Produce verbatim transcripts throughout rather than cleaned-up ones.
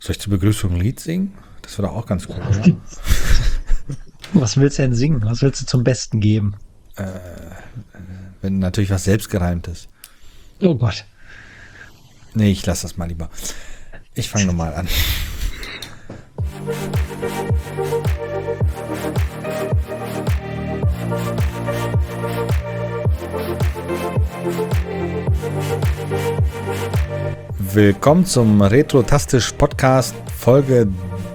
Soll ich zur Begrüßung ein Lied singen? Das wäre doch auch ganz gut, oder? Was willst du denn singen? Was willst du zum Besten geben? Äh, wenn natürlich was selbstgereimtes. Oh Gott. Nee, ich lasse das mal lieber. Ich fange nochmal an. Willkommen zum Retrotastisch Podcast Folge.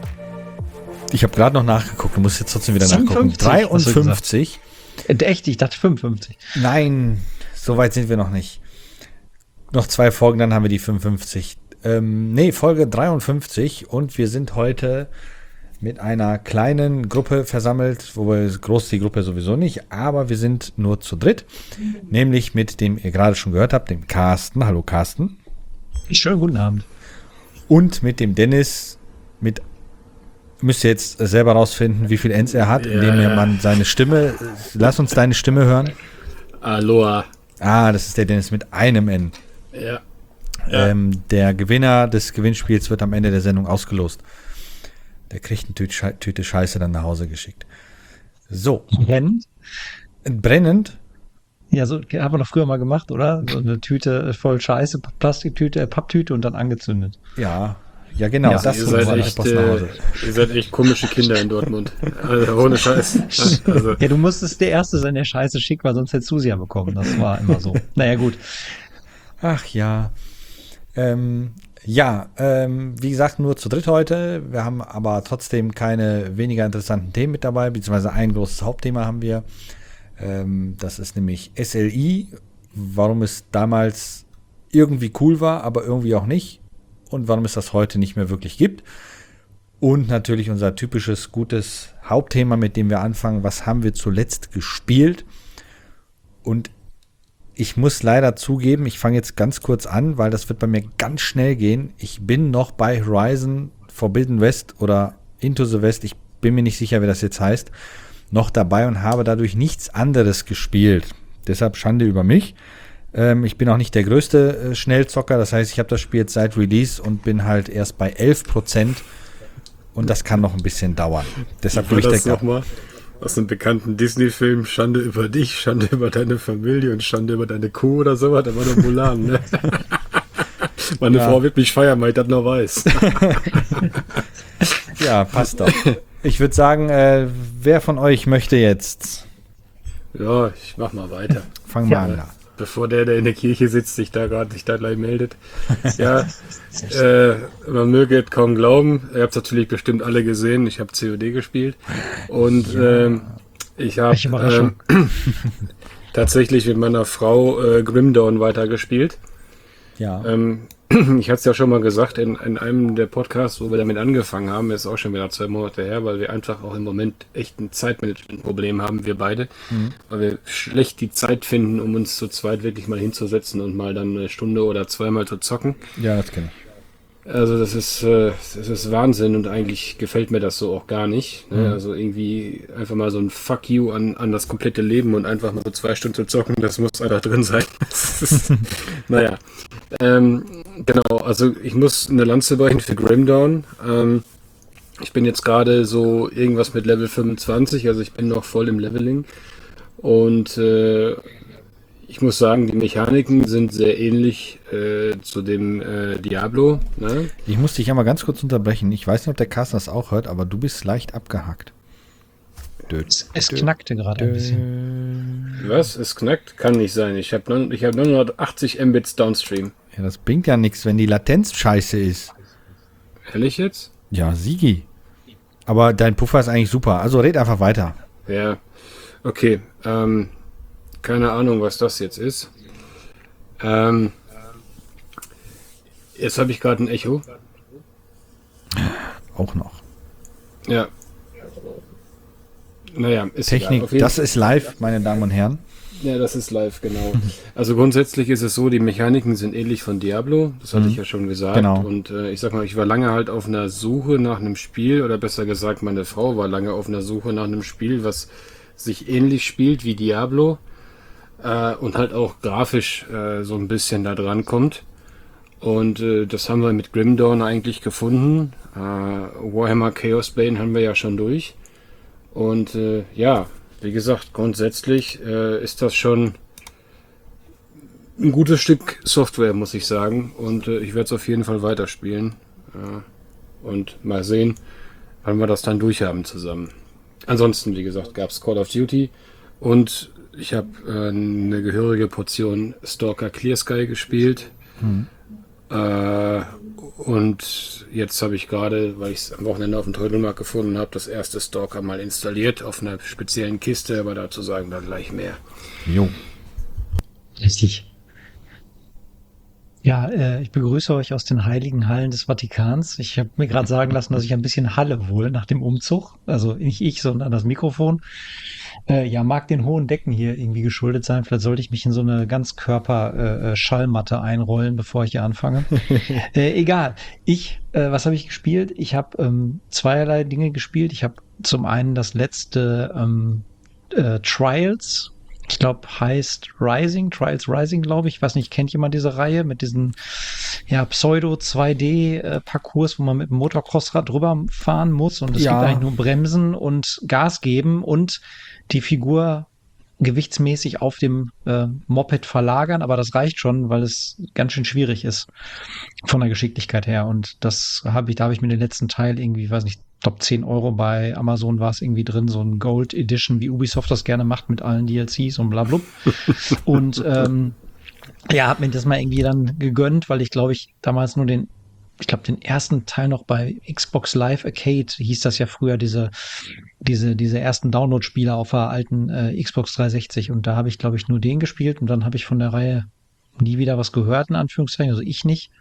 Ich habe gerade noch nachgeguckt, du musst jetzt trotzdem wieder nachgucken. dreiundfünfzig. Echt? Ich dachte fünfundfünfzig. Nein, so weit sind wir noch nicht. Noch zwei Folgen, dann haben wir die fünfundfünfzig. Ähm, nee, Folge dreiundfünfzig und wir sind heute mit einer kleinen Gruppe versammelt, wobei groß ist die Gruppe sowieso nicht, aber wir sind nur zu dritt, nämlich mit dem ihr gerade schon gehört habt, dem Carsten. Hallo Carsten. Schönen guten Abend. Und mit dem Dennis, mit müsst ihr jetzt selber rausfinden, wie viel Ns er hat, indem Ja. man seine Stimme, lass uns deine Stimme hören. Aloha. Ah, das ist der Dennis mit einem N. Ja. Ja. Ähm, der Gewinner des Gewinnspiels wird am Ende der Sendung ausgelost. Der kriegt eine Tüte, Schei- Tüte Scheiße dann nach Hause geschickt. So, Brennend? brennend. Ja, so haben wir doch früher mal gemacht, oder? So eine Tüte voll Scheiße, Plastiktüte, äh, Papptüte und dann angezündet. Ja, ja genau, Ja, das ihr, holen seid wir als echt, Post nach äh, Hause. ihr seid echt komische Kinder in Dortmund. Also ohne Scheiß. Also, Ja, du musstest der Erste sein, der Scheiße schickt, weil sonst hättest du sie ja bekommen. Das war immer so. Naja, gut. Ach ja. Ähm, ja, ähm, wie gesagt, nur zu dritt heute. Wir haben aber trotzdem keine weniger interessanten Themen mit dabei, beziehungsweise ein großes Hauptthema haben wir. Ähm, das ist nämlich S L I, warum es damals irgendwie cool war, aber irgendwie auch nicht. Und warum es das heute nicht mehr wirklich gibt. Und natürlich unser typisches, gutes Hauptthema, mit dem wir anfangen. Was haben wir zuletzt gespielt? Und ich muss leider zugeben, ich fange jetzt ganz kurz an, weil das wird bei mir ganz schnell gehen. Ich bin noch bei Horizon Forbidden West oder Into the West, ich bin mir nicht sicher, wie das jetzt heißt, noch dabei und habe dadurch nichts anderes gespielt. Deshalb Schande über mich. Ähm, ich bin auch nicht der größte äh, Schnellzocker, das heißt, ich habe das Spiel jetzt seit Release und bin halt erst bei elf Prozent und das kann noch ein bisschen dauern. Deshalb war will ich das der nochmal aus einem bekannten Disney-Film, Schande über dich, Schande über deine Familie und Schande über deine Kuh oder sowas, da war doch Mulan, ne? Meine Ja. Frau wird mich feiern, weil ich das noch weiß. Ja, passt doch. Ich würde sagen, äh, wer von euch möchte jetzt? Ja, ich mach mal weiter. Fangen wir Ja. an da. Bevor der, der in der Kirche sitzt, sich da gerade sich da gleich meldet. Ja, äh, man möge es kaum glauben. Ihr habt es natürlich bestimmt alle gesehen. Ich habe C O D gespielt. Und ähm, ich habe Welche Überraschung. ähm, tatsächlich mit meiner Frau äh, Grim Dawn weitergespielt. Ja. Ähm, ich hatte es ja schon mal gesagt in, in einem der Podcasts, wo wir damit angefangen haben, ist auch schon wieder zwei Monate her, weil wir einfach auch im Moment echt ein Zeitmanagement-Problem haben, wir beide, Mhm. weil wir schlecht die Zeit finden, um uns zu zweit wirklich mal hinzusetzen und mal dann eine Stunde oder zweimal zu zocken. Ja, das kenne ich. Also das ist, äh, das ist Wahnsinn und eigentlich gefällt mir das so auch gar nicht. Ne? Mhm. Also irgendwie einfach mal so ein Fuck you an, an das komplette Leben und einfach mal so zwei Stunden zu zocken, das muss einfach drin sein. Das ist, naja, ähm, genau, also ich muss eine Lanze brechen für Grim Dawn. Ähm, ich bin jetzt gerade so irgendwas mit Level fünfundzwanzig, also ich bin noch voll im Leveling und äh, ich muss sagen, die Mechaniken sind sehr ähnlich äh, zu dem äh, Diablo. Ne? Ich muss dich einmal ganz kurz unterbrechen. Ich weiß nicht, ob der Carsten das auch hört, aber du bist leicht abgehackt. Dö, Es dö, knackte gerade ein dö. bisschen. Was? Es knackt? Kann nicht sein. Ich habe ich hab neunhundertachtzig Mbits Downstream. Ja, das bringt ja nichts, wenn die Latenz scheiße ist. Ehrlich jetzt? Ja, Sigi. Aber dein Puffer ist eigentlich super. Also red einfach weiter. Ja. Okay. Ähm, keine Ahnung, was das jetzt ist. Ähm, jetzt habe ich gerade ein Echo. Auch noch. Ja. Naja, ist Technik, egal. Auf jeden das ist live, meine Damen und Herren. Ja, das ist live, genau. Also grundsätzlich ist es so, die Mechaniken sind ähnlich von Diablo, das hatte Mhm. ich ja schon gesagt. Genau. Und äh, ich sag mal, ich war lange halt auf einer Suche nach einem Spiel, oder besser gesagt, meine Frau war lange auf einer Suche nach einem Spiel, was sich ähnlich spielt wie Diablo äh, und halt auch grafisch äh, so ein bisschen da dran kommt. Und äh, das haben wir mit Grim Dawn eigentlich gefunden. Äh, Warhammer Chaos Bane haben wir ja schon durch. Und äh, ja, wie gesagt, grundsätzlich äh, ist das schon ein gutes Stück Software, muss ich sagen. Und äh, ich werde es auf jeden Fall weiterspielen. Äh, und mal sehen, wann wir das dann durchhaben zusammen. Ansonsten, wie gesagt, gab es Call of Duty. Und ich habe äh, eine gehörige Portion Stalker Clear Sky gespielt. Hm. Äh, und jetzt habe ich gerade, weil ich es am Wochenende auf dem Trödelmarkt gefunden habe, das erste Stalker mal installiert auf einer speziellen Kiste, aber dazu sagen dann gleich mehr. Jo. Richtig. Ja, äh, ich begrüße euch aus den heiligen Hallen des Vatikans. Ich habe mir gerade sagen lassen, dass ich ein bisschen halle wohl nach dem Umzug. Also nicht ich, sondern das Mikrofon. Äh, ja, mag den hohen Decken hier irgendwie geschuldet sein. Vielleicht sollte ich mich in so eine Ganzkörper-Schallmatte äh, einrollen, bevor ich hier anfange. äh, egal. Ich, äh, was habe ich gespielt? Ich habe ähm, zweierlei Dinge gespielt. Ich habe zum einen das letzte ähm, äh, Trials. Ich glaube, heißt Rising, Trials Rising, glaube ich. Ich weiß nicht, kennt jemand diese Reihe mit diesen ja, Pseudo-zwei D-Parcours, wo man mit dem Motocrossrad drüber fahren muss und es Ja. gibt eigentlich nur Bremsen und Gas geben und die Figur gewichtsmäßig auf dem äh, Moped verlagern, aber das reicht schon, weil es ganz schön schwierig ist von der Geschicklichkeit her. Und das habe ich, da habe ich mir den letzten Teil irgendwie, weiß nicht, Top zehn Euro bei Amazon war es irgendwie drin, so ein Gold Edition, wie Ubisoft das gerne macht mit allen D L Cs und bla blub. Und ähm, ja, hab mir das mal irgendwie dann gegönnt, weil ich glaube ich damals nur den, ich glaube den ersten Teil noch bei Xbox Live Arcade, hieß das ja früher, diese diese diese ersten Download-Spiele auf der alten äh, Xbox dreihundertsechzig und da habe ich glaube ich nur den gespielt und dann habe ich von der Reihe nie wieder was gehört, in Anführungszeichen, also ich nicht.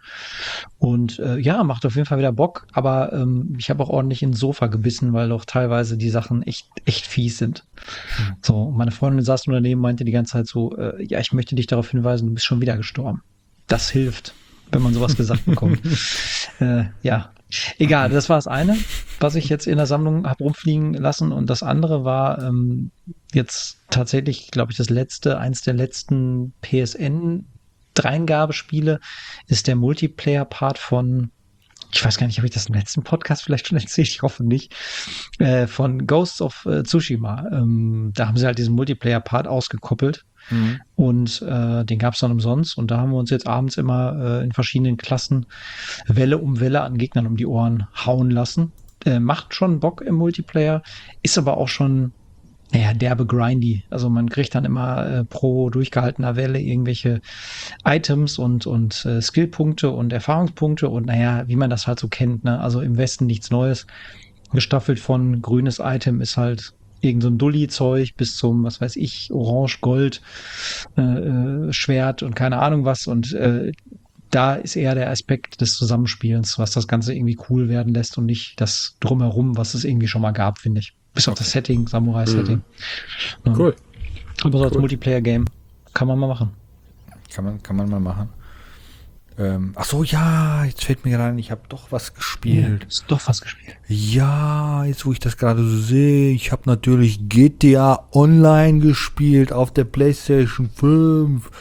Und äh, ja, macht auf jeden Fall wieder Bock, aber ähm, ich habe auch ordentlich ins Sofa gebissen, weil doch teilweise die Sachen echt, echt fies sind. Mhm. So, und meine Freundin saß nur daneben, meinte die ganze Zeit so, äh, ja, ich möchte dich darauf hinweisen, du bist schon wieder gestorben. Das hilft, wenn man sowas gesagt bekommt. äh, ja, egal, das war das eine, was ich jetzt in der Sammlung habe rumfliegen lassen und das andere war ähm, jetzt tatsächlich, glaube ich, das letzte, eins der letzten P S N Dreingabespiele ist der Multiplayer-Part von, ich weiß gar nicht, habe ich das im letzten Podcast vielleicht schon erzählt, ich hoffe nicht, äh, von Ghosts of äh, Tsushima. Ähm, da haben sie halt diesen Multiplayer-Part ausgekoppelt mhm. und äh, den gab es dann umsonst und da haben wir uns jetzt abends immer äh, in verschiedenen Klassen Welle um Welle an Gegnern um die Ohren hauen lassen. Äh, macht schon Bock im Multiplayer, ist aber auch schon naja, derbe grindy. Also man kriegt dann immer äh, pro durchgehaltener Welle irgendwelche Items und, und äh, Skillpunkte und Erfahrungspunkte und naja, wie man das halt so kennt, ne? Also im Westen nichts Neues. Gestaffelt von grünes Item ist halt irgend so ein Dulli-Zeug bis zum, was weiß ich, Orange, Gold, äh, Schwert und keine Ahnung was und äh, da ist eher der Aspekt des Zusammenspielens, was das Ganze irgendwie cool werden lässt und nicht das Drumherum, was es irgendwie schon mal gab, finde ich. Bis auf das Setting, Samurai-Setting. Mhm. Cool. Aber so als cool. Multiplayer-Game kann man mal machen. Kann man, kann man mal machen. Ähm, ach so, ja, jetzt fällt mir gerade ein, ich habe doch was gespielt. Ja, hast doch was gespielt. Ja, jetzt wo ich das gerade so sehe, ich habe natürlich G T A Online gespielt auf der PlayStation fünf.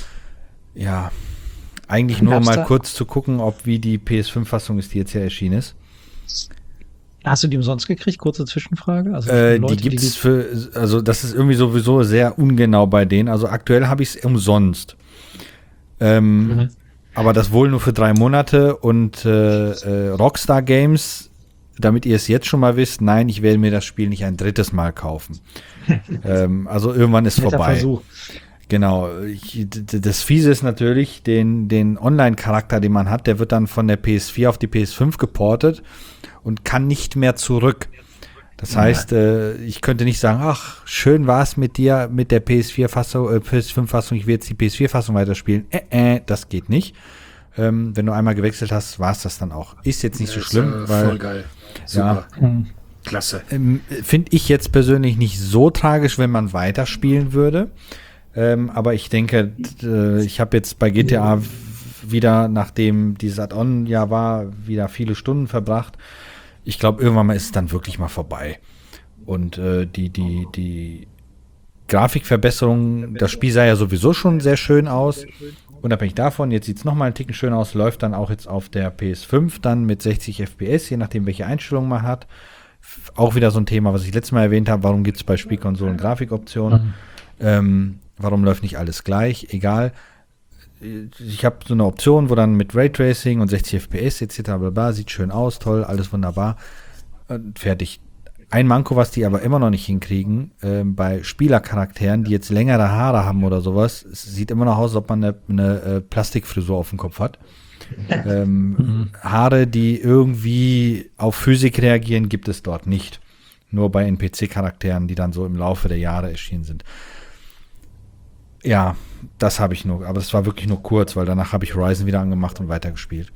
Ja, eigentlich nur Gab's mal da- kurz zu gucken, ob wie die P S fünf Fassung ist, die jetzt ja erschienen ist. Hast du die umsonst gekriegt? Kurze Zwischenfrage. Also für Äh, Leute, die gibt's für, also das ist irgendwie sowieso sehr ungenau bei denen. Also aktuell habe ich es umsonst. Ähm, Mhm. Aber das wohl nur für drei Monate und äh, äh, Rockstar Games, damit ihr es jetzt schon mal wisst, nein, ich werde mir das Spiel nicht ein drittes Mal kaufen. ähm, also irgendwann ist Netter vorbei. Versuch. Genau. Ich, d- das Fiese ist natürlich, den, den Online-Charakter, den man hat, der wird dann von der P S vier auf die P S fünf geportet und kann nicht mehr zurück. Das heißt, äh, ich könnte nicht sagen, ach, schön war es mit dir, mit der P S vier Fassung, äh, P S fünf Fassung, ich will jetzt die P S vier Fassung weiterspielen. Äh, äh, das geht nicht. Ähm, wenn du einmal gewechselt hast, war es das dann auch. Ist jetzt nicht so Ja, ist, schlimm, äh, weil voll geil. Super. Mhm. Klasse. ähm, finde ich jetzt persönlich nicht so tragisch, wenn man weiterspielen würde. Ähm, aber ich denke, d- äh, ich habe jetzt bei G T A w- wieder, nachdem dieses Add-on ja war, wieder viele Stunden verbracht. Ich glaube, irgendwann mal ist es dann wirklich mal vorbei. Und äh, die, die, die Grafikverbesserung, das Spiel sah ja sowieso schon sehr schön aus. unabhängig davon, jetzt sieht es nochmal einen Ticken schön aus, läuft dann auch jetzt auf der P S fünf dann mit sechzig F P S, je nachdem, welche Einstellungen man hat. Auch wieder so ein Thema, was ich letztes Mal erwähnt habe, warum gibt es bei Spielkonsolen Grafikoptionen? Mhm. Ähm, warum läuft nicht alles gleich? Egal. Ich habe so eine Option, wo dann mit Raytracing und sechzig F P S et cetera bla bla, sieht schön aus, toll, alles wunderbar. Und fertig. Ein Manko, was die aber immer noch nicht hinkriegen, äh, bei Spielercharakteren, die jetzt längere Haare haben oder sowas, es sieht immer noch aus, als ob man eine, eine äh, Plastikfrisur auf dem Kopf hat. ähm, mhm. Haare, die irgendwie auf Physik reagieren, gibt es dort nicht. Nur bei N P C-Charakteren, die dann so im Laufe der Jahre erschienen sind. Ja, das habe ich nur, aber es war wirklich nur kurz, weil danach habe ich Horizon wieder angemacht und weitergespielt.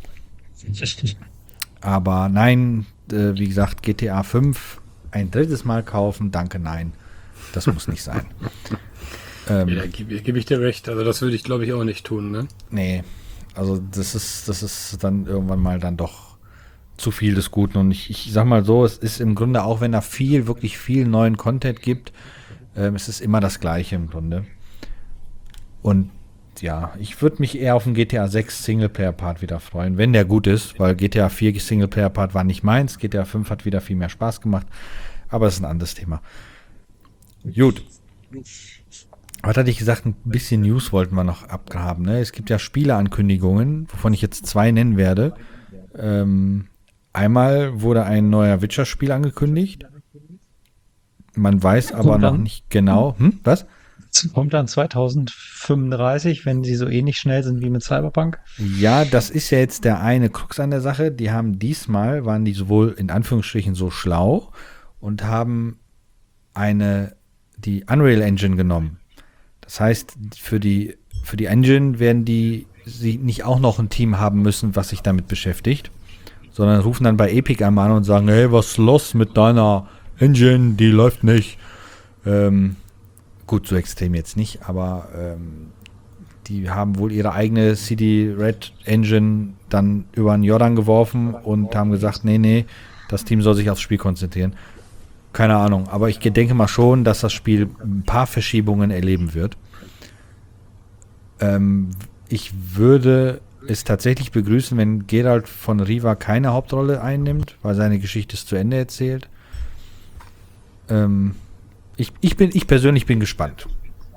Aber nein, äh, wie gesagt, G T A fünf ein drittes Mal kaufen, danke, nein. Das muss nicht sein. ähm, ja, da gebe geb ich dir recht. Also das würde ich, glaube ich, auch nicht tun, ne? Nee, also das ist, das ist dann irgendwann mal dann doch zu viel des Guten. Und ich, ich sag mal so, es ist im Grunde, auch wenn da viel, wirklich viel neuen Content gibt, ähm, es ist immer das Gleiche im Grunde. Und ja, ich würde mich eher auf den G T A sechs Singleplayer-Part wieder freuen, wenn der gut ist, weil G T A vier Singleplayer-Part war nicht meins, G T A fünf hat wieder viel mehr Spaß gemacht, aber das ist ein anderes Thema. Gut. Was hatte ich gesagt, ein bisschen News wollten wir noch abhaben, ne? Es gibt ja Spieleankündigungen, wovon ich jetzt zwei nennen werde. Ähm, einmal wurde ein neuer Witcher-Spiel angekündigt. Man weiß aber noch nicht genau. Hm, was? Kommt dann zwanzig fünfunddreißig, wenn sie so ähnlich schnell sind wie mit Cyberpunk? Ja, das ist ja jetzt der eine Krux an der Sache. Die haben diesmal, waren die sowohl in Anführungsstrichen so schlau und haben eine, die Unreal Engine genommen. Das heißt, für die, für die Engine werden die sie nicht auch noch ein Team haben müssen, was sich damit beschäftigt, sondern rufen dann bei Epic einmal an und sagen, hey, was ist los mit deiner Engine, die läuft nicht. Ähm, Gut, so extrem jetzt nicht, aber ähm, die haben wohl ihre eigene C D Red Engine dann über den Jordan geworfen und haben gesagt, nee, nee, das Team soll sich aufs Spiel konzentrieren. Keine Ahnung, aber ich denke mal schon, dass das Spiel ein paar Verschiebungen erleben wird. Ähm, ich würde es tatsächlich begrüßen, wenn Geralt von Riva keine Hauptrolle einnimmt, weil seine Geschichte ist zu Ende erzählt. Ähm, Ich, ich, bin, ich persönlich bin gespannt.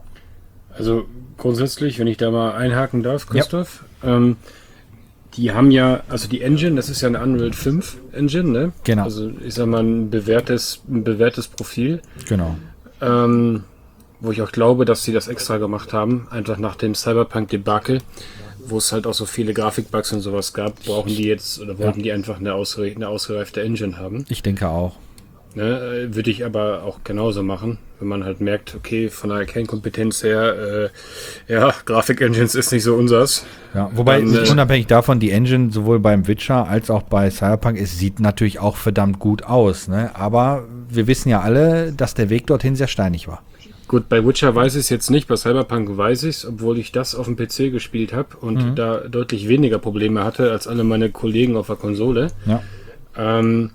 Also grundsätzlich, wenn ich da mal einhaken darf, Christoph, ja. ähm, die haben ja, also die Engine, das ist ja eine Unreal fünf Engine, ne? Genau. Also ich sag mal ein bewährtes, ein bewährtes Profil. Genau. Ähm, wo ich auch glaube, dass sie das extra gemacht haben, einfach nach dem Cyberpunk-Debakel, wo es halt auch so viele Grafikbugs und sowas gab, brauchen die jetzt, oder wollten ja. die einfach eine, ausre- eine ausgereifte Engine haben. Ich denke auch. Ne, würde ich aber auch genauso machen, wenn man halt merkt, okay, von der Kernkompetenz her, äh, ja, Grafik-Engines ist nicht so unsers. Ja, wobei, Dann, äh, unabhängig davon, die Engine sowohl beim Witcher als auch bei Cyberpunk, es sieht natürlich auch verdammt gut aus, ne? Aber wir wissen ja alle, dass der Weg dorthin sehr steinig war. Gut, bei Witcher weiß ich es jetzt nicht, bei Cyberpunk weiß ich es, obwohl ich das auf dem P C gespielt habe und mhm. da deutlich weniger Probleme hatte als alle meine Kollegen auf der Konsole. Ja. Ähm,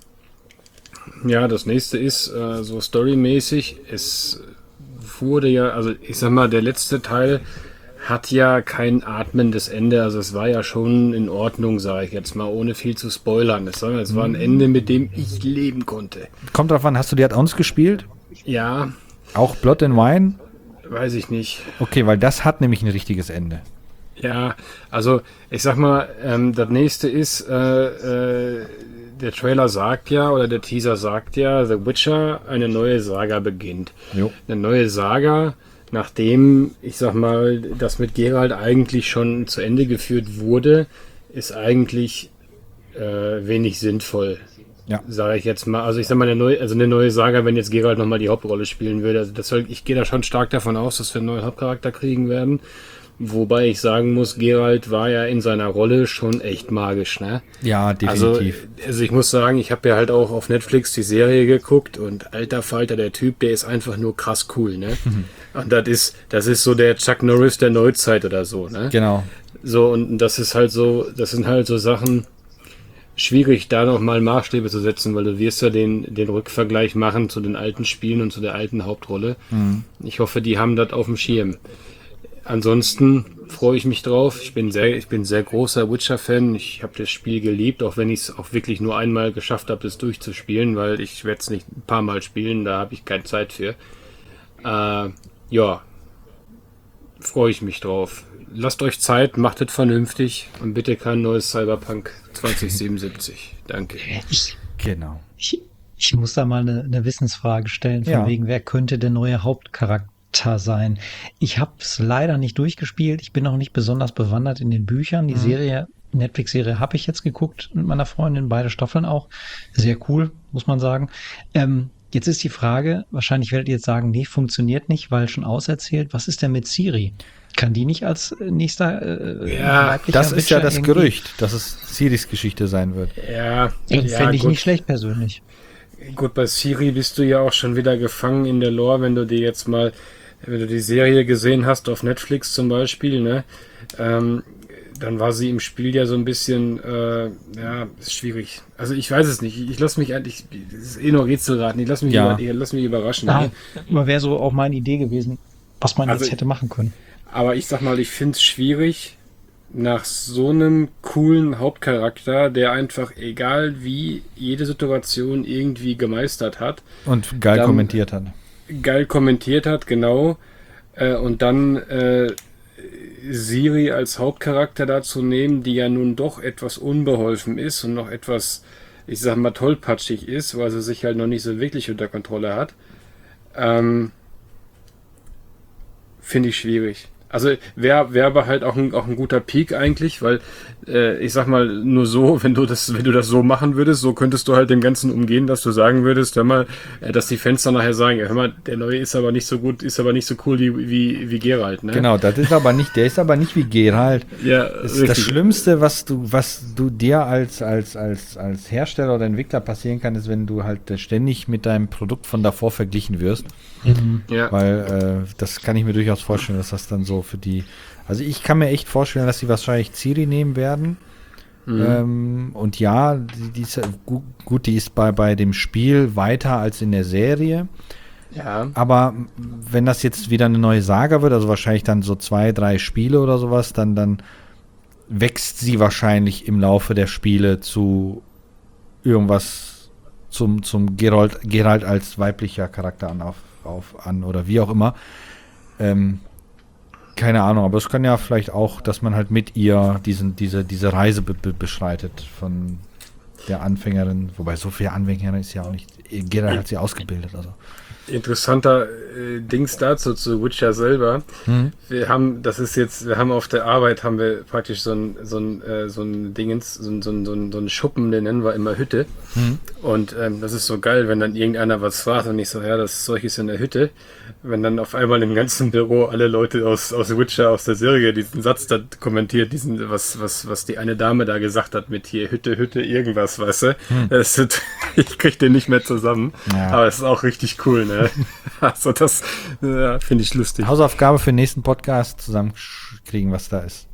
Ja, das nächste ist äh, so storymäßig, es wurde ja, also ich sag mal, der letzte Teil hat ja kein atmendes Ende, also es war ja schon in Ordnung, sage ich jetzt mal, ohne viel zu spoilern. Es, es war ein Ende, mit dem ich leben konnte. Kommt drauf an, hast du die Add-ons gespielt? Ja. Auch Blood and Wine? Weiß ich nicht. Okay, weil das hat nämlich ein richtiges Ende. Ja, also ich sag mal, ähm, das nächste ist, äh, äh, der Trailer sagt ja, oder der Teaser sagt ja, The Witcher, eine neue Saga beginnt. Jo. Eine neue Saga, nachdem, ich sag mal, das mit Geralt eigentlich schon zu Ende geführt wurde, ist eigentlich äh, wenig sinnvoll. Ja. Sage ich jetzt mal. Also ich sag mal, eine neue, also eine neue Saga, wenn jetzt Geralt nochmal die Hauptrolle spielen würde. Also das soll, ich gehe da schon stark davon aus, dass wir einen neuen Hauptcharakter kriegen werden. Wobei ich sagen muss, Geralt war ja in seiner Rolle schon echt magisch, ne? Ja, definitiv. Also, also ich muss sagen, ich habe ja halt auch auf Netflix die Serie geguckt und alter Falter, der Typ, der ist einfach nur krass cool, ne? Mhm. Und das ist, das ist so der Chuck Norris der Neuzeit oder so, ne? Genau. So, und das ist halt so, das sind halt so Sachen, schwierig da nochmal Maßstäbe zu setzen, weil du wirst ja den, den Rückvergleich machen zu den alten Spielen und zu der alten Hauptrolle. Mhm. Ich hoffe, die haben das auf dem Schirm. ansonsten freue ich mich drauf. Ich bin sehr, ich bin sehr großer Witcher-Fan. Ich habe das Spiel geliebt, auch wenn ich es auch wirklich nur einmal geschafft habe, das durchzuspielen, weil ich werde es nicht ein paar Mal spielen, da habe ich keine Zeit für. Äh, ja, freue ich mich drauf. Lasst euch Zeit, macht es vernünftig und bitte kein neues Cyberpunk zwanzig siebenundsiebzig. Danke. Ich, Genau. ich, ich muss da mal eine, eine Wissensfrage stellen, von Ja. wegen, wer könnte der neue Hauptcharakter sein? Ich habe es leider nicht durchgespielt. Ich bin auch nicht besonders bewandert in den Büchern. Die Mhm. Serie, Netflix-Serie habe ich jetzt geguckt mit meiner Freundin, beide Staffeln auch. Sehr cool, muss man sagen. Ähm, jetzt ist die Frage, wahrscheinlich werdet ihr jetzt sagen, nee, funktioniert nicht, weil schon auserzählt. Was ist denn mit Ciri? Kann die nicht als äh, nächster äh, Ja, weiblicher Das ist ja Witcher das irgendwie- Gerücht, dass es Ciris Geschichte sein wird. Ja, Ja, ja fände ich gut. nicht schlecht persönlich. Gut, bei Ciri bist du ja auch schon wieder gefangen in der Lore, wenn du dir jetzt mal, wenn du die Serie gesehen hast auf Netflix zum Beispiel, ne, ähm, dann war sie im Spiel ja so ein bisschen, äh, ja, ist schwierig. Also ich weiß es nicht. Ich, ich lasse mich eigentlich, das ist eh nur Rätselraten. Ich lasse mich, Ja. über, ich lass mich überraschen. Ah, Ne? aber wäre so auch meine Idee gewesen, was man Also jetzt hätte machen können. Aber ich sag mal, ich finde es schwierig, nach so einem coolen Hauptcharakter, der einfach, egal wie, jede Situation irgendwie gemeistert hat, Und geil Dann- kommentiert hat. geil kommentiert hat, genau, äh, und dann äh, Ciri als Hauptcharakter dazu nehmen, die ja nun doch etwas unbeholfen ist und noch etwas, ich sag mal, tollpatschig ist, weil sie sich halt noch nicht so wirklich unter Kontrolle hat, ähm, finde ich schwierig. Also wäre wär aber halt auch ein, auch ein guter Peak eigentlich, weil äh, ich sag mal nur so, wenn du das, wenn du das so machen würdest, so könntest du halt dem Ganzen umgehen, dass du sagen würdest, hör mal, äh, dass die Fans dann nachher sagen, ja, hör mal, der neue ist aber nicht so gut, ist aber nicht so cool wie, wie, wie Geralt, ne? Genau, das ist aber nicht, der ist aber nicht wie Geralt. Ja, Das ist das Schlimmste, was du, was du dir als, als, als, als Hersteller oder Entwickler passieren kann, ist, wenn du halt ständig mit deinem Produkt von davor verglichen wirst. Ja. Weil äh, das kann ich mir durchaus vorstellen, dass das dann so für die. Also ich kann mir echt vorstellen, dass sie wahrscheinlich Ciri nehmen werden. Mhm. Ähm, und ja, die, die ist, ja gut, gut, die ist bei, bei dem Spiel weiter als in der Serie. Ja. Aber wenn das jetzt wieder eine neue Saga wird, also wahrscheinlich dann so zwei, drei Spiele oder sowas, dann, dann wächst sie wahrscheinlich im Laufe der Spiele zu irgendwas, zum, zum Geralt, Geralt als weiblicher Charakter an, auf, auf, an oder wie auch immer. Ähm, keine Ahnung, aber es kann ja vielleicht auch, dass man halt mit ihr diesen, diese, diese Reise be be beschreitet von der Anfängerin, wobei so viel Anfängerin ist ja auch nicht, Geralt hat sie ausgebildet, also. Interessanter äh, Dings dazu zu Witcher selber. Mhm. Wir haben, das ist jetzt, wir haben auf der Arbeit haben wir praktisch so ein so ein äh, so ein Dingens, so ein so ein so ein, so ein Schuppen, den nennen wir immer Hütte. Mhm. Und ähm, das ist so geil, wenn dann irgendeiner was fragt und ich so, ja, das Zeug ist in der Hütte. Wenn dann auf einmal im ganzen Büro alle Leute aus aus Witcher, aus der Serie diesen Satz da kommentiert, diesen was was was die eine Dame da gesagt hat mit hier Hütte Hütte irgendwas, weißt du? Mhm. Das ist, ich krieg den nicht mehr zusammen. Ja. Aber es ist auch richtig cool, ne? Also das ja, finde ich lustig. Hausaufgabe für den nächsten Podcast zusammenkriegen, was da ist.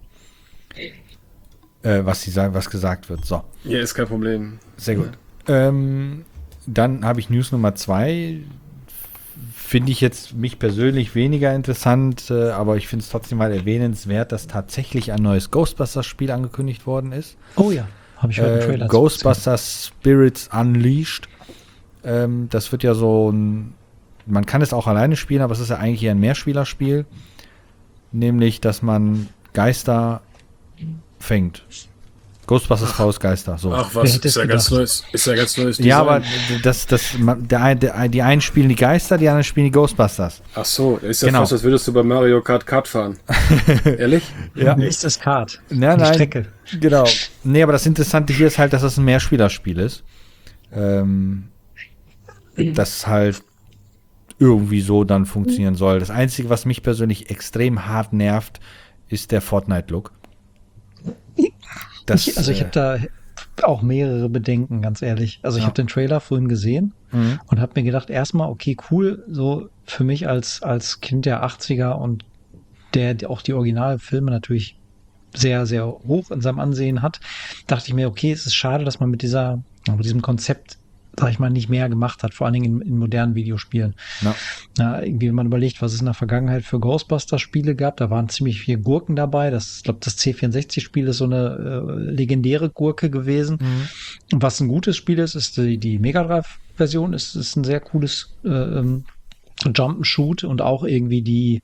Äh, was sie sagen, was gesagt wird. So, Ja, ist kein Problem. sehr gut. Ähm, dann habe ich News Nummer zwei. Finde ich jetzt mich persönlich weniger interessant, äh, aber ich finde es trotzdem mal erwähnenswert, dass tatsächlich ein neues Ghostbusters-Spiel angekündigt worden ist. Oh ja, habe ich heute einen Äh, Trailer Ghostbusters Spirits Unleashed. Ähm, das wird ja so ein. Man kann es auch alleine spielen, aber es ist ja eigentlich eher ein Mehrspielerspiel. Nämlich, dass man Geister fängt. Ghostbusters Faust Geister. So. Ach Wer was, hätte ist es ja ganz gedacht? neues, ist ja ganz neues Design. Ja, aber das, das, man- der, ein- der, ein- die einen spielen die Geister, die anderen spielen die Ghostbusters. Ach so, ist ja Genau. fast, als würdest du bei Mario Kart Kart fahren. Ehrlich? Ja. Nächstes Kart. Ja, Die nein. Strecke. Genau. Nee, aber das Interessante hier ist halt, dass es ein Mehrspielerspiel ist. Ähm, das halt irgendwie so dann funktionieren soll. Das Einzige, was mich persönlich extrem hart nervt, ist der Fortnite-Look. Das, Ich, also ich äh, habe da auch mehrere Bedenken, ganz ehrlich. Also ich Ja. habe den Trailer vorhin gesehen Mhm. und habe mir gedacht, erstmal, okay, cool, so für mich als, als Kind der achtziger und der, der auch die Originalfilme natürlich sehr, sehr hoch in seinem Ansehen hat, dachte ich mir, okay, es ist schade, dass man mit dieser, mit diesem Konzept sag ich mal, nicht mehr gemacht hat, vor allen Dingen in, in modernen Videospielen. Ja. Ja, irgendwie, wenn man überlegt, was es in der Vergangenheit für Ghostbusters-Spiele gab, da waren ziemlich viele Gurken dabei. Das, ich glaube, das C vierundsechzig-Spiel ist so eine äh, legendäre Gurke gewesen. Mhm. Und was ein gutes Spiel ist, ist die, die Mega Drive-Version. Ist, ist ein sehr cooles äh, ähm, Jump-and-Shoot und auch irgendwie die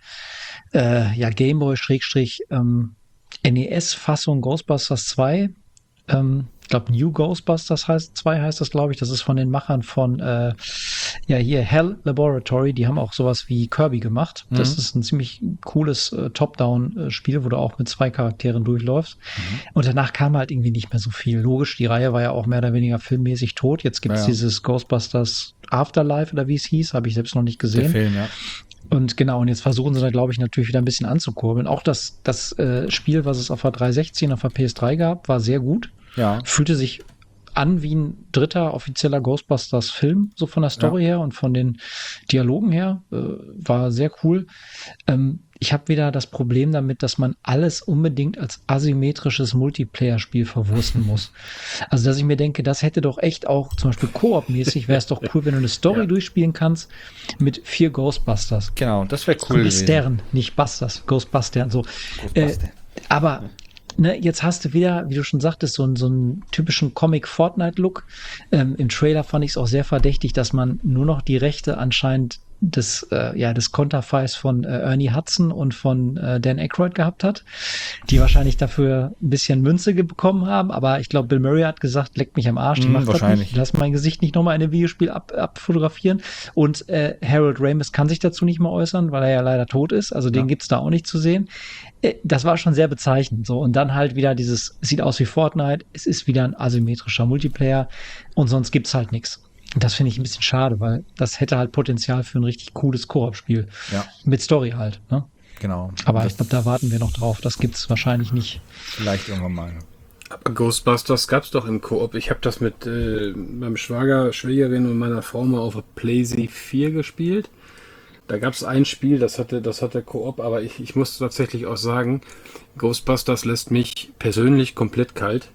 äh, ja, Gameboy-Schrägstrich ähm, N E S-Fassung Ghostbusters zwei. Ähm, ich glaube, New Ghostbusters heißt zwei heißt das, glaube ich. Das ist von den Machern von äh, ja hier Hell Laboratory. Die haben auch sowas wie Kirby gemacht. Mhm. Das ist ein ziemlich cooles äh, Top-Down-Spiel, wo du auch mit zwei Charakteren durchläufst. Mhm. Und danach kam halt irgendwie nicht mehr so viel. Logisch, die Reihe war ja auch mehr oder weniger filmmäßig tot. Jetzt gibt es ja, ja. dieses Ghostbusters Afterlife oder wie es hieß, habe ich selbst noch nicht gesehen. Der Film, ja. Und genau, und jetzt versuchen sie da, glaube ich, natürlich wieder ein bisschen anzukurbeln. Auch das, das äh, Spiel, was es auf der dreihundertsechzig und auf der P S drei gab, war sehr gut. Ja. Fühlte sich an wie ein dritter offizieller Ghostbusters-Film, so von der Story ja. her und von den Dialogen her. Äh, war sehr cool. Ähm, ich habe wieder das Problem damit, dass man alles unbedingt als asymmetrisches Multiplayer-Spiel verwursten muss. Also, dass ich mir denke, das hätte doch echt auch, zum Beispiel Koop-mäßig, wäre es doch cool, wenn du eine Story ja. durchspielen kannst mit vier Ghostbusters. Genau, das wäre cool gewesen. Stern, nicht Busters, Ghostbusters. So. Ghostbuster. Äh, aber Ne, jetzt hast du wieder, wie du schon sagtest, so, einen, so einen typischen Comic-Fortnite-Look. Ähm, Im Trailer fand ich es auch sehr verdächtig, dass man nur noch die Rechte anscheinend des, äh, ja, des Konterfeis von äh, Ernie Hudson und von äh, Dan Aykroyd gehabt hat, die wahrscheinlich dafür ein bisschen Münze bekommen haben, aber ich glaube, Bill Murray hat gesagt, leckt mich am Arsch, die mm, macht das nicht, lass mein Gesicht nicht nochmal in einem Videospiel ab, abfotografieren und äh, Harold Ramis kann sich dazu nicht mehr äußern, weil er ja leider tot ist, also den ja. gibt's da auch nicht zu sehen. Äh, das war schon sehr bezeichnend, so, und dann halt wieder dieses, sieht aus wie Fortnite, es ist wieder ein asymmetrischer Multiplayer und sonst gibt's halt nichts. Und das finde ich ein bisschen schade, weil das hätte halt Potenzial für ein richtig cooles Koop-Spiel. Ja. Mit Story halt, ne? Genau. Aber das ich glaube, da warten wir noch drauf. Das gibt's wahrscheinlich nicht. Vielleicht irgendwann mal. Aber Ghostbusters gab's doch im Koop. Ich habe das mit äh, meinem Schwager, Schwägerin und meiner Frau mal auf der PlayStation vier gespielt. Da gab's ein Spiel, das hatte, das hatte Koop, aber ich, ich muss tatsächlich auch sagen, Ghostbusters lässt mich persönlich komplett kalt.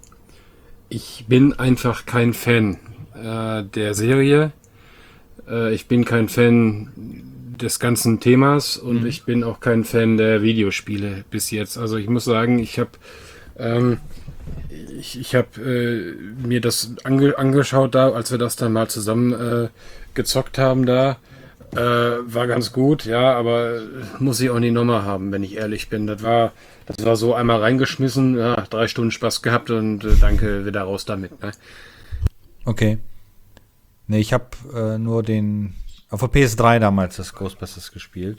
Ich bin einfach kein Fan der Serie. Äh, ich bin kein Fan des ganzen Themas und mhm. ich bin auch kein Fan der Videospiele bis jetzt. Also ich muss sagen, ich habe ähm, ich, ich habe äh, mir das ange angeschaut da, als wir das dann mal zusammen äh, gezockt haben da. Äh, war ganz gut, ja, aber muss ich auch nicht nochmal haben, wenn ich ehrlich bin. Das war, das war so einmal reingeschmissen, ja, drei Stunden Spaß gehabt und äh, danke, wieder raus damit. Ne? Okay. Ne, ich habe äh, nur den auf der P S drei damals das Ghostbusters gespielt.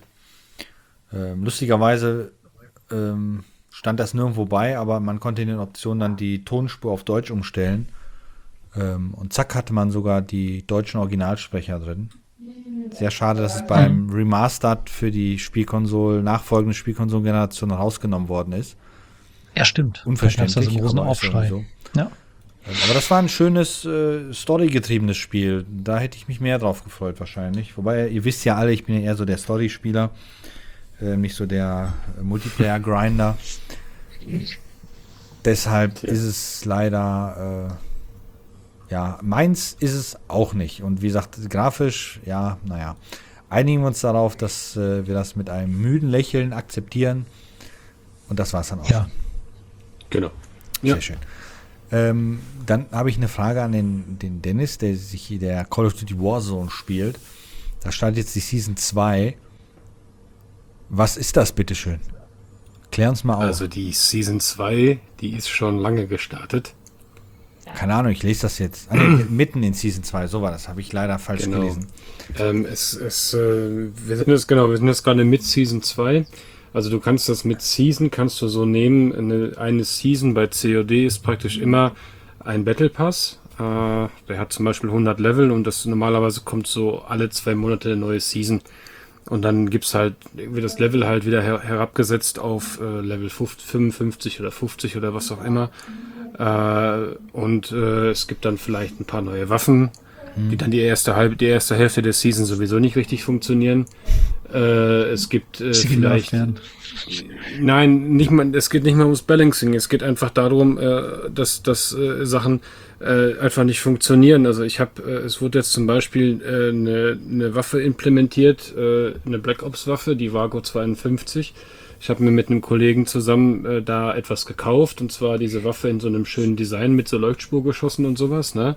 Ähm, lustigerweise ähm, stand das nirgendwo bei, aber man konnte in den Optionen dann die Tonspur auf Deutsch umstellen. Ähm, und zack hatte man sogar die deutschen Originalsprecher drin. Sehr schade, dass es beim Remastered für die Spielkonsole, nachfolgende Spielkonsolengeneration rausgenommen worden ist. Ja, stimmt. Unverständlich. Da gab's also einen großen Aufschrei. So. Ja. Aber das war ein schönes, äh, storygetriebenes Spiel. Da hätte ich mich mehr drauf gefreut wahrscheinlich. Wobei, ihr wisst ja alle, ich bin ja eher so der Story-Spieler, äh, nicht so der äh, Multiplayer-Grinder. Deshalb ist es leider, äh, ja, meins ist es auch nicht. Und wie gesagt, grafisch, ja, naja. Einigen wir uns darauf, dass äh, wir das mit einem müden Lächeln akzeptieren. Und das war's dann auch. Ja. Genau. Sehr ja. schön. Ähm, dann habe ich eine Frage an den, den Dennis, der sich hier der Call of Duty Warzone spielt. Da startet jetzt die Season zwei. Was ist das, bitteschön? Klär uns mal auf. Also die Season zwei, die ist schon lange gestartet. Keine Ahnung, ich lese das jetzt. Ah, nee, mitten in Season zwei, so war das. Habe ich leider falsch genau. gelesen. Ähm, es, es, äh, wir sind jetzt, genau, wir sind jetzt gerade mit Season zwei. Also du kannst das mit Season, kannst du so nehmen, eine, eine Season bei C O D ist praktisch immer ein Battle Pass. Äh, der hat zum Beispiel hundert Level und das normalerweise kommt so alle zwei Monate eine neue Season. Und dann gibt's halt, wird das Level halt wieder her herabgesetzt auf äh, Level fünfundfünfzig oder fünfzig oder was auch immer. Äh, und äh, es gibt dann vielleicht ein paar neue Waffen. hm. die dann die erste halbe, die erste Hälfte der Season sowieso nicht richtig funktionieren. Äh, es gibt äh, vielleicht... Nein, nicht mal, es geht nicht mal ums Balancing. Es geht einfach darum, äh, dass, dass äh, Sachen äh, einfach nicht funktionieren. Also ich habe, äh, es wurde jetzt zum Beispiel äh, eine, eine Waffe implementiert, äh, eine Black Ops Waffe, die Vargo zweiundfünfzig. Ich habe mir mit einem Kollegen zusammen äh, da etwas gekauft, und zwar diese Waffe in so einem schönen Design mit so Leuchtspurgeschossen und sowas, ne?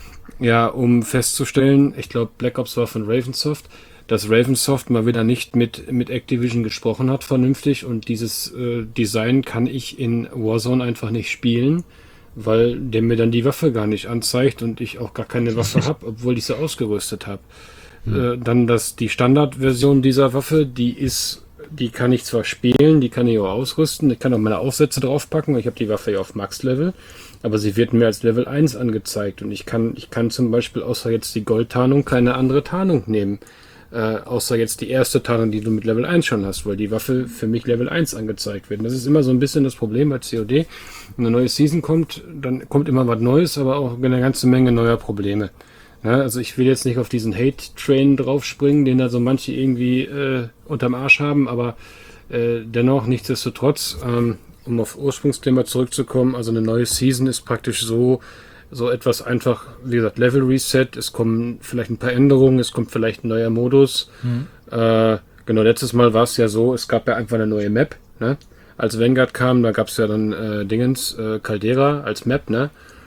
Ja, um festzustellen, ich glaube Black Ops war von Ravensoft, dass Ravensoft mal wieder nicht mit, mit Activision gesprochen hat vernünftig, und dieses äh, Design kann ich in Warzone einfach nicht spielen, weil der mir dann die Waffe gar nicht anzeigt und ich auch gar keine Waffe habe, obwohl ich sie ausgerüstet habe. Hm. Äh, dann das, die Standardversion dieser Waffe, die ist, die kann ich zwar spielen, die kann ich auch ausrüsten, ich kann auch meine Aufsätze draufpacken, weil ich habe die Waffe ja auf Max-Level, aber sie wird mir als Level eins angezeigt, und ich kann, ich kann zum Beispiel außer jetzt die Goldtarnung keine andere Tarnung nehmen. Äh, außer jetzt die erste Tarnung, die du mit Level eins schon hast, weil die Waffe für mich Level eins angezeigt wird. Und das ist immer so ein bisschen das Problem bei C O D. Wenn eine neue Season kommt, dann kommt immer was Neues, aber auch eine ganze Menge neuer Probleme. Ja, also ich will jetzt nicht auf diesen Hate-Train draufspringen, den da so manche irgendwie äh, unterm Arsch haben, aber äh, dennoch, nichtsdestotrotz, ähm, um auf Ursprungsthema zurückzukommen, also eine neue Season ist praktisch so, so etwas einfach, wie gesagt, Level Reset, es kommen vielleicht ein paar Änderungen, es kommt vielleicht ein neuer Modus. Mhm. Äh, genau, letztes Mal war es ja so, es gab ja einfach eine neue Map, ne? Als Vanguard kam, da gab es ja dann äh, Dingens, äh, Caldera als Map, ne?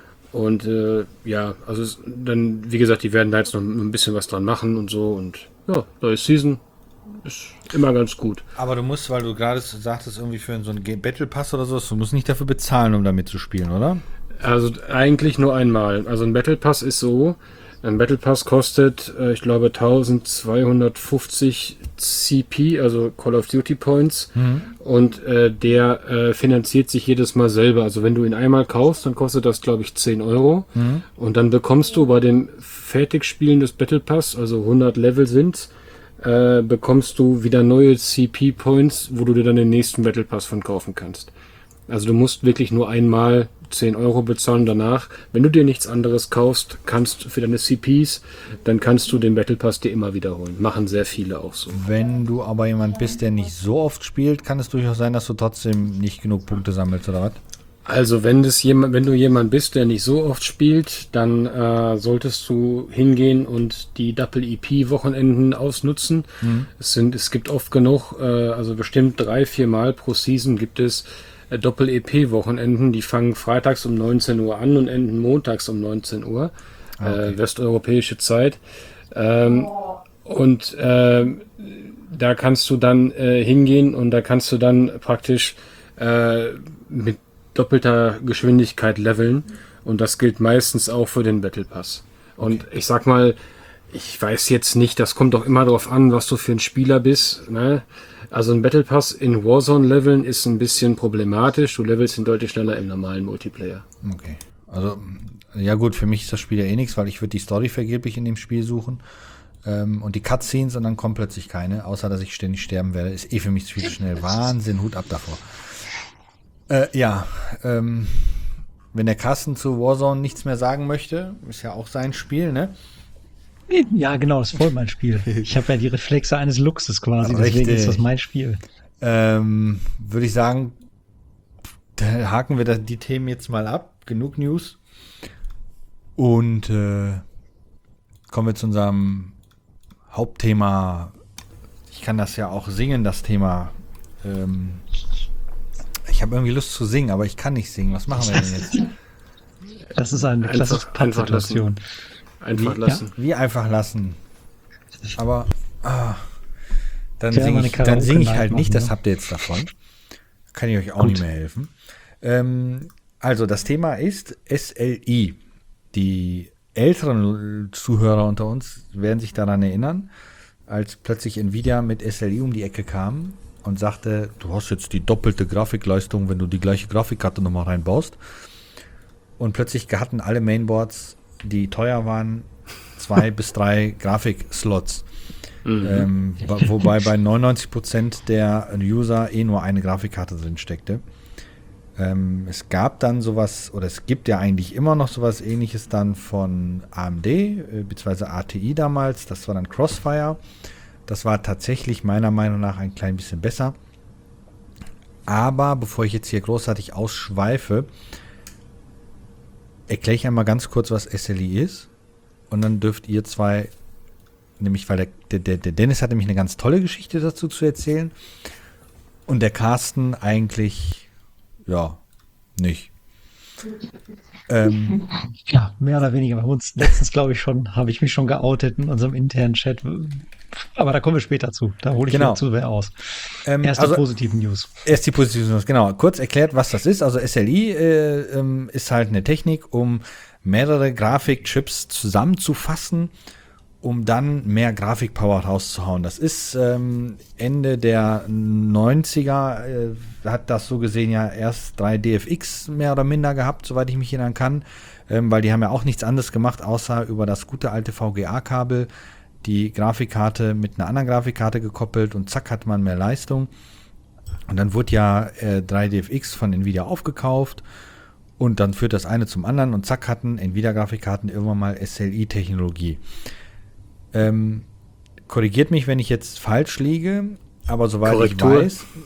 Und äh, ja, also es, dann, wie gesagt, die werden da jetzt noch ein bisschen was dran machen und so, und ja, neue Season ist immer ganz gut. Aber du musst, weil du gerade sagtest, irgendwie für so einen Battle Pass oder so, du musst nicht dafür bezahlen, um damit zu spielen, oder? Also eigentlich nur einmal. Also ein Battle Pass ist so, ein Battle Pass kostet, äh, ich glaube, eintausendzweihundertfünfzig C P, also Call of Duty Points, mhm. und äh, der äh, finanziert sich jedes Mal selber. Also wenn du ihn einmal kaufst, dann kostet das, glaube ich, zehn Euro, mhm. und dann bekommst du bei dem Fertigspielen des Battle Pass, also hundert Level sind, äh, bekommst du wieder neue C P Points, wo du dir dann den nächsten Battle Pass von kaufen kannst. Also du musst wirklich nur einmal zehn Euro bezahlen danach. Wenn du dir nichts anderes kaufst, kannst für deine C Ps, dann kannst du den Battle Pass dir immer wiederholen. Machen sehr viele auch so. Wenn du aber jemand bist, der nicht so oft spielt, kann es durchaus sein, dass du trotzdem nicht genug Punkte sammelst, oder was? Also wenn das jemand, wenn du jemand bist, der nicht so oft spielt, dann äh, solltest du hingehen und die Doppel-E P-Wochenenden ausnutzen. Mhm. Es sind, es gibt oft genug, äh, also bestimmt drei, vier Mal pro Season gibt es Doppel-E P-Wochenenden, die fangen freitags um neunzehn Uhr an und enden montags um neunzehn Uhr, okay. äh, westeuropäische Zeit. Ähm, und äh, da kannst du dann äh, hingehen, und da kannst du dann praktisch äh, mit doppelter Geschwindigkeit leveln, und das gilt meistens auch für den Battle Pass. Und okay. ich sag mal, ich weiß jetzt nicht, das kommt doch immer darauf an, was du für ein Spieler bist, ne? Also ein Battle Pass in Warzone leveln ist ein bisschen problematisch. Du levelst ihn deutlich schneller im normalen Multiplayer. Okay. Also, ja gut, für mich ist das Spiel ja eh nichts, weil ich würde die Story vergeblich in dem Spiel suchen. Ähm, und die Cutscenes, und dann kommt plötzlich keine, außer dass ich ständig sterben werde. Ist eh für mich viel zu schnell. Wahnsinn, Hut ab davor. Äh, ja, ähm, wenn der Carsten zu Warzone nichts mehr sagen möchte, ist ja auch sein Spiel, ne? Ja, genau, das ist voll mein Spiel. Ich habe ja die Reflexe eines Luchses quasi, Richtig. Deswegen ist das mein Spiel. Ähm, würde ich sagen, da haken wir da die Themen jetzt mal ab. Genug News. Und äh, kommen wir zu unserem Hauptthema. Ich kann das ja auch singen, das Thema. Ähm, ich habe irgendwie Lust zu singen, aber ich kann nicht singen. Was machen wir denn jetzt? Das ist eine klassische Pattsituation. Einfach wie, lassen. Ja, wie einfach lassen. Aber ah, dann ja, singe ich, dann sing ich halt machen, nicht, das ne? habt ihr jetzt davon. Kann ich euch auch Gut. nicht mehr helfen. Ähm, also das Thema ist S L I. Die älteren Zuhörer unter uns werden sich daran erinnern, als plötzlich Nvidia mit S L I um die Ecke kam und sagte, du hast jetzt die doppelte Grafikleistung, wenn du die gleiche Grafikkarte nochmal reinbaust. Und plötzlich hatten alle Mainboards, die teuer waren, zwei bis drei Grafikslots. Mhm. Ähm, wobei bei neunundneunzig Prozent der User eh nur eine Grafikkarte drin steckte. Ähm, es gab dann sowas, oder es gibt ja eigentlich immer noch sowas Ähnliches dann von A M D, äh, beziehungsweise A T I damals, das war dann Crossfire. Das war tatsächlich meiner Meinung nach ein klein bisschen besser. Aber bevor ich jetzt hier großartig ausschweife, erkläre ich einmal ganz kurz, was S L I ist. Und dann dürft ihr zwei, nämlich weil der, der, der Dennis hat nämlich eine ganz tolle Geschichte dazu zu erzählen. Und der Carsten eigentlich, ja, nicht. Ähm, ja, mehr oder weniger. Bei uns letztens, glaube ich, schon, habe ich mich schon geoutet in unserem internen Chat. Aber da kommen wir später zu. Da hole ich genau. wieder zu wer aus. Ähm, erst also, die positiven News. Erst die positiven News, genau. Kurz erklärt, was das ist. Also S L I äh, ähm, ist halt eine Technik, um mehrere Grafikchips zusammenzufassen, um dann mehr Grafikpower rauszuhauen. Das ist ähm, Ende der neunziger, äh, hat das so gesehen ja erst drei D F X mehr oder minder gehabt, soweit ich mich erinnern kann, ähm, weil die haben ja auch nichts anderes gemacht, außer über das gute alte V G A-Kabel die Grafikkarte mit einer anderen Grafikkarte gekoppelt und zack hat man mehr Leistung. Und dann wurde ja äh, drei D F X von Nvidia aufgekauft und dann führt das eine zum anderen und zack hatten Nvidia-Grafikkarten irgendwann mal S L I-Technologie. Ähm, korrigiert mich, wenn ich jetzt falsch liege, aber soweit Korrektur. ich weiß.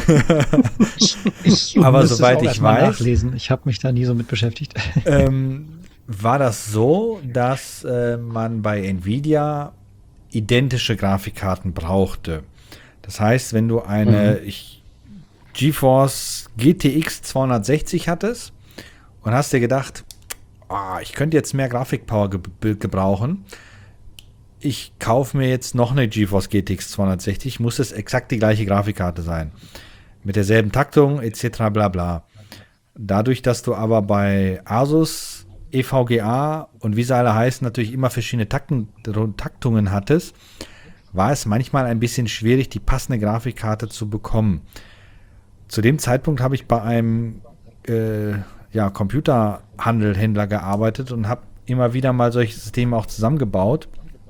aber soweit ich weiß. Nachlesen. Ich habe mich da nie so mit beschäftigt. ähm, war das so, dass äh, man bei Nvidia identische Grafikkarten brauchte. Das heißt, wenn du eine mhm. ich, GeForce G T X zweihundertsechzig hattest und hast dir gedacht, oh, ich könnte jetzt mehr Grafikpower ge- gebrauchen, ich kaufe mir jetzt noch eine GeForce G T X zweihundertsechzig, muss es exakt die gleiche Grafikkarte sein. Mit derselben Taktung et cetera bla bla. Dadurch, dass du aber bei Asus, E V G A und wie sie alle heißen, natürlich immer verschiedene Takten, Taktungen hattest, war es manchmal ein bisschen schwierig, die passende Grafikkarte zu bekommen. Zu dem Zeitpunkt habe ich bei einem äh, ja, Computerhandelhändler gearbeitet und habe immer wieder mal solche Systeme auch zusammengebaut.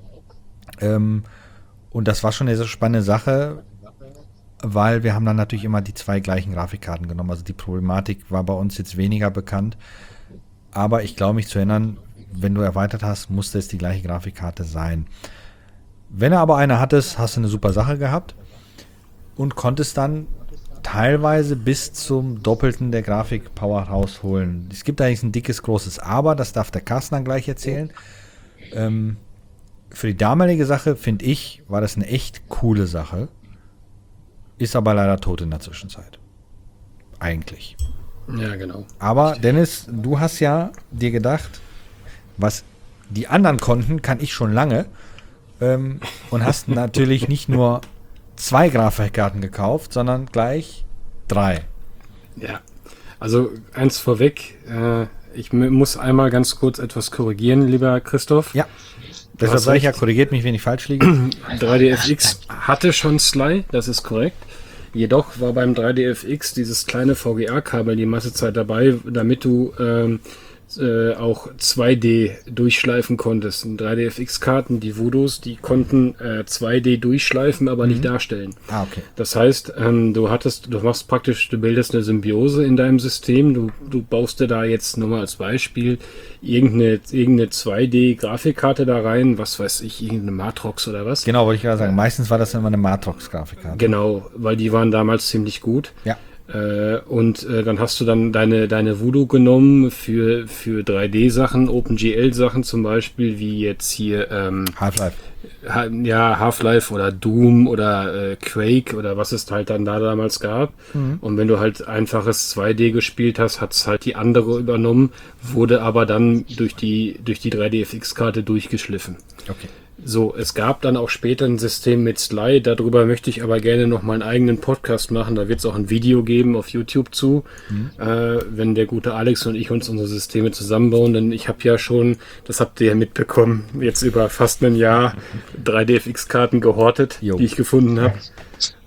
Ähm, und das war schon eine sehr spannende Sache, weil wir haben dann natürlich immer die zwei gleichen Grafikkarten genommen. Also die Problematik war bei uns jetzt weniger bekannt. Aber ich glaube mich zu erinnern, wenn du erweitert hast, musste es die gleiche Grafikkarte sein. Wenn du aber eine hattest, hast du eine super Sache gehabt und konntest dann teilweise bis zum Doppelten der Grafikpower rausholen. Es gibt eigentlich ein dickes, großes Aber, das darf der Carsten dann gleich erzählen. Ähm, für die damalige Sache, finde ich, war das eine echt coole Sache. Ist aber leider tot in der Zwischenzeit. Eigentlich. Ja, genau. Aber Dennis, du hast ja dir gedacht, was die anderen konnten, kann ich schon lange. Ähm, und hast natürlich nicht nur zwei Grafikkarten gekauft, sondern gleich drei. Ja, also eins vorweg. Äh, ich m- muss einmal ganz kurz etwas korrigieren, lieber Christoph. Ja, deshalb sage ich ja, korrigiert mich, wenn ich falsch liege. drei D F X hatte schon Sly, das ist korrekt. Jedoch war beim drei D F X dieses kleine V G A-Kabel die meiste Zeit dabei, damit du ähm, äh, auch zwei D durchschleifen konntest. Und drei D F X-Karten, die Voodoos, die konnten äh, zwei D durchschleifen, aber mhm. nicht darstellen. Ah, okay. Das heißt, ähm, du hattest, du machst praktisch, du bildest eine Symbiose in deinem System. Du, du baust dir da jetzt nur mal als Beispiel irgendeine, irgendeine zwei D-Grafikkarte da rein, was weiß ich, irgendeine Matrox oder was. Genau, wollte ich gerade sagen. Meistens war das immer eine Matrox-Grafikkarte. Genau, weil die waren damals ziemlich gut. Ja. Äh, und äh, dann hast du dann deine, deine Voodoo genommen für, für drei D-Sachen, OpenGL-Sachen zum Beispiel, wie jetzt hier ähm, Half-Life. Ha- ja, Half-Life oder Doom oder äh, Quake oder was es halt dann da damals gab. Mhm. Und wenn du halt einfaches zwei D gespielt hast, hat es halt die andere übernommen, wurde aber dann durch die, durch die drei D F X-Karte durchgeschliffen. Okay. So, es gab dann auch später ein System mit Sly, darüber möchte ich aber gerne noch mal einen eigenen Podcast machen, da wird es auch ein Video geben auf YouTube zu, mhm. äh, wenn der gute Alex und ich uns unsere Systeme zusammenbauen, denn ich habe ja schon, das habt ihr ja mitbekommen, jetzt über fast ein Jahr drei D F X-Karten gehortet, jo. die ich gefunden habe.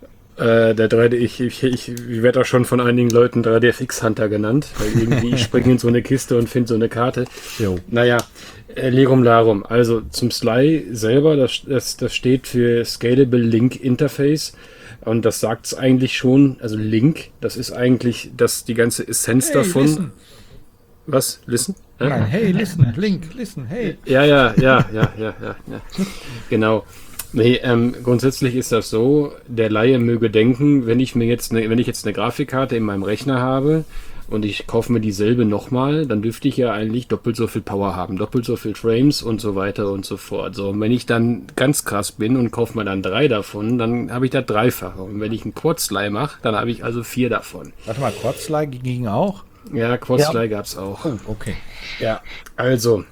Äh, der drei D, ich, ich, ich, ich werde auch schon von einigen Leuten drei D F X-Hunter genannt, weil irgendwie ich springe in so eine Kiste und finde so eine Karte. Jo. Naja, äh, Lirum Larum. Also zum Sly selber, das, das, das steht für Scalable Link Interface. Und das sagt es eigentlich schon, also Link, das ist eigentlich das, die ganze Essenz Hey, davon. listen. Was? Listen? Ja? Nein, hey, listen, Link, listen, hey. Ja, ja, ja, ja, ja, ja, ja. Genau. Nee, ähm, grundsätzlich ist das so, der Laie möge denken, wenn ich mir jetzt eine, wenn ich jetzt eine Grafikkarte in meinem Rechner habe und ich kaufe mir dieselbe nochmal, dann dürfte ich ja eigentlich doppelt so viel Power haben, doppelt so viel Frames und so weiter und so fort. So, und wenn ich dann ganz krass bin und kaufe mir dann drei davon, dann habe ich da dreifache. Und wenn ich einen Quad-Sly mache, dann habe ich also vier davon. Warte mal, Quad-Sly ging auch? Ja, Quad-Sly Ja. gab's auch. Oh, okay. Ja, also,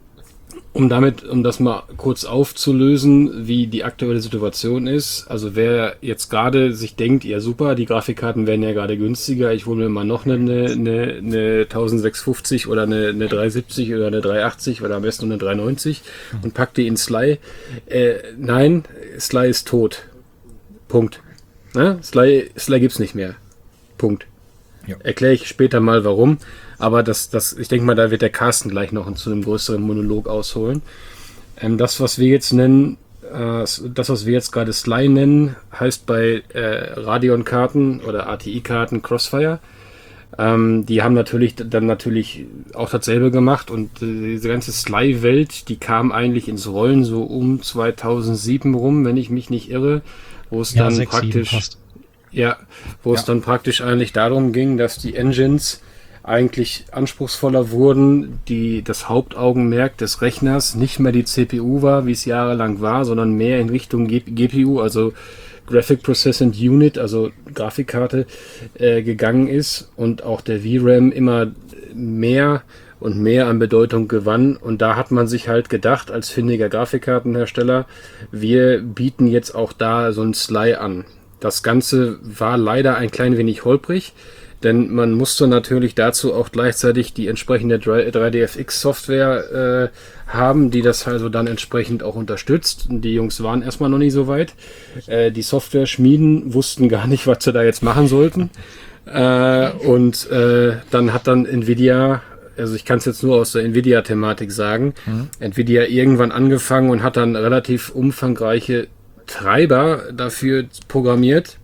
um damit, um das mal kurz aufzulösen, wie die aktuelle Situation ist. Also wer jetzt gerade sich denkt, ja super, die Grafikkarten werden ja gerade günstiger, ich hole mir mal noch eine, eine, eine eintausendsechshundertfünfzig oder eine, eine dreihundertsiebzig oder eine dreihundertachtzig oder am besten eine dreihundertneunzig und pack die in Sly. Äh, nein, Sly ist tot. Punkt. Ne? Sly, Sly gibt's nicht mehr. Punkt. Ja. Erkläre ich später mal warum, aber das, das, ich denke mal, da wird der Carsten gleich noch zu einem größeren Monolog ausholen. Ähm, das, was wir jetzt nennen, äh, das, was wir jetzt gerade Sly nennen, heißt bei äh, Radeon-Karten oder A T I-Karten Crossfire. Ähm, die haben natürlich dann natürlich auch dasselbe gemacht und äh, diese ganze Sly-Welt, die kam eigentlich ins Rollen so um zweitausendsieben rum, wenn ich mich nicht irre, wo es Ja, dann sechs, sieben praktisch fast. ja, wo Ja. es dann praktisch eigentlich darum ging, dass die Engines eigentlich anspruchsvoller wurden, die das Hauptaugenmerk des Rechners nicht mehr die C P U war, wie es jahrelang war, sondern mehr in Richtung G P U, also Graphic Processing Unit, also Grafikkarte, äh, gegangen ist und auch der V RAM immer mehr und mehr an Bedeutung gewann. Und da hat man sich halt gedacht, als findiger Grafikkartenhersteller, wir bieten jetzt auch da so ein Sly an. Das Ganze war leider ein klein wenig holprig, denn man musste natürlich dazu auch gleichzeitig die entsprechende drei D F X-Software äh, haben, die das also dann entsprechend auch unterstützt. Und die Jungs waren erstmal noch nicht so weit. Äh, die Software-Schmieden wussten gar nicht, was sie da jetzt machen sollten. Äh, und äh, dann hat dann Nvidia, also ich kann es jetzt nur aus der Nvidia-Thematik sagen, mhm. Nvidia irgendwann angefangen und hat dann relativ umfangreiche Treiber dafür programmiert,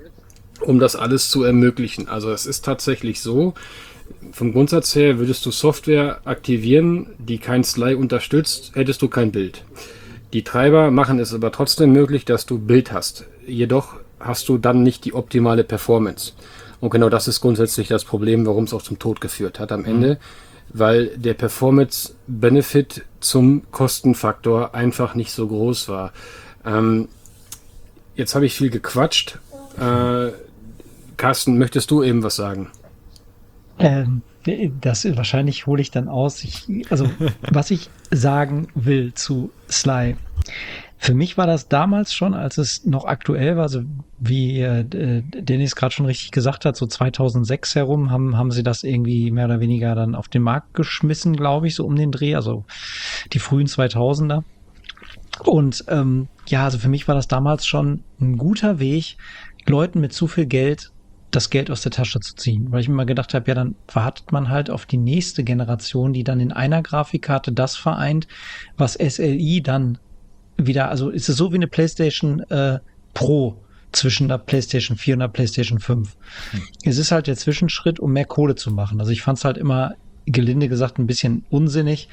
um das alles zu ermöglichen. Also es ist tatsächlich so, vom Grundsatz her würdest du Software aktivieren, die kein Sly unterstützt, hättest du kein Bild. Die Treiber machen es aber trotzdem möglich, dass du Bild hast. Jedoch hast du dann nicht die optimale Performance. Und genau das ist grundsätzlich das Problem, warum es auch zum Tod geführt hat am Ende, mhm. weil der Performance-Benefit zum Kostenfaktor einfach nicht so groß war. Ähm, jetzt habe ich viel gequatscht. Äh, Carsten, möchtest du eben was sagen? Ähm, das wahrscheinlich hole ich dann aus. Ich, also, was ich sagen will zu Sly. Für mich war das damals schon, als es noch aktuell war, also wie äh, Dennis gerade schon richtig gesagt hat, so zweitausendsechs herum haben, haben sie das irgendwie mehr oder weniger dann auf den Markt geschmissen, glaube ich, so um den Dreh, also die frühen zweitausender. Und ähm, ja, also für mich war das damals schon ein guter Weg, Leuten mit zu viel Geld das Geld aus der Tasche zu ziehen. Weil ich mir mal gedacht habe, ja, dann wartet man halt auf die nächste Generation, die dann in einer Grafikkarte das vereint, was S L I dann wieder, also ist es so wie eine PlayStation äh, Pro zwischen der PlayStation vier und der PlayStation fünf. Hm. Es ist halt der Zwischenschritt, um mehr Kohle zu machen. Also ich fand es halt immer, gelinde gesagt, ein bisschen unsinnig,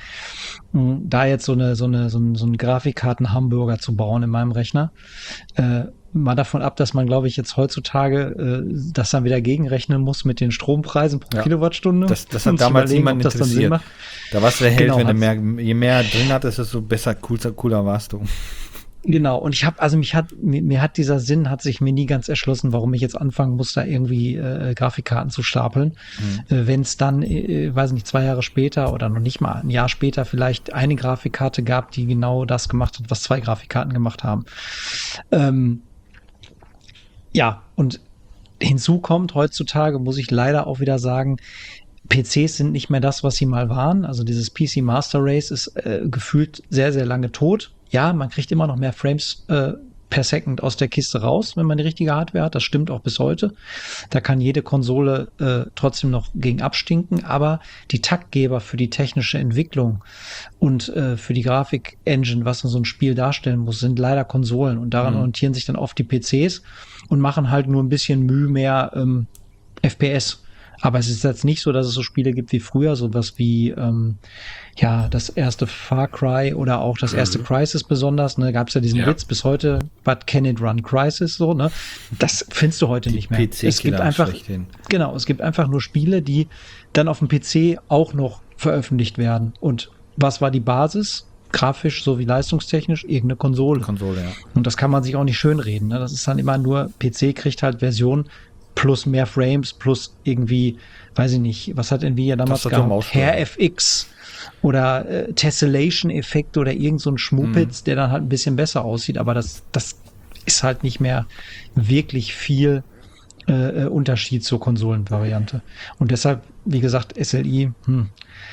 da jetzt so eine so eine so einen, so einen Grafikkarten-Hamburger zu bauen in meinem Rechner. Äh, mal davon ab, dass man, glaube ich, jetzt heutzutage äh, das dann wieder gegenrechnen muss mit den Strompreisen pro ja. Kilowattstunde. Das, das hat damals niemand interessiert. Da warst du der Held, genau, wenn du mehr, je mehr drin hattest, desto besser, cooler, cooler warst du. Genau, und ich habe, also mich hat, mir, mir hat dieser Sinn, hat sich mir nie ganz erschlossen, warum ich jetzt anfangen muss, da irgendwie äh, Grafikkarten zu stapeln. Mhm. Äh, wenn es dann, äh, weiß nicht, zwei Jahre später oder noch nicht mal ein Jahr später vielleicht eine Grafikkarte gab, die genau das gemacht hat, was zwei Grafikkarten gemacht haben. Ähm, ja, und hinzu kommt heutzutage, muss ich leider auch wieder sagen, P Cs sind nicht mehr das, was sie mal waren. Also dieses P C Master Race ist äh, gefühlt sehr, sehr lange tot. Ja, man kriegt immer noch mehr Frames äh, per Second aus der Kiste raus, wenn man die richtige Hardware hat. Das stimmt auch bis heute. Da kann jede Konsole äh, trotzdem noch gegen abstinken, aber die Taktgeber für die technische Entwicklung und äh, für die Grafik-Engine, was so ein Spiel darstellen muss, sind leider Konsolen und daran mhm. orientieren sich dann oft die P Cs und machen halt nur ein bisschen Mühe mehr ähm, F P S. Aber es ist jetzt nicht so, dass es so Spiele gibt wie früher, sowas wie ähm, ja das erste Far Cry oder auch das erste mhm. Crysis besonders. Ne, gab es ja diesen ja. Witz bis heute, but can it run Crysis? So, ne, das findest du heute die nicht mehr. P C es gibt einfach schlechthin. Genau, es gibt einfach nur Spiele, die dann auf dem P C auch noch veröffentlicht werden. Und was war die Basis? Grafisch sowie leistungstechnisch irgendeine Konsole. Konsole, ja. Und das kann man sich auch nicht schönreden. Ne? Das ist dann immer nur, P C kriegt halt Version plus mehr Frames, plus irgendwie, weiß ich nicht, was hat Nvidia damals gehabt? Hair F X oder äh, Tessellation-Effekt oder irgend so ein Schmuppitz, mm. der dann halt ein bisschen besser aussieht, aber das, das ist halt nicht mehr wirklich viel äh, Unterschied zur Konsolenvariante. Und deshalb, wie gesagt, S L I, hm,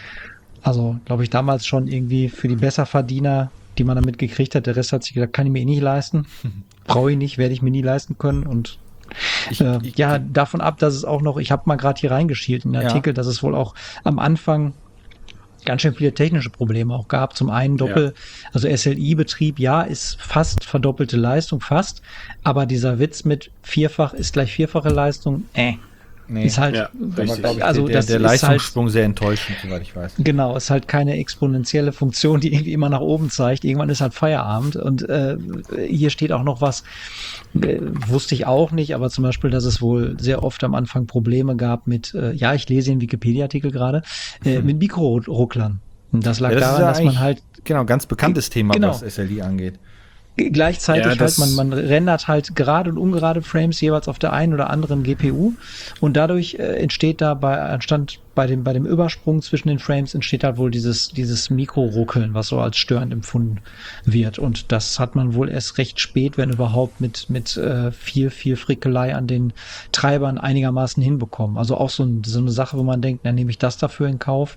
also glaube ich damals schon irgendwie für die Besserverdiener, die man damit gekriegt hat, der Rest hat sich gesagt, kann ich mir eh nicht leisten, brauche ich nicht, werde ich mir nie leisten können und Ich, äh, ich, ja, davon ab, dass es auch noch, ich habe mal gerade hier reingeschielt in den Artikel, ja. dass es wohl auch am Anfang ganz schön viele technische Probleme auch gab. Zum einen Doppel, ja. also S L I-Betrieb, ja, ist fast verdoppelte Leistung, fast, aber dieser Witz mit vierfach ist gleich vierfache Leistung, äh. Nee. Ist halt, ja, aber, ich, also der, das der ist Leistungssprung halt, sehr enttäuschend, soweit ich weiß. Genau, ist halt keine exponentielle Funktion, die irgendwie immer nach oben zeigt. Irgendwann ist halt Feierabend und äh, hier steht auch noch was, äh, wusste ich auch nicht, aber zum Beispiel, dass es wohl sehr oft am Anfang Probleme gab mit, äh, ja, ich lese den Wikipedia-Artikel gerade, äh, hm. mit Mikrorucklern. Und das lag ja, das daran, ja dass man halt... Genau, ganz bekanntes Thema, genau. was S L I angeht. Gleichzeitig ja, halt, man, man rendert halt gerade und ungerade Frames jeweils auf der einen oder anderen G P U und dadurch äh, entsteht da bei, anstatt bei dem, bei dem Übersprung zwischen den Frames entsteht halt wohl dieses, dieses Mikroruckeln, was so als störend empfunden wird und das hat man wohl erst recht spät, wenn überhaupt, mit, mit äh, viel, viel Frickelei an den Treibern einigermaßen hinbekommen. Also auch so, ein, so eine Sache, wo man denkt, dann nehme ich das dafür in Kauf.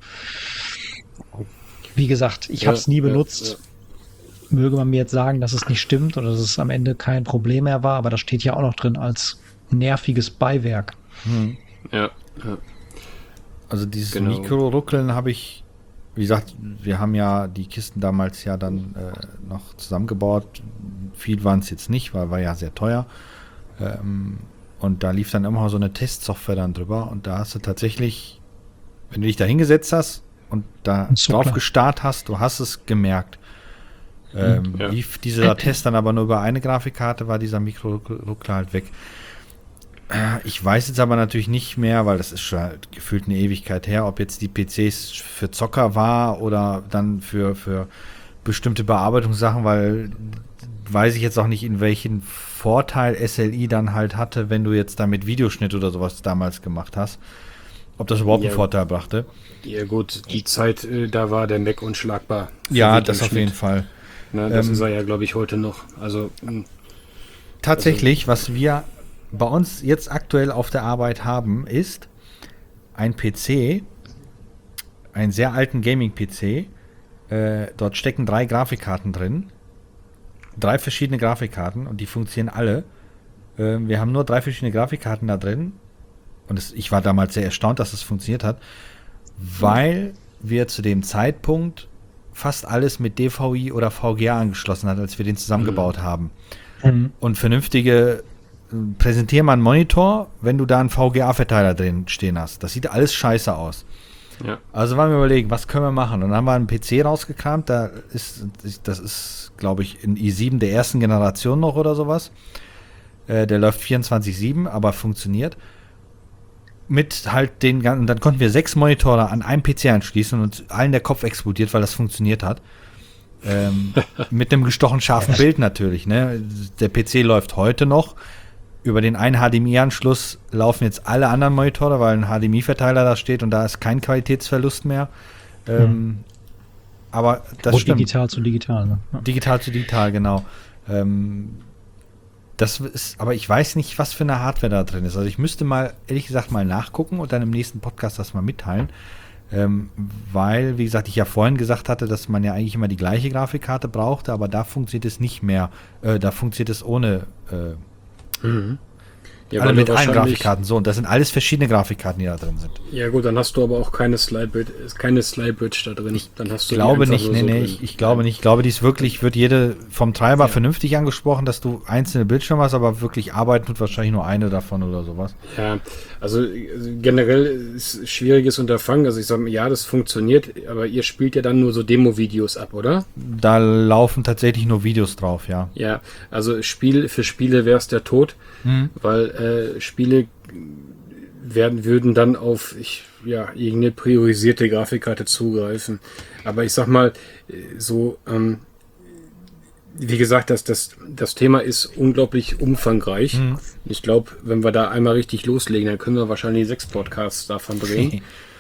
Wie gesagt, ich ja, habe es nie benutzt. Ja, ja. Möge man mir jetzt sagen, dass es nicht stimmt oder dass es am Ende kein Problem mehr war, aber das steht ja auch noch drin als nerviges Beiwerk. Hm. Ja, ja. Also dieses genau. Mikroruckeln habe ich, wie gesagt, wir haben ja die Kisten damals ja dann äh, noch zusammengebaut. Viel waren es jetzt nicht, weil war ja sehr teuer. Ähm, und da lief dann immer so eine Testsoftware dann drüber und da hast du tatsächlich, wenn du dich da hingesetzt hast und da so drauf klar. gestarrt hast, du hast es gemerkt. Ähm, ja. Lief dieser Test dann aber nur über eine Grafikkarte, war dieser Mikroruckler halt weg. Äh, ich weiß jetzt aber natürlich nicht mehr, weil das ist schon halt gefühlt eine Ewigkeit her, ob jetzt die P Cs für Zocker war oder dann für, für bestimmte Bearbeitungssachen, weil weiß ich jetzt auch nicht, in welchen Vorteil S L I dann halt hatte, wenn du jetzt damit Videoschnitt oder sowas damals gemacht hast. Ob das überhaupt ja, einen Vorteil brachte. Ja gut, die Zeit, äh, da war der Mac unschlagbar. Ja, das auf jeden Fall. Na, das ähm, ist er ja, glaube ich, heute noch. Also mh. Tatsächlich, also, was wir bei uns jetzt aktuell auf der Arbeit haben, ist ein P C, einen sehr alten Gaming-P C. Äh, dort stecken drei Grafikkarten drin. Drei verschiedene Grafikkarten und die funktionieren alle. Äh, wir haben nur drei verschiedene Grafikkarten da drin. Und es, ich war damals sehr erstaunt, dass es funktioniert hat, weil wir zu dem Zeitpunkt fast alles mit D V I oder V G A angeschlossen hat, als wir den zusammengebaut mhm. haben. Mhm. Und vernünftige, präsentier mal einen Monitor, wenn du da einen V G A-Verteiler drin stehen hast. Das sieht alles scheiße aus. Ja. Also waren wir überlegen, was können wir machen? Und dann haben wir einen P C rausgekramt, da ist, das ist, glaube ich, in i sieben der ersten Generation noch oder sowas. Äh, der läuft vierundzwanzig sieben, aber funktioniert. Mit halt den ganzen, dann konnten wir sechs Monitore an einem P C anschließen und uns allen der Kopf explodiert, weil das funktioniert hat. Ähm, mit einem gestochen scharfen Bild natürlich, ne? Der P C läuft heute noch. Über den einen H D M I-Anschluss laufen jetzt alle anderen Monitore, weil ein H D M I-Verteiler da steht und da ist kein Qualitätsverlust mehr. Ähm, mhm. Aber das und stimmt. Digital zu digital, ne? Ja. Digital zu digital, genau. Ähm, Das ist, aber ich weiß nicht, was für eine Hardware da drin ist. Also ich müsste mal, ehrlich gesagt, mal nachgucken und dann im nächsten Podcast das mal mitteilen. Ähm, weil, wie gesagt, ich ja vorhin gesagt hatte, dass man ja eigentlich immer die gleiche Grafikkarte brauchte, aber da funktioniert es nicht mehr. Äh, da funktioniert es ohne äh, Mhm. Ja, alle weil mit du allen wahrscheinlich- Grafikkarten. So, und das sind alles verschiedene Grafikkarten, die da drin sind. Ja gut, dann hast du aber auch keine Slybridge, keine Slybridge da drin. Dann hast du Ich die glaube einfach nicht, nur nee, so nee, drin. ich, ich glaube nicht. Ich glaube, dies wirklich wird jede vom Treiber vernünftig angesprochen, dass du einzelne Bildschirme hast, aber wirklich arbeiten tut wahrscheinlich nur eine davon oder sowas. Ja, also äh, generell ist ein schwieriges Unterfangen. Also ich sage, ja, das funktioniert, aber ihr spielt ja dann nur so Demo-Videos ab, oder? Da laufen tatsächlich nur Videos drauf, ja. Ja, also Spiel für Spiele wäre es der Tod, Mhm. weil äh, Spiele werden würden dann auf ich, ja irgendeine priorisierte Grafikkarte zugreifen. Aber ich sag mal äh, so, ähm, wie gesagt, das, das, das Thema ist unglaublich umfangreich. Mhm. Ich glaube, wenn wir da einmal richtig loslegen, dann können wir wahrscheinlich sechs Podcasts davon drehen.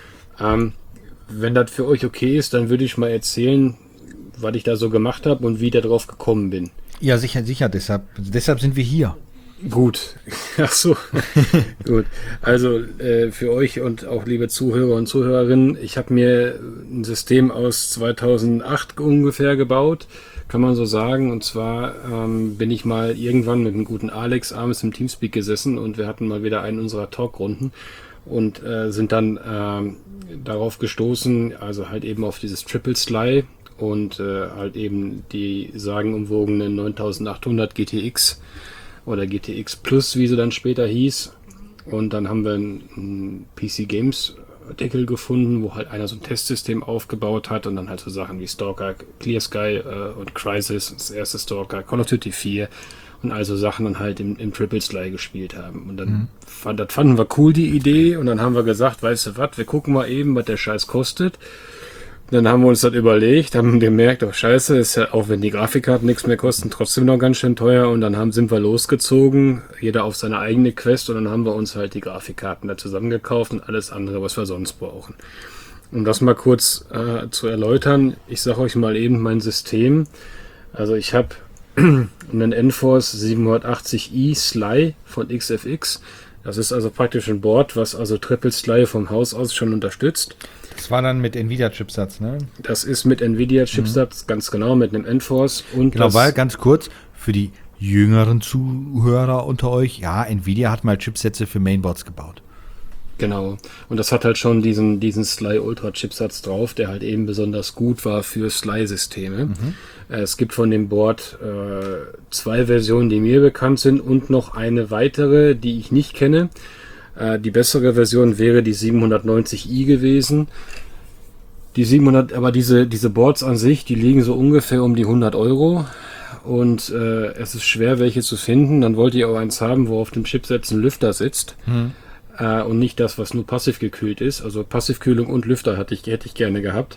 ähm, wenn das für euch okay ist, dann würde ich mal erzählen, was ich da so gemacht habe und wie ich da drauf gekommen bin. Ja, sicher, sicher. Deshalb, deshalb sind wir hier. Gut. Ach so. Gut. Also äh, für euch und auch liebe Zuhörer und Zuhörerinnen, ich habe mir ein System aus zweitausendacht ungefähr gebaut, kann man so sagen. Und zwar ähm, bin ich mal irgendwann mit dem guten Alex abends im Teamspeak gesessen und wir hatten mal wieder einen unserer Talkrunden und äh, sind dann ähm, darauf gestoßen, also halt eben auf dieses Triple Sly und äh, halt eben die sagenumwogenen neuntausendachthundert G T X oder G T X Plus, wie sie dann später hieß. Und dann haben wir einen P C Games Artikel gefunden, wo halt einer so ein Testsystem aufgebaut hat und dann halt so Sachen wie Stalker, Clear Sky äh, und Crysis, das erste Stalker, Call of Duty vier und also Sachen dann halt im, im Triple Sly gespielt haben. Und dann Mhm. fand, das fanden wir cool, die Idee, und dann haben wir gesagt, weißt du was, wir gucken mal eben, was der Scheiß kostet. Dann haben wir uns das überlegt, haben gemerkt, oh scheiße, ist ja, auch wenn die Grafikkarten nichts mehr kosten, trotzdem noch ganz schön teuer, und dann haben, sind wir losgezogen, jeder auf seine eigene Quest, und dann haben wir uns halt die Grafikkarten da zusammengekauft und alles andere, was wir sonst brauchen. Um das mal kurz äh, zu erläutern, ich sage euch mal eben mein System. Also ich habe einen Enforce siebenhundertachtzig i Sly von X F X. Das ist also praktisch ein Board, was also Triple Sly vom Haus aus schon unterstützt. Das war dann mit Nvidia-Chipsatz, ne? Das ist mit Nvidia-Chipsatz, mhm. ganz genau, mit einem Enforce. Und genau, das, weil ganz kurz, für die jüngeren Zuhörer unter euch, ja, Nvidia hat mal Chipsätze für Mainboards gebaut. Genau, und das hat halt schon diesen, diesen Sly Ultra Chipsatz drauf, der halt eben besonders gut war für Sly-Systeme. Mhm. Äh, es gibt von dem Board äh, zwei Versionen, die mir bekannt sind, und noch eine weitere, die ich nicht kenne. Die bessere Version wäre die siebenhundertneunzig i gewesen. Die siebenhundert, aber diese, diese Boards an sich, die liegen so ungefähr um die hundert Euro. Und äh, es ist schwer, welche zu finden. Dann wollte ich auch eins haben, wo auf dem Chipsatz ein Lüfter sitzt. Hm. Äh, und nicht das, was nur passiv gekühlt ist. Also Passivkühlung und Lüfter hatte ich, hätte ich gerne gehabt.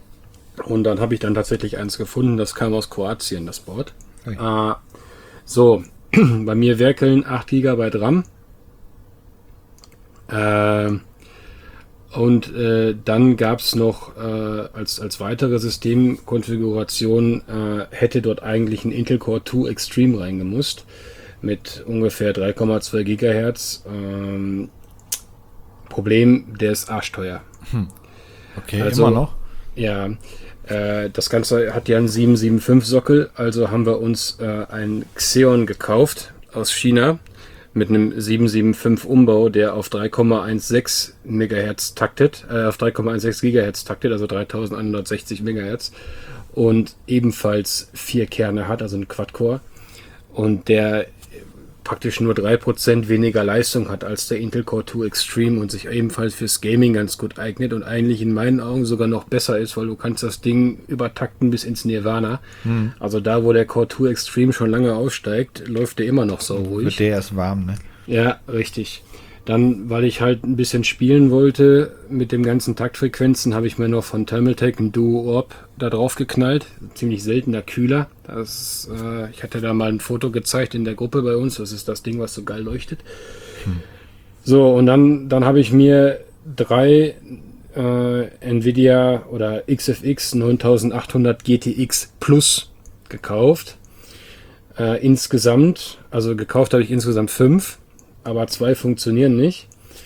Und dann habe ich dann tatsächlich eins gefunden. Das kam aus Kroatien, das Board. Äh, so, bei mir werkeln acht Gigabyte RAM. Äh, und äh, dann gab es noch äh, als, als weitere Systemkonfiguration, äh, hätte dort eigentlich ein Intel Core zwei Extreme reingemusst mit ungefähr drei Komma zwei Gigahertz. Ähm, Problem, der ist arschteuer. Hm. Okay, also, immer noch? Ja, äh, das Ganze hat ja einen sieben sieben fünf Sockel, also haben wir uns äh, einen Xeon gekauft aus China mit einem sieben sieben fünf Umbau, der auf drei Komma sechzehn Megahertz taktet, äh, auf drei Komma sechzehn Gigahertz taktet, also dreitausendeinhundertsechzig Megahertz, und ebenfalls vier Kerne hat, also ein Quad-Core, und der praktisch nur drei Prozent weniger Leistung hat als der Intel Core zwei Extreme und sich ebenfalls fürs Gaming ganz gut eignet und eigentlich in meinen Augen sogar noch besser ist, weil du kannst das Ding übertakten bis ins Nirvana. Hm. Also da, wo der Core zwei Extreme schon lange aussteigt, läuft der immer noch so ruhig. Wird der erst warm, ne? Ja, richtig. Dann, weil ich halt ein bisschen spielen wollte mit dem ganzen Taktfrequenzen, habe ich mir noch von Thermaltake ein Duo Orb da drauf geknallt. Ziemlich seltener Kühler. Das, äh, ich hatte da mal ein Foto gezeigt in der Gruppe bei uns. Das ist das Ding, was so geil leuchtet. Hm. So, und dann, dann habe ich mir drei äh, Nvidia oder X F X neuntausendachthundert G T X Plus gekauft. Äh, insgesamt, also gekauft habe ich insgesamt fünf. Aber zwei funktionieren nicht. Oh ja.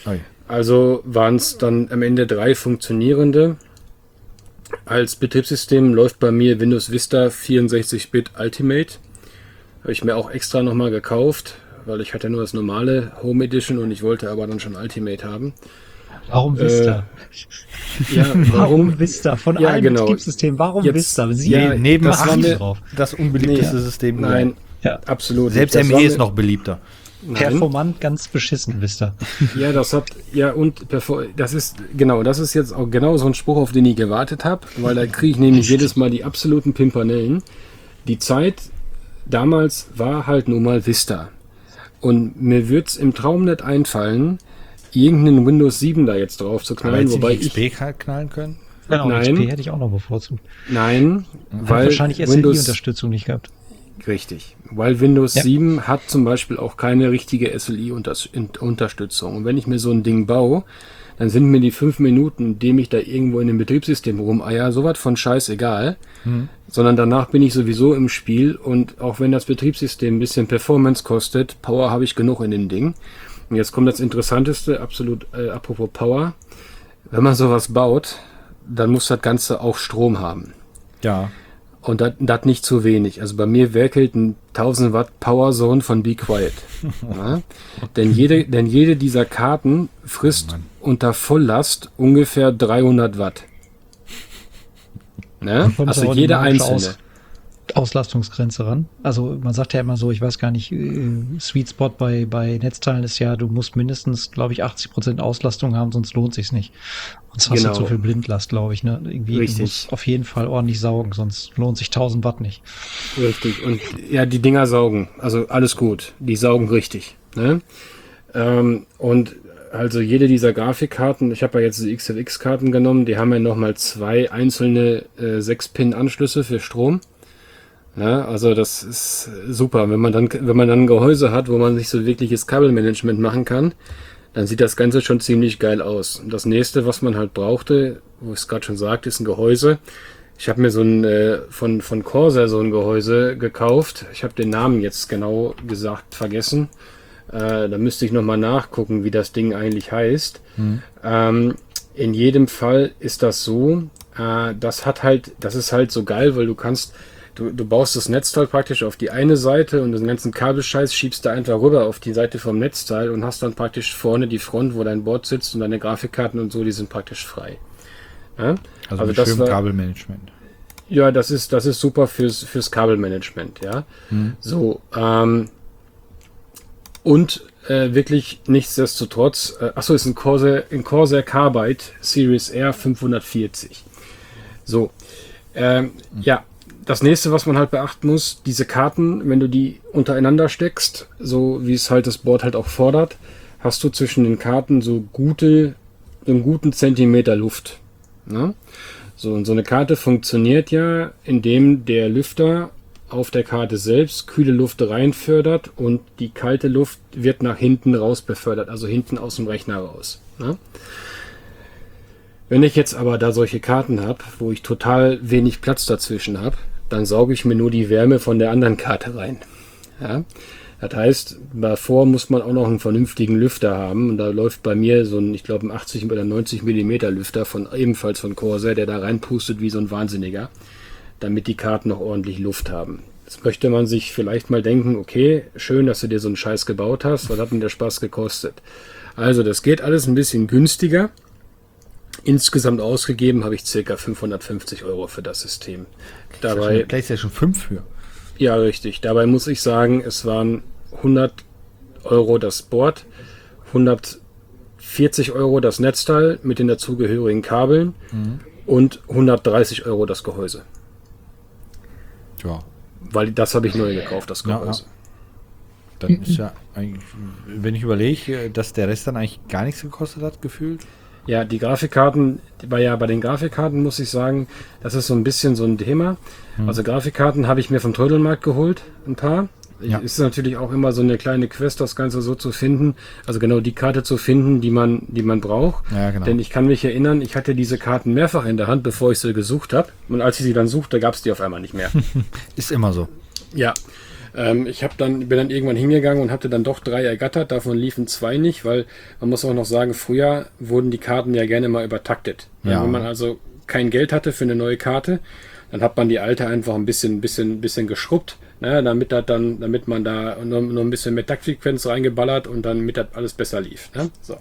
Also waren es dann am Ende drei funktionierende. Als Betriebssystem läuft bei mir Windows Vista vierundsechzig Bit Ultimate. Habe ich mir auch extra nochmal gekauft, weil ich hatte nur das normale Home Edition und ich wollte aber dann schon Ultimate haben. Warum Vista? Äh, ja, warum? Warum Vista? Von Ja, allen genau. Betriebssystemen, warum Jetzt- Vista? Sie ja, neben das war Acht mir- drauf. Das unbeliebteste Nee, System. Nein, Ja. absolut. Selbst nicht. Das M war E mir- ist noch beliebter. Nein. Performant, ganz beschissen, Vista. Ja, das hat, ja, und perfor- das ist, genau, das ist jetzt auch genau so ein Spruch, auf den ich gewartet habe, weil da kriege ich nämlich jedes Mal die absoluten Pimpernellen. Die Zeit damals war halt nun mal Vista. Und mir würde es im Traum nicht einfallen, irgendeinen Windows sieben da jetzt drauf zu Aber knallen, hätte wobei X ich, P halt knallen können? Genau, Nein. X P hätte ich auch noch bevorzugt. nein, Hat weil wahrscheinlich Windows, S L I-Unterstützung nicht gehabt. richtig, weil Windows Ja. sieben hat zum Beispiel auch keine richtige S L I-Unterstützung. Und wenn ich mir so ein Ding baue, dann sind mir die fünf Minuten, in dem ich da irgendwo in dem Betriebssystem rumeier, sowas von scheißegal, Hm. sondern danach bin ich sowieso im Spiel und auch wenn das Betriebssystem ein bisschen Performance kostet, Power habe ich genug in den Ding. Und jetzt kommt das Interessanteste, absolut, äh, apropos Power. Wenn man sowas baut, dann muss das Ganze auch Strom haben. Ja. Und das nicht zu wenig. Also bei mir werkelt ein tausend Watt Power Zone von Be Quiet. Ja? Denn, jede, denn jede dieser Karten frisst Mann. unter Volllast ungefähr dreihundert Watt. Ne? Kommt Also auch an jede die magische einzelne. Aus Auslastungsgrenze ran. Also man sagt ja immer so, ich weiß gar nicht, äh, Sweet Spot bei, bei Netzteilen ist ja, du musst mindestens, glaube ich, achtzig Prozent Auslastung haben, sonst lohnt sich's nicht. Sonst hast Genau. du zu viel Blindlast, glaube ich. Ne? Irgendwie Richtig. du musst auf jeden Fall ordentlich saugen, sonst lohnt sich tausend Watt nicht. Richtig. Und ja, die Dinger saugen. Also alles gut. Die saugen richtig. Ne? Ähm, und also jede dieser Grafikkarten, ich habe ja jetzt die X F X-Karten genommen, die haben ja nochmal zwei einzelne äh, sechs Pin Anschlüsse für Strom. Ja, also das ist super. Wenn man dann, wenn man dann ein Gehäuse hat, wo man nicht so wirkliches Kabelmanagement machen kann, dann sieht das Ganze schon ziemlich geil aus. Und das nächste, was man halt brauchte, wo ich es gerade schon sagte, ist ein Gehäuse. Ich habe mir so ein äh, von, von Corsair so ein Gehäuse gekauft. Ich habe den Namen jetzt genau gesagt vergessen. Äh, da müsste ich nochmal nachgucken, wie das Ding eigentlich heißt. Hm. Ähm, in jedem Fall ist das so, äh, das hat halt, das ist halt so geil, weil du kannst, du, du baust das Netzteil praktisch auf die eine Seite und den ganzen Kabelscheiß schiebst da einfach rüber auf die Seite vom Netzteil und hast dann praktisch vorne die Front, wo dein Board sitzt und deine Grafikkarten und so, die sind praktisch frei. Ja? Also, Also mit das schönem war- Kabelmanagement. Ja, das ist, das ist super fürs, fürs Kabelmanagement, ja. Hm. So, ähm, und äh, wirklich nichtsdestotrotz, äh, achso, ist ein Corsair, ein Corsair Carbide Series R fünfhundertvierzig. So, ähm, ja, das nächste, was man halt beachten muss, diese Karten, wenn du die untereinander steckst, so wie es halt das Board halt auch fordert, hast du zwischen den Karten so gute, so einen guten Zentimeter Luft. Ne? So, und so eine Karte funktioniert ja, indem der Lüfter auf der Karte selbst kühle Luft reinfördert und die kalte Luft wird nach hinten raus befördert, also hinten aus dem Rechner raus. Ne? Wenn ich jetzt aber da solche Karten habe, wo ich total wenig Platz dazwischen habe, dann sauge ich mir nur die Wärme von der anderen Karte rein. Ja? Das heißt, davor muss man auch noch einen vernünftigen Lüfter haben. Und da läuft bei mir so ein, ich glaube, ein achtzig oder neunzig Millimeter Lüfter von ebenfalls von Corsair, der da reinpustet wie so ein Wahnsinniger, damit die Karten noch ordentlich Luft haben. Jetzt möchte man sich vielleicht mal denken, okay, schön, dass du dir so einen Scheiß gebaut hast. Was hat denn der Spaß gekostet? Also, das geht alles ein bisschen günstiger. Insgesamt ausgegeben habe ich ca. fünfhundertfünfzig Euro für das System. Dabei, PlayStation fünf für. ja, richtig. Dabei muss ich sagen, es waren hundert Euro das Board, hundertvierzig Euro das Netzteil mit den dazugehörigen Kabeln Mhm. und hundertdreißig Euro das Gehäuse. Ja. Weil das habe ich neu gekauft, das Ja, Gehäuse. Dann ist ja eigentlich, wenn ich überlege, dass der Rest dann eigentlich gar nichts gekostet hat, gefühlt. Ja, die Grafikkarten, bei, ja, bei den Grafikkarten muss ich sagen, das ist so ein bisschen so ein Thema. Hm. Also Grafikkarten habe ich mir vom Trödelmarkt geholt, ein paar. Ja. Ist natürlich auch immer so eine kleine Quest, das Ganze so zu finden. Also genau die Karte zu finden, die man, die man braucht. Ja, genau. Denn ich kann mich erinnern, ich hatte diese Karten mehrfach in der Hand, bevor ich sie gesucht habe. Und als ich sie dann suchte, gab es die auf einmal nicht mehr. Ist immer so. Ja, Ähm, ich hab dann, bin dann irgendwann hingegangen und hatte dann doch drei ergattert, davon liefen zwei nicht, weil man muss auch noch sagen, früher wurden die Karten ja gerne mal übertaktet. Ja. Wenn man also kein Geld hatte für eine neue Karte, dann hat man die alte einfach ein bisschen, bisschen, bisschen geschrubbt, ne, damit das dann, damit man da noch, noch ein bisschen mehr Taktfrequenz reingeballert und dann mit das alles besser lief. Ne? So.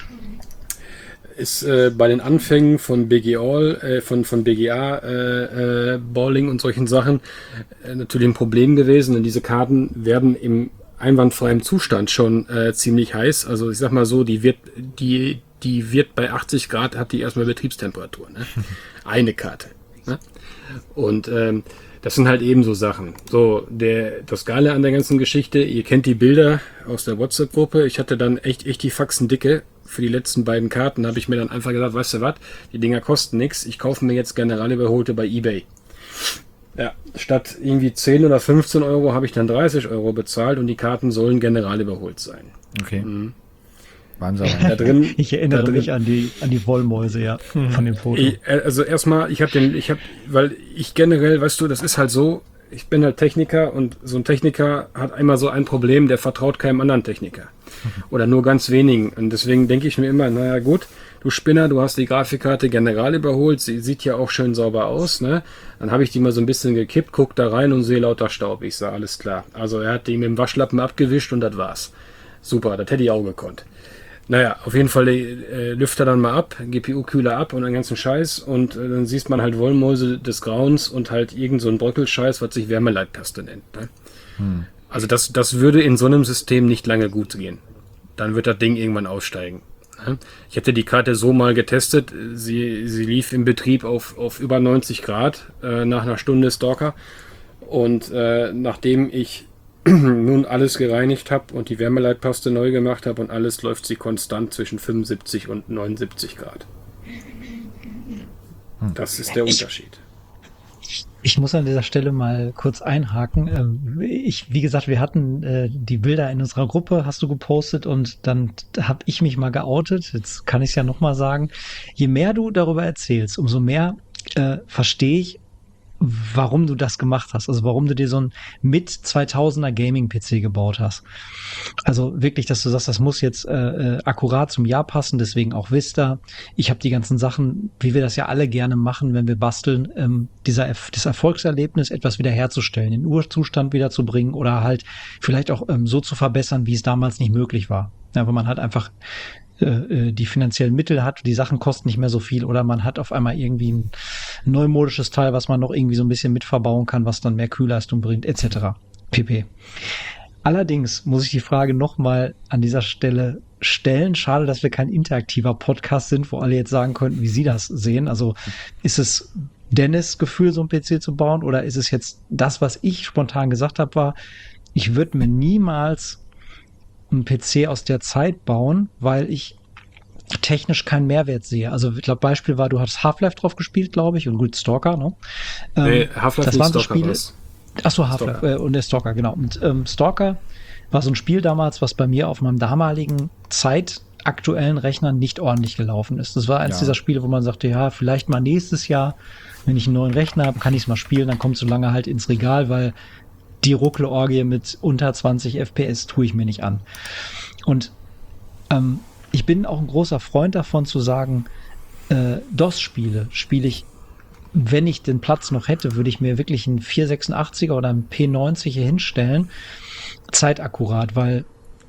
Ist äh, bei den Anfängen von B G All, äh, von, von B G A, äh, äh, Balling und solchen Sachen äh, natürlich ein Problem gewesen, denn diese Karten werden im einwandfreien Zustand schon äh, ziemlich heiß. Also ich sag mal so, die wird, die, die wird bei achtzig Grad, hat die erstmal Betriebstemperatur. Ne? Eine Karte. Ne? Und ähm, das sind halt eben so Sachen. So, der, das Geile an der ganzen Geschichte, ihr kennt die Bilder aus der WhatsApp-Gruppe. Ich hatte dann echt, echt die Faxen dicke. Für die letzten beiden Karten habe ich mir dann einfach gesagt, weißt du was, die Dinger kosten nichts. Ich kaufe mir jetzt Generalüberholte bei eBay. Ja, statt irgendwie zehn oder fünfzehn Euro habe ich dann dreißig Euro bezahlt und die Karten sollen generalüberholt sein. Okay. Mhm. Wahnsinn. Da drin, Ich erinnere da drin, mich an die, an die Wollmäuse, ja, von dem Foto. Ich, also erstmal, ich habe den, ich habe, weil ich generell, weißt du, das ist halt so, ich bin halt Techniker und so ein Techniker hat einmal so ein Problem, der vertraut keinem anderen Techniker. Oder nur ganz wenigen. Und deswegen denke ich mir immer, naja gut, du Spinner, du hast die Grafikkarte general überholt, sie sieht ja auch schön sauber aus, ne? Dann habe ich die mal so ein bisschen gekippt, guck da rein und sehe lauter Staub. Ich sage, alles klar. Also er hat die mit dem Waschlappen abgewischt und das war's. Super, das hätte ich auch gekonnt. Naja, auf jeden Fall äh, Lüfter dann mal ab, G P U-Kühler ab und den ganzen Scheiß und äh, dann siehst man halt Wollmäuse des Grauens und halt irgend so ein Bröckelscheiß, was sich Wärmeleitpaste nennt. Ne? Hm. Also das, das würde in so einem System nicht lange gut gehen. Dann wird das Ding irgendwann aussteigen. Ne? Ich hätte die Karte so mal getestet, sie, sie lief im Betrieb auf, auf über neunzig Grad äh, nach einer Stunde Stalker und äh, nachdem ich nun alles gereinigt habe und die Wärmeleitpaste neu gemacht habe und alles, läuft sie konstant zwischen fünfundsiebzig und neunundsiebzig Grad. Das ist der Unterschied. Ich muss an dieser Stelle mal kurz einhaken. Ich, wie gesagt, wir hatten äh, die Bilder in unserer Gruppe, hast du gepostet und dann habe ich mich mal geoutet. Jetzt kann ich es ja nochmal sagen. Je mehr du darüber erzählst, umso mehr äh, verstehe ich, warum du das gemacht hast, also warum du dir so ein mit zweitausender Gaming-P C gebaut hast. Also wirklich, dass du sagst, das muss jetzt äh, akkurat zum Jahr passen, deswegen auch Vista. Ich habe die ganzen Sachen, wie wir das ja alle gerne machen, wenn wir basteln, ähm, dieser das Erfolgserlebnis etwas wiederherzustellen, den Urzustand wiederzubringen oder halt vielleicht auch ähm, so zu verbessern, wie es damals nicht möglich war. Ja, weil man halt einfach die finanziellen Mittel hat, die Sachen kosten nicht mehr so viel oder man hat auf einmal irgendwie ein neumodisches Teil, was man noch irgendwie so ein bisschen mit verbauen kann, was dann mehr Kühlleistung bringt, et cetera pp. Allerdings muss ich die Frage nochmal an dieser Stelle stellen. Schade, dass wir kein interaktiver Podcast sind, wo alle jetzt sagen könnten, wie sie das sehen. Also ist es Dennis' Gefühl, so ein P C zu bauen oder ist es jetzt das, was ich spontan gesagt habe, war, ich würde mir niemals einen P C aus der Zeit bauen, weil ich technisch keinen Mehrwert sehe. Also ich glaube, Beispiel war, du hast Half-Life drauf gespielt, glaube ich, und gut, Stalker, ne? Ähm, nee, Half-Life das waren so Stalker Spiele. Achso, Half-Life äh, und der Stalker, genau. Und ähm, Stalker war so ein Spiel damals, was bei mir auf meinem damaligen zeitaktuellen Rechner nicht ordentlich gelaufen ist. Das war eins ja. dieser Spiele, wo man sagte, ja, vielleicht mal nächstes Jahr, wenn ich einen neuen Rechner habe, kann ich es mal spielen, dann kommt es so lange halt ins Regal, weil die Ruckelorgie mit unter zwanzig F P S tue ich mir nicht an. Und ähm, ich bin auch ein großer Freund davon zu sagen, äh, DOS-Spiele spiele ich, wenn ich den Platz noch hätte, würde ich mir wirklich einen vierhundertsechsundachtziger oder einen P neunzig hier hinstellen, zeitakkurat, weil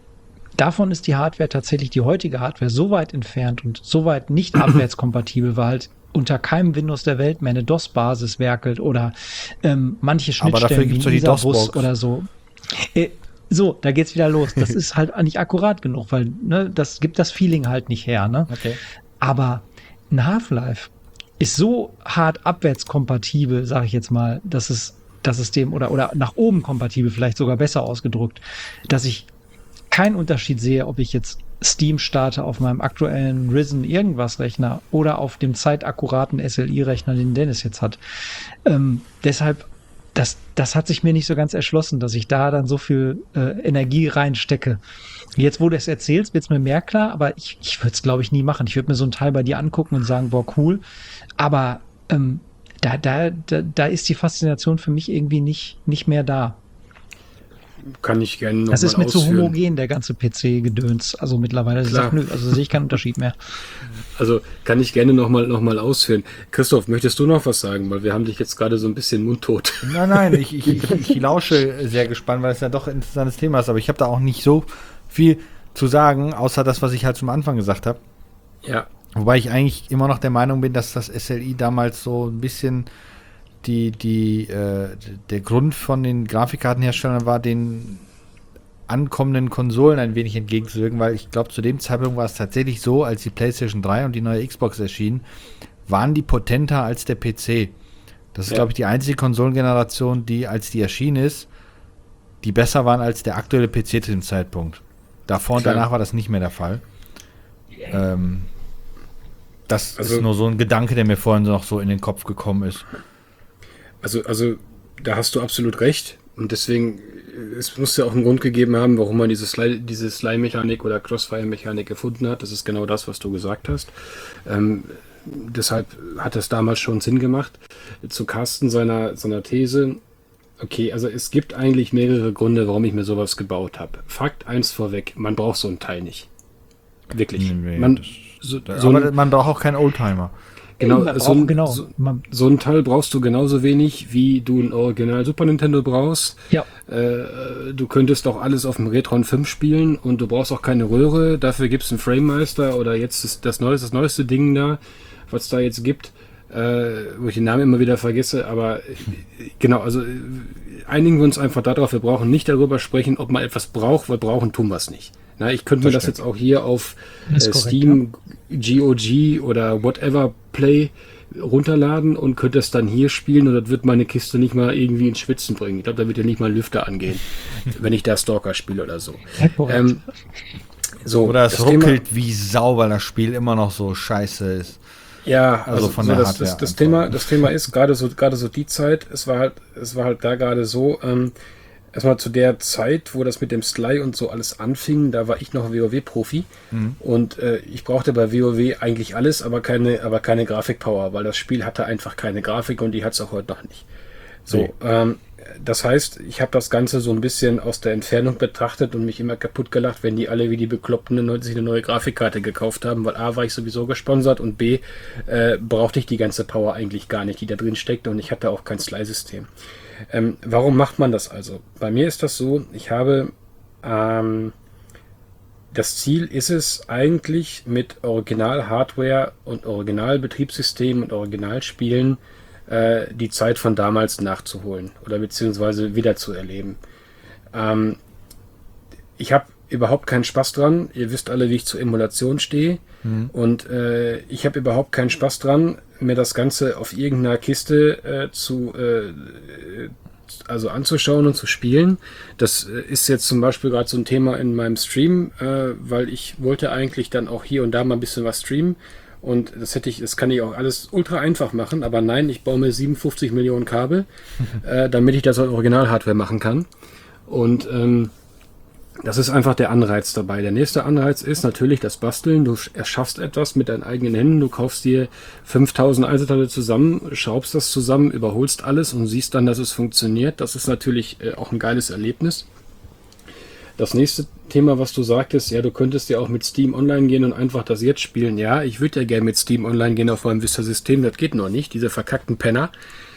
davon ist die Hardware tatsächlich, die heutige Hardware, so weit entfernt und so weit nicht abwärtskompatibel, weil halt unter keinem Windows der Welt mehr eine DOS-Basis werkelt oder ähm, manche Schnittstellen wie die DOS oder so. Äh, so, da geht's wieder los. Das ist halt nicht akkurat genug, weil ne, das gibt das Feeling halt nicht her. Ne? Okay. Aber ein Half-Life ist so hart abwärtskompatibel, sage ich jetzt mal, dass es, dass es dem oder oder nach oben kompatibel, vielleicht sogar besser ausgedrückt, dass ich keinen Unterschied sehe, ob ich jetzt Steam starte auf meinem aktuellen Ryzen irgendwas Rechner oder auf dem zeitakkuraten S L I-Rechner, den Dennis jetzt hat. Ähm, deshalb, das, das hat sich mir nicht so ganz erschlossen, dass ich da dann so viel äh, Energie reinstecke. Jetzt, wo du es erzählst, wird es mir mehr klar, aber ich, ich würde es, glaube ich, nie machen. Ich würde mir so ein Teil bei dir angucken und sagen, boah, cool. Aber ähm, da, da, da, da ist die Faszination für mich irgendwie nicht, nicht mehr da. kann ich gerne noch Das mal ist mir zu ausführen. homogen, der ganze P C-Gedöns. Also mittlerweile, Klar. sagt, nö, also sehe ich keinen Unterschied mehr. Also kann ich gerne nochmal noch mal ausführen. Christoph, möchtest du noch was sagen? Weil wir haben dich jetzt gerade so ein bisschen mundtot. Nein, nein, ich, ich, ich, ich lausche sehr gespannt, weil es ja doch ein interessantes Thema ist. Aber ich habe da auch nicht so viel zu sagen, außer das, was ich halt zum Anfang gesagt habe. Ja. Wobei ich eigentlich immer noch der Meinung bin, dass das S L I damals so ein bisschen die, die, äh, der Grund von den Grafikkartenherstellern war, den ankommenden Konsolen ein wenig entgegenzuwirken, weil ich glaube, zu dem Zeitpunkt war es tatsächlich so, als die PlayStation drei und die neue Xbox erschienen, waren die potenter als der P C. Das ist, Ja. glaube ich, die einzige Konsolengeneration, die, als die erschienen ist, die besser waren als der aktuelle P C zu dem Zeitpunkt. Davor und Klar. danach war das nicht mehr der Fall. Ähm, das Also- ist nur so ein Gedanke, der mir vorhin noch so in den Kopf gekommen ist. Also, also da hast du absolut recht. Und deswegen, äh, es muss ja auch einen Grund gegeben haben, warum man diese Slide, diese Slide-Mechanik oder Crossfire-Mechanik gefunden hat. Das ist genau das, was du gesagt hast. Ähm, deshalb hat es damals schon Sinn gemacht. Zu Carsten seiner, seiner These, okay, also es gibt eigentlich mehrere Gründe, warum ich mir sowas gebaut habe. Fakt eins vorweg, man braucht so ein Teil nicht. Wirklich. Nee, man, das- so, so Aber ein, man braucht auch keinen Oldtimer. genau, Man so, braucht- ein, genau. so, Man, so ein Teil brauchst du genauso wenig, wie du ein Original Super Nintendo brauchst. ja, Äh, du könntest auch alles auf dem Retron fünf spielen und du brauchst auch keine Röhre. Dafür gibt es einen Framemeister oder jetzt ist das neueste, das neueste Ding da, was da jetzt gibt, äh, wo ich den Namen immer wieder vergesse. Aber äh, genau, also äh, einigen wir uns einfach darauf, wir brauchen nicht darüber sprechen, ob man etwas braucht, weil brauchen tun wir es nicht. Na, ich könnte mir das stimmt. jetzt auch hier auf äh, Ist korrekt, Steam, G O G oder whatever Play runterladen und könnte es dann hier spielen und das wird meine Kiste nicht mal irgendwie ins Schwitzen bringen. Ich glaube, da wird ja nicht mal ein Lüfter angehen, wenn ich da Stalker spiele oder so. ja, korrekt. Ähm, so Oder es das Thema- ruckelt, wie sauber das Spiel immer noch so scheiße ist. Ja, Also also, von so der das, Hardware das, das einfach. Thema, das Thema ist gerade so, gerade so die Zeit. Es war halt, es war halt da gerade so. Ähm, erstmal zu der Zeit, wo das mit dem Sly und so alles anfing, da war ich noch WoW-Profi Mhm. und äh, ich brauchte bei WoW eigentlich alles, aber keine, aber keine Grafikpower, weil das Spiel hatte einfach keine Grafik und die hat es auch heute noch nicht. So, Nee. ähm, das heißt, ich habe das Ganze so ein bisschen aus der Entfernung betrachtet und mich immer kaputt gelacht, wenn die alle wie die Bekloppten eine, sich eine neue Grafikkarte gekauft haben, weil A war ich sowieso gesponsert und B äh, brauchte ich die ganze Power eigentlich gar nicht, die da drin steckte und ich hatte auch kein Sly-System. Ähm, warum macht man das also? Bei mir ist das so, ich habe ähm, das Ziel ist es eigentlich mit Original-Hardware und Original-Betriebssystem und Originalspielen äh, die Zeit von damals nachzuholen oder beziehungsweise wieder zu erleben. Ähm, ich habe überhaupt keinen Spaß dran. Ihr wisst alle, wie ich zur Emulation stehe. Mhm. Und äh, ich habe überhaupt keinen Spaß dran, mir das Ganze auf irgendeiner Kiste äh, zu äh, also anzuschauen und zu spielen. Das äh, ist jetzt zum Beispiel gerade so ein Thema in meinem Stream, äh, weil ich wollte eigentlich dann auch hier und da mal ein bisschen was streamen. Und das hätte ich, das kann ich auch alles ultra einfach machen, aber nein, ich baue mir siebenundfünfzig Millionen Kabel, äh, damit ich das als Original-Hardware machen kann. Und ähm, das ist einfach der Anreiz dabei. Der nächste Anreiz ist natürlich das Basteln. Du erschaffst etwas mit deinen eigenen Händen. Du kaufst dir fünftausend Einzelteile zusammen, schraubst das zusammen, überholst alles und siehst dann, dass es funktioniert. Das ist natürlich äh, auch ein geiles Erlebnis. Das nächste Thema, was du sagtest, ja, du könntest ja auch mit Steam Online gehen und einfach das jetzt spielen. Ja, ich würde ja gerne mit Steam Online gehen auf meinem Vista-System. Das geht noch nicht, diese verkackten Penner.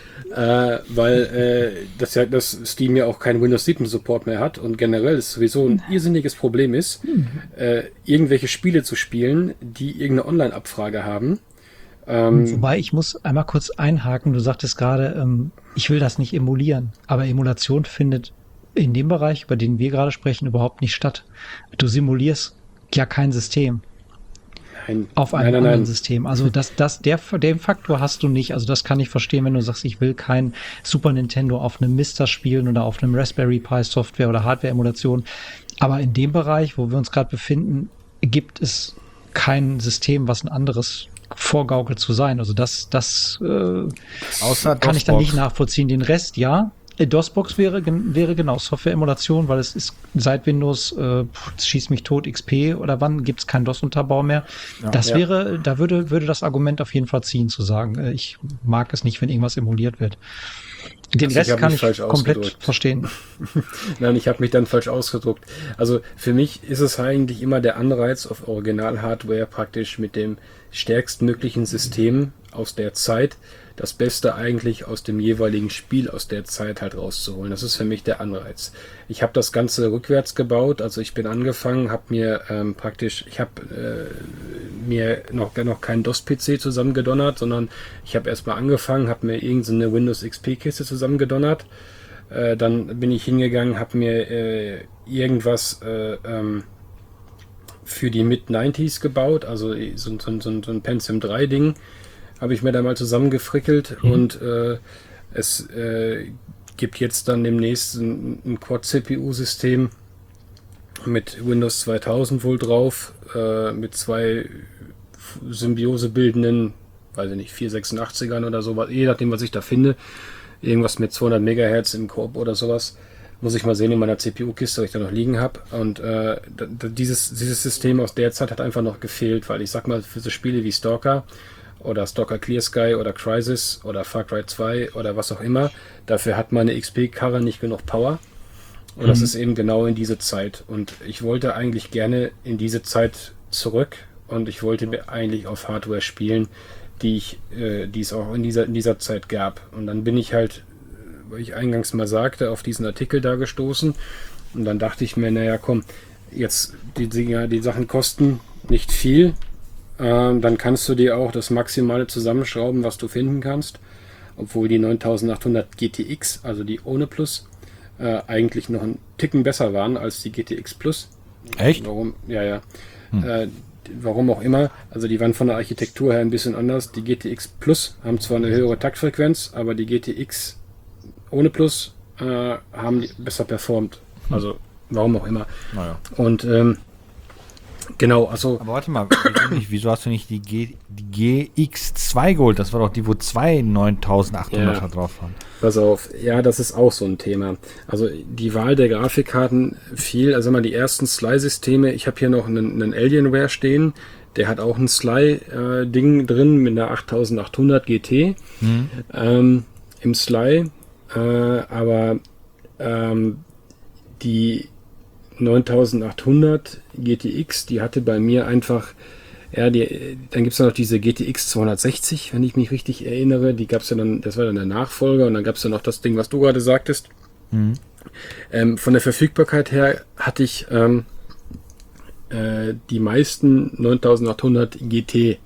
Äh, weil äh, das ja das Steam ja auch keinen Windows sieben Support mehr hat und generell ist sowieso ein irrsinniges Problem ist, äh, irgendwelche Spiele zu spielen, die irgendeine Online-Abfrage haben. Ähm, Wobei, ich muss einmal kurz einhaken. Du sagtest gerade, ähm, ich will das nicht emulieren. Aber Emulation findet in dem Bereich, über den wir gerade sprechen, überhaupt nicht statt. Du simulierst ja kein System nein, auf einem nein, nein, anderen nein. System. Also das, das, der, den Faktor hast du nicht. Also das kann ich verstehen, wenn du sagst, ich will kein Super Nintendo auf einem Mister spielen oder auf einem Raspberry Pi Software oder Hardware-Emulation. Aber in dem Bereich, wo wir uns gerade befinden, gibt es kein System, was ein anderes vorgaukelt zu sein. Also das, das äh, Außer kann ich dann DOSBox. nicht nachvollziehen. Den Rest, ja. Äh, DOSBox wäre, gen- wäre genau Software-Emulation, weil es ist seit Windows, äh, pff, schieß mich tot, X P oder wann, gibt es keinen DOS-Unterbau mehr. Ja. das Ja. wäre, da würde, würde das Argument auf jeden Fall ziehen, zu sagen, äh, ich mag es nicht, wenn irgendwas emuliert wird. Den Also ich Rest hab kann mich ich falsch komplett ausgedrückt. verstehen. Nein, ich habe mich dann falsch ausgedruckt. Also für mich ist es eigentlich immer der Anreiz, auf Original-Hardware praktisch mit dem stärkstmöglichen System aus der Zeit das Beste eigentlich aus dem jeweiligen Spiel aus der Zeit halt rauszuholen. Das ist für mich der Anreiz. Ich habe das Ganze rückwärts gebaut, also ich bin angefangen, habe mir ähm, praktisch, ich habe äh, mir noch, noch keinen DOS-P C zusammengedonnert, sondern ich habe erstmal angefangen, habe mir irgendeine Windows X P-Kiste zusammengedonnert. Äh, dann bin ich hingegangen, habe mir äh, irgendwas äh, ähm, für die Mid-neunziger gebaut, also so, so, so, so ein Pentium drei Ding, habe ich mir da mal zusammengefrickelt mhm. und äh, es äh, gibt jetzt dann demnächst ein, ein Quad-C P U-System mit Windows zweitausend wohl drauf, äh, mit zwei Symbiose bildenden, weiß ich nicht, vierhundertsechsundachtzigern oder sowas, je nachdem, was ich da finde. Irgendwas mit zweihundert Megahertz im Korb oder sowas. Muss ich mal sehen in meiner C P U-Kiste, was ich da noch liegen habe. Und äh, dieses, dieses System aus der Zeit hat einfach noch gefehlt, weil ich sag mal, für so Spiele wie Stalker oder Stalker Clear Sky oder Crysis oder Far Cry zwei oder was auch immer, dafür hat meine X P-Karre nicht genug Power. Und mhm. das ist eben genau in diese Zeit. Und ich wollte eigentlich gerne in diese Zeit zurück und ich wollte mir eigentlich auf Hardware spielen, die ich, äh, die es auch in dieser, in dieser Zeit gab. Und dann bin ich halt, weil ich eingangs mal sagte, auf diesen Artikel da gestoßen. Und dann dachte ich mir, naja, komm, jetzt die Dinger, die Sachen kosten nicht viel. Ähm, dann kannst du dir auch das Maximale zusammenschrauben, was du finden kannst. Obwohl die neuntausendachthundert G T X, also die ohne Plus, äh, eigentlich noch einen Ticken besser waren als die G T X Plus. Echt? Warum? Ja, ja. Hm. Äh, warum auch immer. Also die waren von der Architektur her ein bisschen anders. Die G T X Plus haben zwar eine höhere Taktfrequenz, aber die G T X ohne Plus äh, haben die besser performt. Also warum auch immer. Naja. Und ähm, genau, also. Aber warte mal, wieso, nicht, wieso hast du nicht die, G, die G X zwei geholt? Das war doch die, wo zwei neuntausendachthundert Ja. drauf waren. Pass auf, ja, das ist auch so ein Thema. Also die Wahl der Grafikkarten fiel, also mal die ersten Sly-Systeme, ich habe hier noch einen, einen Alienware stehen, der hat auch ein Sly-Ding äh, drin mit einer achttausendachthundert G T Hm. ähm, im Sly, äh, aber ähm, die neuntausendachthundert G T X, die hatte bei mir einfach, ja, die, dann gibt es noch diese G T X zweihundertsechzig, wenn ich mich richtig erinnere, die gab es ja dann, das war dann der Nachfolger und dann gab es ja noch das Ding, was du gerade sagtest. Hm. Ähm, von der Verfügbarkeit her hatte ich ähm, äh, die meisten neuntausendachthundert G T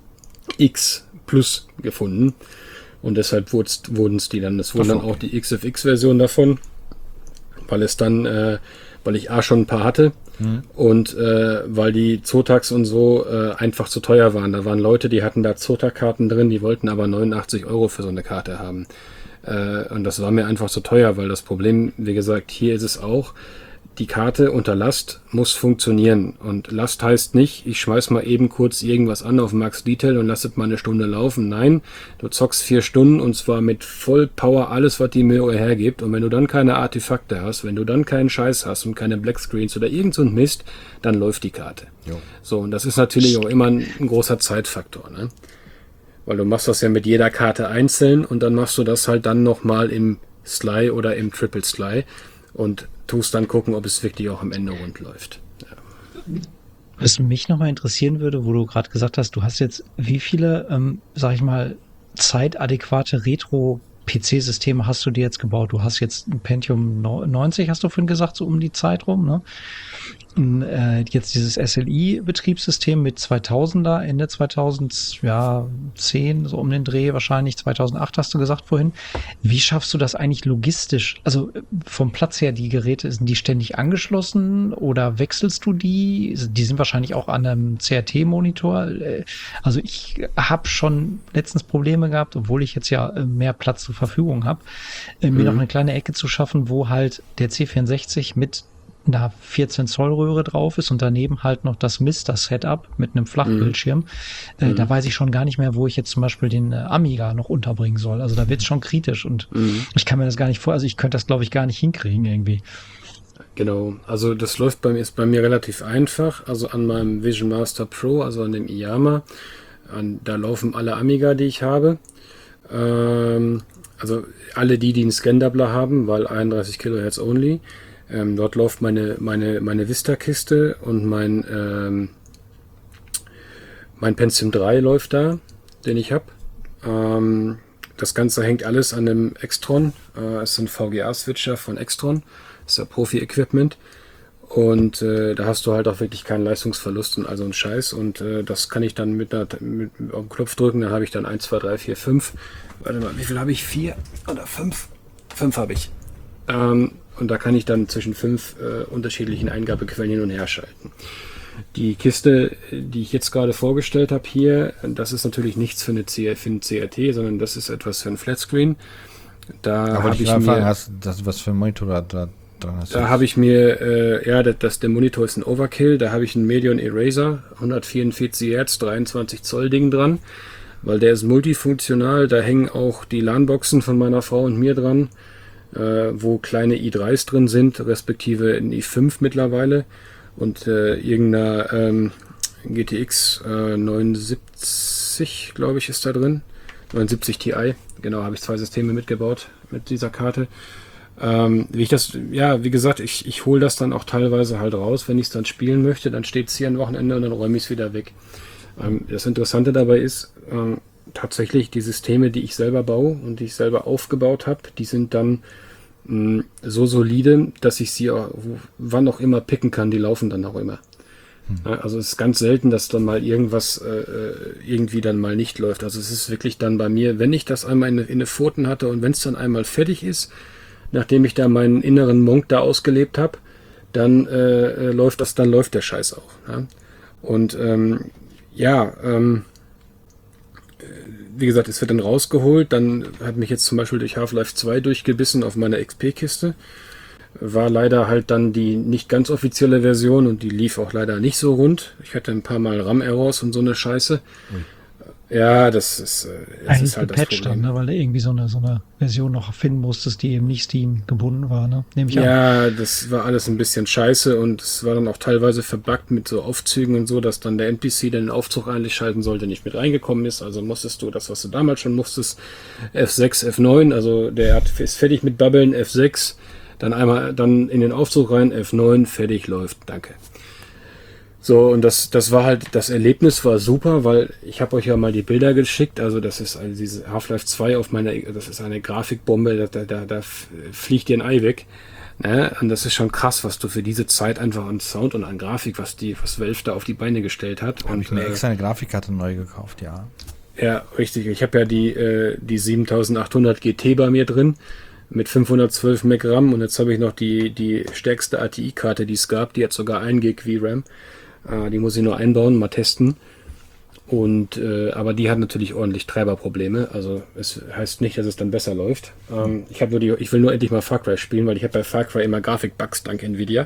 X Plus gefunden und deshalb wurden es die dann, das wurden dann auch die X F X-Version davon, weil es dann, äh, weil ich A schon ein paar hatte mhm. und äh, weil die Zotax und so äh, einfach zu teuer waren. Da waren Leute, die hatten da Zotac-Karten drin, die wollten aber neunundachtzig Euro für so eine Karte haben. Äh, und das war mir einfach zu teuer, weil das Problem, wie gesagt, hier ist es auch, die Karte unter Last muss funktionieren. Und Last heißt nicht, ich schmeiß mal eben kurz irgendwas an auf Max Detail und lass es mal eine Stunde laufen. Nein, du zockst vier Stunden und zwar mit Vollpower alles, was die Möhre hergibt. Und wenn du dann keine Artefakte hast, wenn du dann keinen Scheiß hast und keine Blackscreens oder irgend so ein Mist, dann läuft die Karte. Jo. So, und das ist natürlich auch immer ein, ein großer Zeitfaktor, ne? Weil du machst das ja mit jeder Karte einzeln und dann machst du das halt dann nochmal im Sly oder im Triple Sly und tust dann gucken, ob es wirklich auch am Ende rund läuft. Ja. Was mich nochmal interessieren würde, wo du gerade gesagt hast, du hast jetzt wie viele, ähm, sag ich mal, zeitadäquate Retro-P C-Systeme hast du dir jetzt gebaut? Du hast jetzt ein Pentium neunzig, hast du vorhin gesagt, so um die Zeit rum, ne? Und, äh, jetzt dieses S L I-Betriebssystem mit zweitausender, Ende zweitausendzehn, so um den Dreh wahrscheinlich, zweitausendacht hast du gesagt vorhin. Wie schaffst du das eigentlich logistisch? Also vom Platz her, die Geräte, sind die ständig angeschlossen oder wechselst du die? Die sind wahrscheinlich auch an einem C R T-Monitor. Also ich habe schon letztens Probleme gehabt, obwohl ich jetzt ja mehr Platz zur Verfügung habe, mir mhm. noch eine kleine Ecke zu schaffen, wo halt der C vierundsechzig mit einer vierzehn Zoll Röhre drauf ist und daneben halt noch das Mister-Setup mit einem Flachbildschirm. Mhm. Äh, da weiß ich schon gar nicht mehr, wo ich jetzt zum Beispiel den äh, Amiga noch unterbringen soll. Also da wird es schon kritisch und mhm. ich kann mir das gar nicht vor, also ich könnte das glaube ich gar nicht hinkriegen irgendwie. Genau, also das läuft bei mir, ist bei mir relativ einfach. Also an meinem Vision Master Pro, also an dem Iyama, an, da laufen alle Amiga, die ich habe. Ähm, also alle die, die einen Scan-Doubler haben, weil einunddreißig Kilohertz only, ähm, dort läuft meine, meine, meine Vista-Kiste und mein, ähm, mein Pentium drei läuft da, den ich habe. Ähm, das Ganze hängt alles an einem Extron. Äh, ist ein V G A-Switcher von Extron. Das ist ja Profi-Equipment. Und äh, da hast du halt auch wirklich keinen Leistungsverlust und also einen Scheiß. Und äh, das kann ich dann mit, einer, mit auf den Knopf drücken. Dann habe ich dann eins, zwei, drei, vier, fünf. Warte mal, wie viel habe ich? vier oder fünf? fünf habe ich. Ähm, und da kann ich dann zwischen fünf äh, unterschiedlichen Eingabequellen hin und her schalten. Die Kiste, die ich jetzt gerade vorgestellt habe hier, das ist natürlich nichts für, eine C, für einen C R T, sondern das ist etwas für einen Flatscreen. Da habe ich, ich mir... Fragen, hast, das, was für ein Monitor da dran hast. Da habe ich mir, äh, ja, das, das, der Monitor ist ein Overkill, da habe ich einen Medion Eraser, hundertvierundvierzig Hertz, dreiundzwanzig Zoll Ding dran, weil der ist multifunktional, da hängen auch die LAN-Boxen von meiner Frau und mir dran, äh, wo kleine i dreis drin sind, respektive ein i fünf mittlerweile und äh, irgendeiner ähm, G T X äh, neunundsiebzig, glaube ich, ist da drin, neunundsiebzig Ti, genau, habe ich zwei Systeme mitgebaut mit dieser Karte. Ähm, wie ich das, ja, wie gesagt, ich, ich hole das dann auch teilweise halt raus, wenn ich es dann spielen möchte, dann steht es hier ein Wochenende und dann räume ich es wieder weg. Ähm, das Interessante dabei ist, ähm, tatsächlich die Systeme, die ich selber baue und die ich selber aufgebaut habe, die sind dann mh, so solide, dass ich sie auch, wann auch immer picken kann, die laufen dann auch immer. Hm. Ja, also es ist ganz selten, dass dann mal irgendwas äh, irgendwie dann mal nicht läuft. Also es ist wirklich dann bei mir, wenn ich das einmal in, in eine Pfoten hatte und wenn es dann einmal fertig ist, nachdem ich da meinen inneren Monk da ausgelebt habe, dann äh, läuft das, dann läuft der Scheiß auch. Ja? Und ähm, ja, ähm, wie gesagt, es wird dann rausgeholt, dann hat mich jetzt zum Beispiel durch Half-Life zwei durchgebissen auf meiner X P-Kiste. War leider halt dann die nicht ganz offizielle Version und die lief auch leider nicht so rund. Ich hatte ein paar Mal RAM-Errors und so eine Scheiße. Mhm. Ja, das ist, äh, das ist halt das Problem. Dann, ne? Weil du irgendwie so eine, so eine Version noch finden musstest, die eben nicht Steam gebunden war, ne? Nehme ich ja, an. das war alles ein bisschen scheiße und es war dann auch teilweise verbuggt mit so Aufzügen und so, dass dann der N P C, der den Aufzug eigentlich schalten sollte, nicht mit reingekommen ist. Also musstest du das, was du damals schon musstest, F sechs, F neun, also der hat, ist fertig mit Babbeln, F sechs, dann einmal dann in den Aufzug rein, F neun, fertig, läuft, danke. So, und das, das war halt, das Erlebnis war super, weil ich habe euch ja mal die Bilder geschickt, also das ist also diese Half-Life zwei auf meiner, das ist eine Grafikbombe, da, da, da fliegt dir ein Ei weg, ne? Und das ist schon krass, was du für diese Zeit einfach an Sound und an Grafik, was die, was Valve da auf die Beine gestellt hat. Habe ich mir äh, extra eine Grafikkarte neu gekauft, ja. Ja, richtig, ich habe ja die, äh, die siebentausendachthundert G T bei mir drin, mit fünfhundertzwölf Meg RAM und jetzt habe ich noch die, die stärkste A T I-Karte, die es gab, die hat sogar ein Gig V RAM. Die muss ich nur einbauen, mal testen. Und äh, aber die hat natürlich ordentlich Treiberprobleme. Also es heißt nicht, dass es dann besser läuft. Ähm, ich habe nur die, ich will nur endlich mal Far Cry spielen, weil ich habe bei Far Cry immer Grafikbugs dank Nvidia.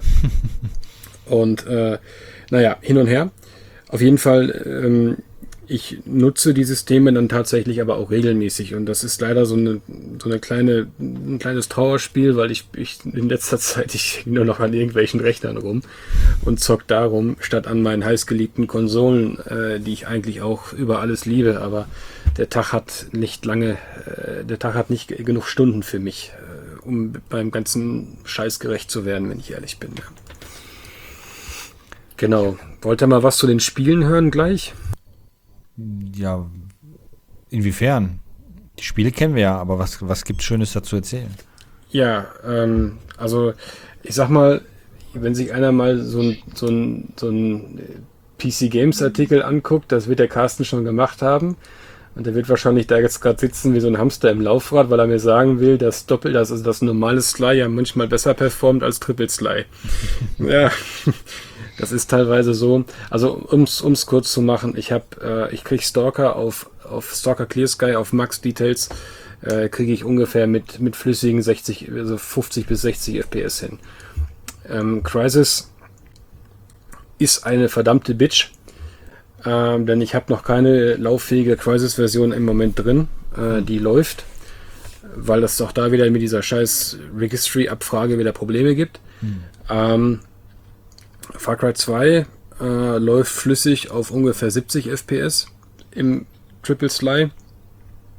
Und äh, naja, hin und her. Auf jeden Fall, ähm, ich nutze die Systeme dann tatsächlich aber auch regelmäßig und das ist leider so eine so eine kleine ein kleines Trauerspiel, weil ich, ich in letzter Zeit ich nur noch an irgendwelchen Rechnern rum und zock darum statt an meinen heißgeliebten Konsolen, äh, die ich eigentlich auch über alles liebe, aber der Tag hat nicht lange, äh, der Tag hat nicht genug Stunden für mich, äh, um beim ganzen Scheiß gerecht zu werden, wenn ich ehrlich bin. Genau. Wollt ihr mal was zu den Spielen hören gleich? Ja, inwiefern? Die Spiele kennen wir ja, aber was, was gibt es Schönes dazu erzählen? Ja, ähm, also ich sag mal, wenn sich einer mal so ein, so ein, so ein P C Games Artikel anguckt, das wird der Carsten schon gemacht haben und der wird wahrscheinlich da jetzt gerade sitzen wie so ein Hamster im Laufrad, weil er mir sagen will, dass Doppel, das also das normale Sly ja manchmal besser performt als Triple Sly. Ja. Das ist teilweise so, also ums ums kurz zu machen, ich habe, äh, ich kriege Stalker auf auf Stalker Clear Sky auf Max Details, äh, kriege ich ungefähr mit mit flüssigen sechzig, also fünfzig bis sechzig F P S hin. Ähm, Crysis ist eine verdammte Bitch, ähm, denn ich habe noch keine lauffähige Crysis-Version im Moment drin, äh, die läuft, weil es auch da wieder mit dieser scheiß Registry-Abfrage wieder Probleme gibt. Hm. Ähm, Far Cry zwei äh, läuft flüssig auf ungefähr siebzig F P S im Triple Sly.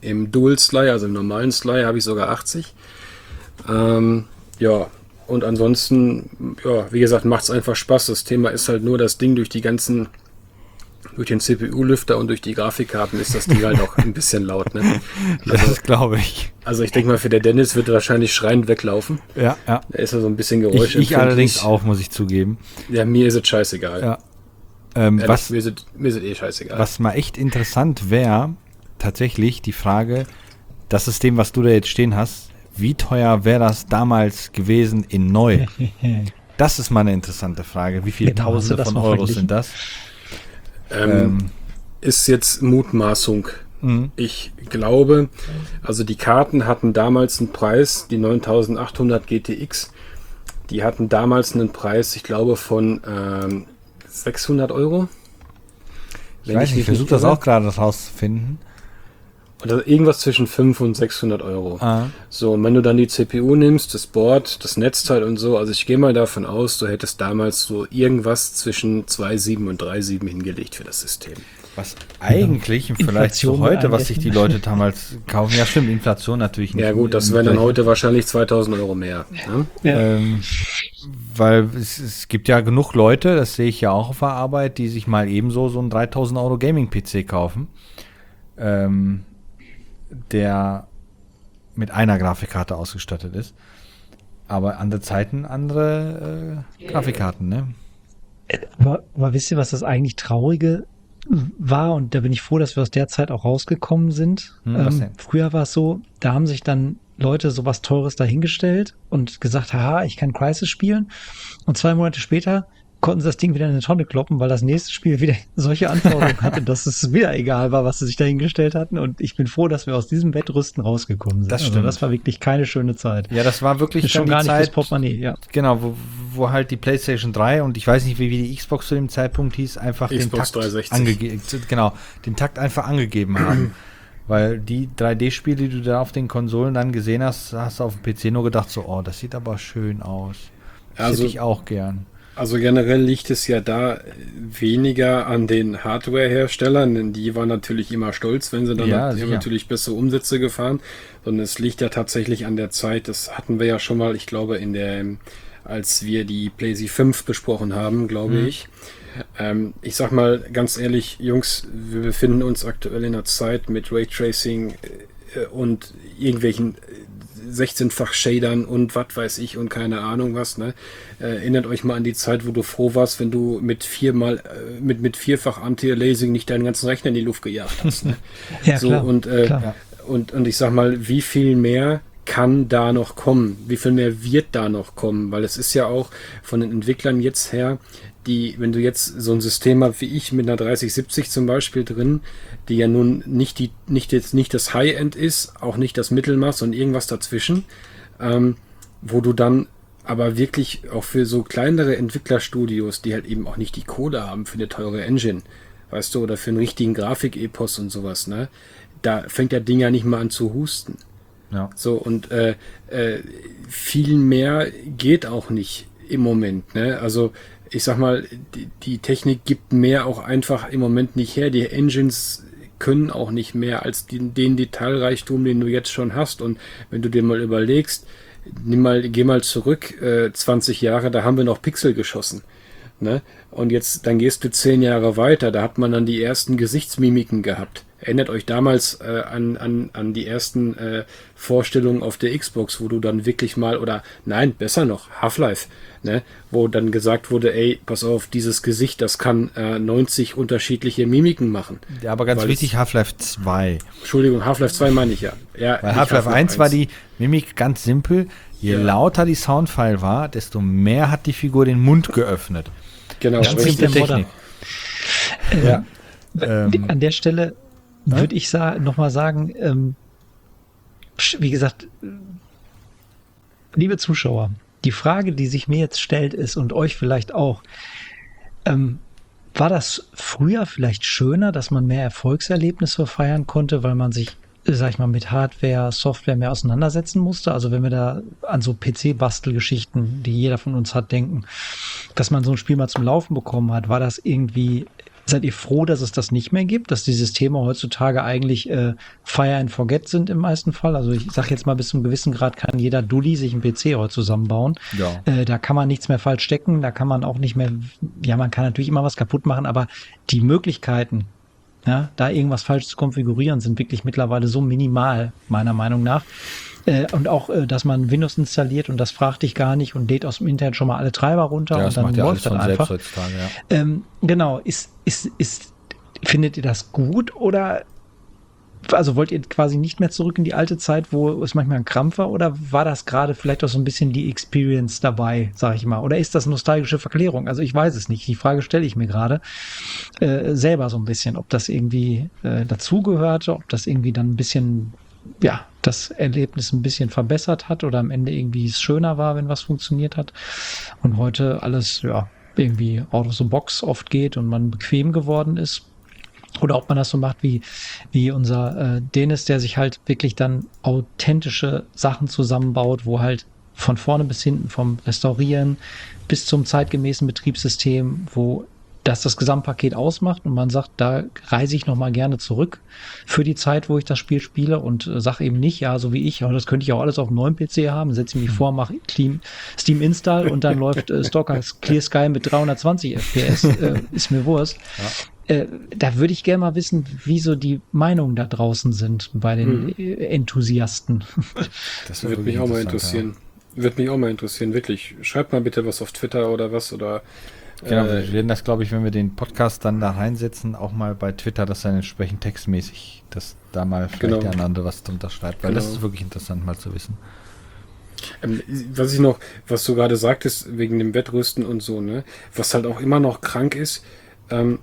Im Dual Sly, also im normalen Sly, habe ich sogar achtzig. Ähm, ja, und ansonsten, ja, wie gesagt, macht es einfach Spaß. Das Thema ist halt nur, das Ding durch die ganzen, durch den C P U-Lüfter und durch die Grafikkarten ist das Ding halt auch ein bisschen laut. Ne? Ja, Also, das glaube ich. also ich denke mal, für der Dennis wird wahrscheinlich schreiend weglaufen. Ja, ja. Da ist er so ein bisschen Ich, geräuschempfindlich. ich allerdings auch, muss ich zugeben. Ja, mir ist es scheißegal. Ja. Ähm, Ehrlich, was, mir, ist es, mir ist es eh scheißegal. was mal echt interessant wäre, tatsächlich die Frage, das System, was du da jetzt stehen hast, wie teuer wäre das damals gewesen in neu? Das ist mal eine interessante Frage. Wie viele Genau, hast du Tausende das von mal Euros verglichen? sind das? Ähm, Ähm, ist jetzt Mutmaßung. Mhm. Ich glaube, also die Karten hatten damals einen Preis, die neuntausendachthundert G T X, die hatten damals einen Preis, ich glaube, von ähm, sechshundert Euro. Ich weiß nicht, ich versuche das auch gerade rauszufinden. Oder irgendwas zwischen fünfhundert und sechshundert Euro. Ah. So, und wenn du dann die C P U nimmst, das Board, das Netzteil und so, also ich gehe mal davon aus, du hättest damals so irgendwas zwischen zwei Komma sieben und drei Komma sieben hingelegt für das System. Was eigentlich im Vergleich zu Inflation heute, was sich die einrechnen. Leute damals kaufen, ja stimmt, Inflation natürlich nicht. Ja gut, das im wären dann gleichen- heute wahrscheinlich zweitausend Euro mehr. Ne? Ja. Ähm, weil es, es gibt ja genug Leute, das sehe ich ja auch auf der Arbeit, die sich mal ebenso so einen dreitausend Euro Gaming-P C kaufen, ähm, der mit einer Grafikkarte ausgestattet ist. Aber andere Zeiten, andere äh, Grafikkarten, ne? Aber, aber wisst ihr, was das eigentlich Traurige war? Und da bin ich froh, dass wir aus der Zeit auch rausgekommen sind. Hm, was ähm, denn? früher war es so, da haben sich dann Leute sowas Teures dahingestellt und gesagt, haha, ich kann Crysis spielen. Und zwei Monate später konnten sie das Ding wieder in eine Tonne kloppen, weil das nächste Spiel wieder solche Anforderungen hatte, dass es wieder egal war, was sie sich dahingestellt hatten. Und ich bin froh, dass wir aus diesem Wettrüsten rausgekommen sind. Das Also stimmt. das war wirklich keine schöne Zeit. Ja, das war wirklich Ist schon dann gar die nicht fürs Zeit, Portemonnaie, ja. genau, wo, wo halt die PlayStation drei und ich weiß nicht, wie, wie die Xbox zu dem Zeitpunkt hieß, einfach den Xbox Takt dreihundertsechzig. angegeben, genau, den Takt einfach angegeben haben. Weil die drei D-Spiele, die du da auf den Konsolen dann gesehen hast, hast du auf dem P C nur gedacht, so, oh, das sieht aber schön aus. Das Also- hätte ich auch gern. Also generell liegt es ja da weniger an den Hardware-Herstellern, denn die waren natürlich immer stolz, wenn sie dann Ja, die haben sicher. natürlich bessere Umsätze gefahren, sondern es liegt ja tatsächlich an der Zeit, das hatten wir ja schon mal, ich glaube, in der, als wir die PlayStation fünf besprochen haben, glaube Mhm. ich. Ähm, ich sag mal ganz ehrlich, Jungs, wir befinden uns aktuell in einer Zeit mit Raytracing äh, und irgendwelchen sechzehnfach Shadern und was weiß ich und keine Ahnung was, ne? Äh, erinnert euch mal an die Zeit, wo du froh warst, wenn du mit viermal, äh, mit, mit vierfach Anti-Aliasing nicht deinen ganzen Rechner in die Luft gejagt hast, ne? Ja, so, klar. und, äh, klar. und, und ich sag mal, wie viel mehr kann da noch kommen? Wie viel mehr wird da noch kommen? Weil es ist ja auch von den Entwicklern jetzt her, die, wenn du jetzt so ein System hast wie ich mit einer dreißig siebzig zum Beispiel drin, die ja nun nicht die, nicht jetzt nicht das High-End ist, auch nicht das Mittelmaß und irgendwas dazwischen, ähm, wo du dann aber wirklich auch für so kleinere Entwicklerstudios, die halt eben auch nicht die Kohle haben für eine teure Engine, weißt du, oder für einen richtigen Grafik-Epos und sowas, ne? Da fängt der Ding ja nicht mal an zu husten. Ja. So, und äh, äh, viel mehr geht auch nicht im Moment, ne? Also ich sag mal, die, die Technik gibt mehr auch einfach im Moment nicht her. Die Engines können auch nicht mehr als den, den Detailreichtum, den du jetzt schon hast. Und wenn du dir mal überlegst, nimm mal, geh mal zurück, äh, zwanzig Jahre, da haben wir noch Pixel geschossen. Ne? Und jetzt, dann gehst du zehn Jahre weiter, da hat man dann die ersten Gesichtsmimiken gehabt. Erinnert euch damals äh, an, an, an die ersten äh, Vorstellungen auf der Xbox, wo du dann wirklich mal, oder nein, besser noch, Half-Life, ne, wo dann gesagt wurde, ey, pass auf, dieses Gesicht, das kann äh, neunzig unterschiedliche Mimiken machen. Ja, aber ganz Weil wichtig, Half-Life zwei. Entschuldigung, Half-Life zwei meine ich ja. ja Weil nicht Half-Life eins war die Mimik ganz simpel. Je Ja. lauter die Soundfile war, desto mehr hat die Figur den Mund geöffnet. Genau, Ganz richtig. simple Modder. Technik. Ja. Ähm, Ähm, An der Stelle Ja? würde ich sa nochmal sagen, ähm, psch, wie gesagt, äh, liebe Zuschauer, die Frage, die sich mir jetzt stellt, ist und euch vielleicht auch, ähm, war das früher vielleicht schöner, dass man mehr Erfolgserlebnisse feiern konnte, weil man sich, äh, sag ich mal, mit Hardware, Software mehr auseinandersetzen musste? Also wenn wir da an so P C-Bastelgeschichten, die jeder von uns hat, denken, dass man so ein Spiel mal zum Laufen bekommen hat, war das irgendwie, seid ihr froh, dass es das nicht mehr gibt, dass die Systeme heutzutage eigentlich äh, Fire and Forget sind im meisten Fall? Also ich sage jetzt mal, bis zu einem gewissen Grad kann jeder Dulli sich einen P C heute zusammenbauen. Ja. Äh, da kann man nichts mehr falsch stecken, da kann man auch nicht mehr, ja, man kann natürlich immer was kaputt machen, aber die Möglichkeiten, ja, da irgendwas falsch zu konfigurieren, sind wirklich mittlerweile so minimal, meiner Meinung nach. Äh, und auch, äh, dass man Windows installiert und das fragt dich gar nicht und lädt aus dem Internet schon mal alle Treiber runter Ja, und das dann macht ja alles läuft das von einfach. selbst heutzutage, ja. Ähm, genau, ist, ist, ist, findet ihr das gut oder also wollt ihr quasi nicht mehr zurück in die alte Zeit, wo es manchmal ein Krampf war, oder war das gerade vielleicht auch so ein bisschen die Experience dabei, sag ich mal? Oder ist das nostalgische Verklärung? Also ich weiß es nicht. Die Frage stelle ich mir gerade äh, selber so ein bisschen, ob das irgendwie äh, dazugehörte, ob das irgendwie dann ein bisschen, ja, das Erlebnis ein bisschen verbessert hat oder am Ende irgendwie es schöner war, wenn was funktioniert hat. Und heute alles, ja, irgendwie out of the box oft geht und man bequem geworden ist. Oder ob man das so macht wie, wie unser äh, Dennis, der sich halt wirklich dann authentische Sachen zusammenbaut, wo halt von vorne bis hinten, vom Restaurieren bis zum zeitgemäßen Betriebssystem, wo das das Gesamtpaket ausmacht und man sagt, da reise ich nochmal gerne zurück für die Zeit, wo ich das Spiel spiele und äh, sage eben nicht, ja, so wie ich, aber das könnte ich auch alles auf einem neuen P C haben, setze mich vor, mache Steam, Steam Install und dann läuft äh, Stalker Clear Sky mit dreihundertzwanzig F P S, äh, ist mir Wurst. Ja. Äh, da würde ich gerne mal wissen, wie so die Meinungen da draußen sind bei den hm. äh, Enthusiasten. Das würde mich auch mal interessieren. Ja. Würde mich auch mal interessieren, wirklich. Schreibt mal bitte was auf Twitter oder was oder Genau, äh, wir werden das, glaube ich, wenn wir den Podcast dann da reinsetzen, auch mal bei Twitter, das dann entsprechend textmäßig, dass da mal vielleicht genau. der andere was drunter schreibt, weil genau. das ist wirklich interessant mal zu wissen. Ähm, was ich noch, was du gerade sagtest, wegen dem Wettrüsten und so, ne, was halt auch immer noch krank ist, ähm,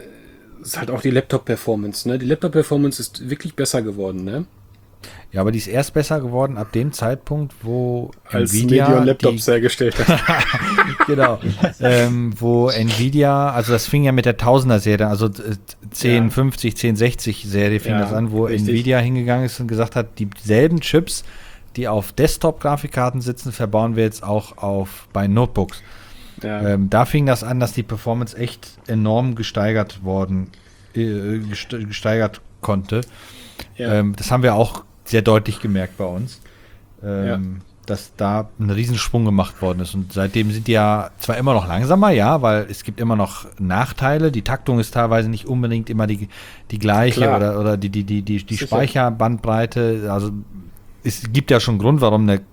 ist halt auch die Laptop-Performance, ne? Die Laptop-Performance ist wirklich besser geworden, ne? Ja, aber die ist erst besser geworden ab dem Zeitpunkt, wo Als Nvidia Medion Laptops die, hergestellt hat. Genau. ähm, wo Nvidia, also das fing ja mit der Tausender-Serie, also zehn fünfzig, zehn sechzig Serie fing ja, das an, wo richtig. Nvidia hingegangen ist und gesagt hat, dieselben Chips, die auf Desktop-Grafikkarten sitzen, verbauen wir jetzt auch auf bei Notebooks. Ja. Ähm, da fing das an, dass die Performance echt enorm gesteigert worden, äh, gesteigert konnte. Ja. Ähm, das haben wir auch sehr deutlich gemerkt bei uns, ähm, ja. dass da ein Riesensprung gemacht worden ist. Und seitdem sind die ja zwar immer noch langsamer, ja, weil es gibt immer noch Nachteile. Die Taktung ist teilweise nicht unbedingt immer die, die gleiche Klar. oder, oder die, die, die, die, die Speicherbandbreite. Also es gibt ja schon einen Grund, warum eine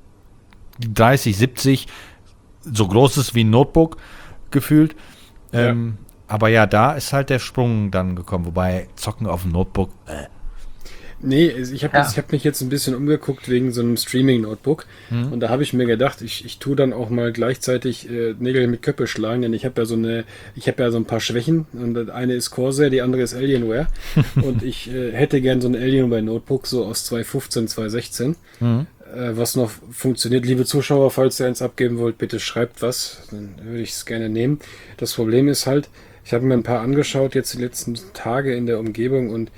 dreißig siebzig so groß ist wie ein Notebook gefühlt. Ja. Ähm, aber ja, da ist halt der Sprung dann gekommen. Wobei Zocken auf dem Notebook, äh, Nee, ich habe ja. hab mich jetzt ein bisschen umgeguckt wegen so einem Streaming-Notebook mhm. und da habe ich mir gedacht, ich, ich tue dann auch mal gleichzeitig äh, Nägel mit Köppe schlagen, denn ich habe ja so eine, ich habe ja so ein paar Schwächen und das eine ist Corsair, die andere ist Alienware und ich äh, hätte gern so ein Alienware-Notebook so aus zwanzig fünfzehn, zwanzig sechzehn, mhm. äh, was noch funktioniert. Liebe Zuschauer, falls ihr eins abgeben wollt, bitte schreibt was, dann würde ich es gerne nehmen. Das Problem ist halt, ich habe mir ein paar angeschaut jetzt die letzten Tage in der Umgebung und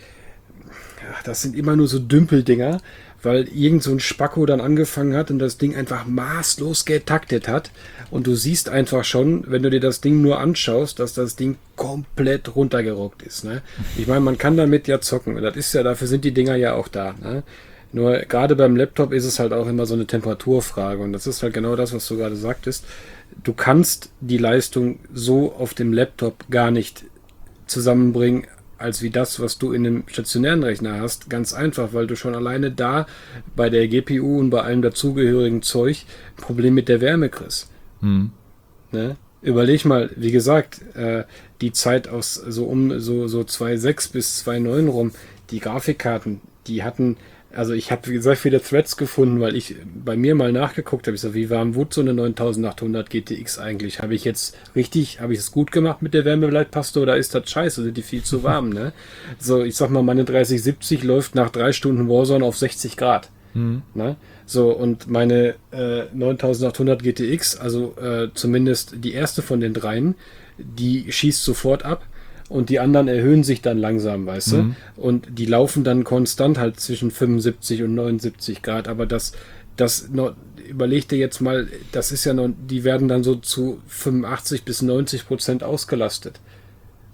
das sind immer nur so Dümpeldinger, weil irgend so ein Spacko dann angefangen hat und das Ding einfach maßlos getaktet hat. Und du siehst einfach schon, wenn du dir das Ding nur anschaust, dass das Ding komplett runtergerockt ist. Ne? Ich meine, man kann damit ja zocken. Das ist ja, dafür sind die Dinger ja auch da. Ne? Nur gerade beim Laptop ist es halt auch immer so eine Temperaturfrage. Und das ist halt genau das, was du gerade sagtest. Du kannst die Leistung so auf dem Laptop gar nicht zusammenbringen, als wie das, was du in einem stationären Rechner hast. Ganz einfach, weil du schon alleine da bei der G P U und bei allem dazugehörigen Zeug ein Problem mit der Wärme kriegst. Mhm. Ne? Überleg mal, wie gesagt, äh, die Zeit aus so um so, so zwei Komma sechs bis zwei Komma neun rum, die Grafikkarten, die hatten, also ich habe sehr viele Threads gefunden, weil ich bei mir mal nachgeguckt habe, ich so, wie warm wurde so eine neuntausendachthundert G T X eigentlich? Habe ich jetzt richtig, habe ich es gut gemacht mit der Wärmeleitpaste oder ist das scheiße, sind die viel zu warm, ne? So, ich sag mal, meine dreißig siebzig läuft nach drei Stunden Warzone auf sechzig Grad. Mhm. Ne? So, und meine äh, neuntausendachthundert G T X, also äh, zumindest die erste von den dreien, die schießt sofort ab. Und die anderen erhöhen sich dann langsam, weißt mhm. du? Und die laufen dann konstant halt zwischen fünfundsiebzig und neunundsiebzig Grad. Aber das, das noch, überleg dir jetzt mal, das ist ja noch, die werden dann so zu fünfundachtzig bis neunzig Prozent ausgelastet.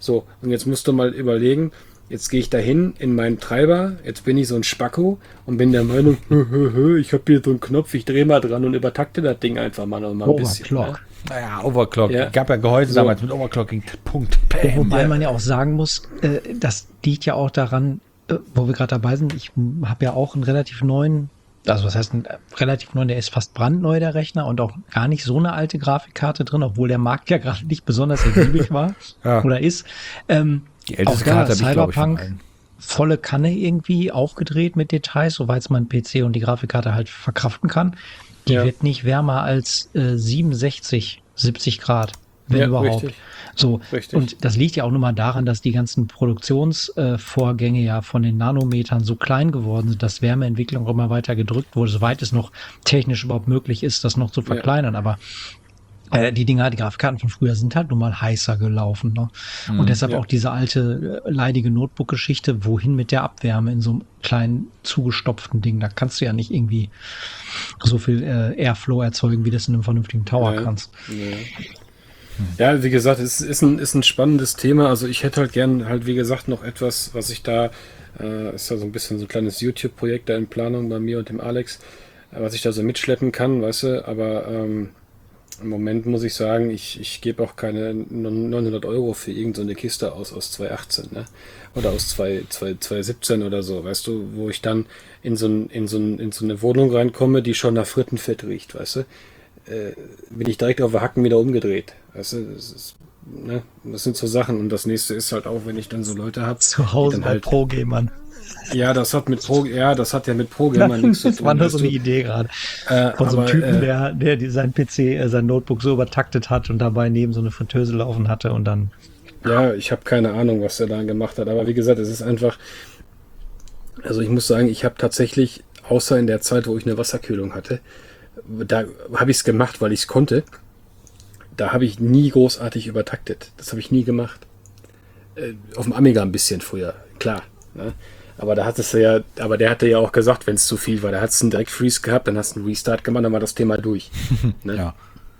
So, und jetzt musst du mal überlegen, jetzt gehe ich da hin in meinen Treiber, jetzt bin ich so ein Spacko und bin der Meinung, hö, hö, hö, ich habe hier so einen Knopf, ich drehe mal dran und übertakte das Ding einfach mal noch mal ein bisschen. Overclock. Naja, Overclock. Ja. Gab ja Gehäuse So. damals mit Overclocking. Punkt. Bam. Wobei Ja. man ja auch sagen muss, äh, das liegt ja auch daran, äh, wo wir gerade dabei sind. Ich habe ja auch einen relativ neuen, also was heißt ein äh, relativ neuen, der ist fast brandneu, der Rechner, und auch gar nicht so eine alte Grafikkarte drin, obwohl der Markt ja gerade nicht besonders ergiebig war Ja. oder ist. Ähm, Die älteste auch da Karte habe ich, glaube ich, von Cyberpunk, allen. volle Kanne irgendwie aufgedreht mit Details, soweit es mein P C und die Grafikkarte halt verkraften kann. Die Ja. wird nicht wärmer als äh, siebenundsechzig, siebzig Grad, wenn Ja, überhaupt. richtig. So, Richtig. und das liegt ja auch nur mal daran, dass die ganzen Produktionsvorgänge äh, ja von den Nanometern so klein geworden sind, dass Wärmeentwicklung immer weiter gedrückt wurde, soweit es noch technisch überhaupt möglich ist, das noch zu verkleinern. Aber äh, die Dinger, die Grafikkarten von früher sind halt nun mal heißer gelaufen. Ne? Mhm, und deshalb ja. auch diese alte, äh, leidige Notebook-Geschichte, wohin mit der Abwärme in so einem kleinen, zugestopften Ding? Da kannst du ja nicht irgendwie so viel äh, Airflow erzeugen, wie das in einem vernünftigen Tower Ja. kannst. Ja. Ja, wie gesagt, es ist ein, ist ein spannendes Thema. Also ich hätte halt gern halt, wie gesagt, noch etwas, was ich da, äh, ist ja so ein bisschen so ein kleines YouTube-Projekt da in Planung bei mir und dem Alex, äh, was ich da so mitschleppen kann, weißt du, aber ähm, im Moment muss ich sagen, ich, ich gebe auch keine neunhundert Euro für irgendeine so Kiste aus aus zwanzig achtzehn, ne? Oder aus zwanzig siebzehn oder so, weißt du, wo ich dann in so, ein, in, so ein, in so eine Wohnung reinkomme, die schon nach Frittenfett riecht, weißt du, äh, bin ich direkt auf der Hacken wieder umgedreht, weißt du, das ist, ne? Das sind so Sachen, und das nächste ist halt auch, wenn ich dann so Leute habe, Zu Hause die dann bei halt, Pro-Gamern. ja, das hat mit Pro, ja, das hat ja mit Pro-Gamer nichts zu Das tun. war nur weißt so du. eine Idee gerade. Äh, Von so einem aber, Typen, äh, der, der die- sein P C, äh, sein Notebook so übertaktet hat und dabei neben so eine Fritteuse laufen hatte und dann. Ja, ich habe keine Ahnung, was er da gemacht hat. Aber wie gesagt, es ist einfach. Also ich muss sagen, ich habe tatsächlich, außer in der Zeit, wo ich eine Wasserkühlung hatte, da habe ich es gemacht, weil ich es konnte. Da habe ich nie großartig übertaktet. Das habe ich nie gemacht. Äh, auf dem Amiga ein bisschen früher, klar. Ne? Aber da hattest du ja, aber der hatte ja auch gesagt, wenn es zu viel war, da hast du einen Direct-Freeze gehabt, dann hast du einen Restart gemacht, dann war das Thema durch. Ne? Ja.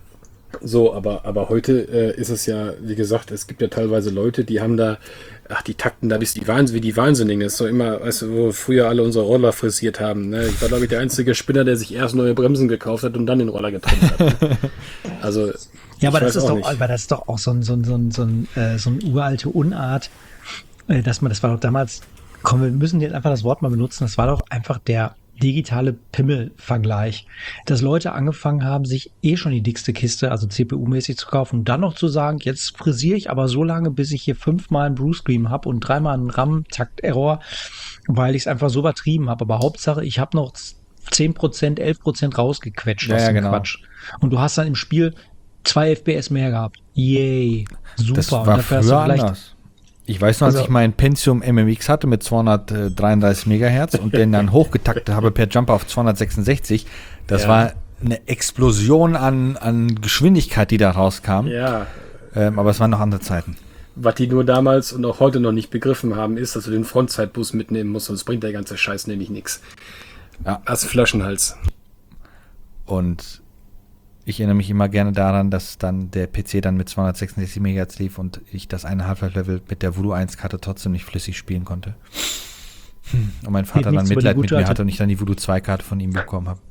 So, aber, aber heute äh, ist es ja, wie gesagt, es gibt ja teilweise Leute, die haben da, ach, die takten da bis die Wahnsinn, wie die Wahnsinnigen. Das ist so immer, weißt du, wo früher alle unsere Roller frisiert haben. Ne? Ich war, glaube ich, der einzige Spinner, der sich erst neue Bremsen gekauft hat und dann den Roller getrennt hat. Ne? Also, Ja, aber ich das weiß ist auch doch, nicht. aber das ist doch auch so ein, so ein, so ein, so ein, äh, so eine uralte Unart, äh, dass man, das war doch damals, komm, wir müssen jetzt einfach das Wort mal benutzen, das war doch einfach der digitale Pimmel-Vergleich, dass Leute angefangen haben, sich eh schon die dickste Kiste, also C P U-mäßig zu kaufen und dann noch zu sagen, jetzt frisiere ich aber so lange, bis ich hier fünfmal einen Blue-Screen habe und dreimal einen RAM-Takt-Error, weil ich es einfach so übertrieben habe. Aber Hauptsache, ich habe noch zehn Prozent, elf Prozent rausgequetscht Ja, aus ja, dem genau. Quatsch. Und du hast dann im Spiel zwei F P S mehr gehabt. Yay. Super. Das und war dafür hast du früher vielleicht anders. Ich weiß noch, als Also- ich mein Pentium M M X hatte mit zweihundertdreiunddreißig Megahertz und den dann hochgetaktet habe per Jumper auf zweihundertsechsundsechzig, das Ja. war eine Explosion an, an Geschwindigkeit, die da rauskam. Ja, Ähm, aber es waren noch andere Zeiten. was die nur damals und auch heute noch nicht begriffen haben, ist, dass du den Frontzeitbus mitnehmen musst, sonst bringt der ganze Scheiß nämlich nichts. Ja. Hast einen Flaschenhals. Und ich erinnere mich immer gerne daran, dass dann der P C dann mit zweihundertsechsundsechzig Megahertz lief und ich das eine Half-Life-Level mit der Voodoo eins Karte trotzdem nicht flüssig spielen konnte. Und mein Vater Geht dann nichts über die Mitleid mit gute mir alte- hatte und ich dann die Voodoo zwei Karte von ihm bekommen habe.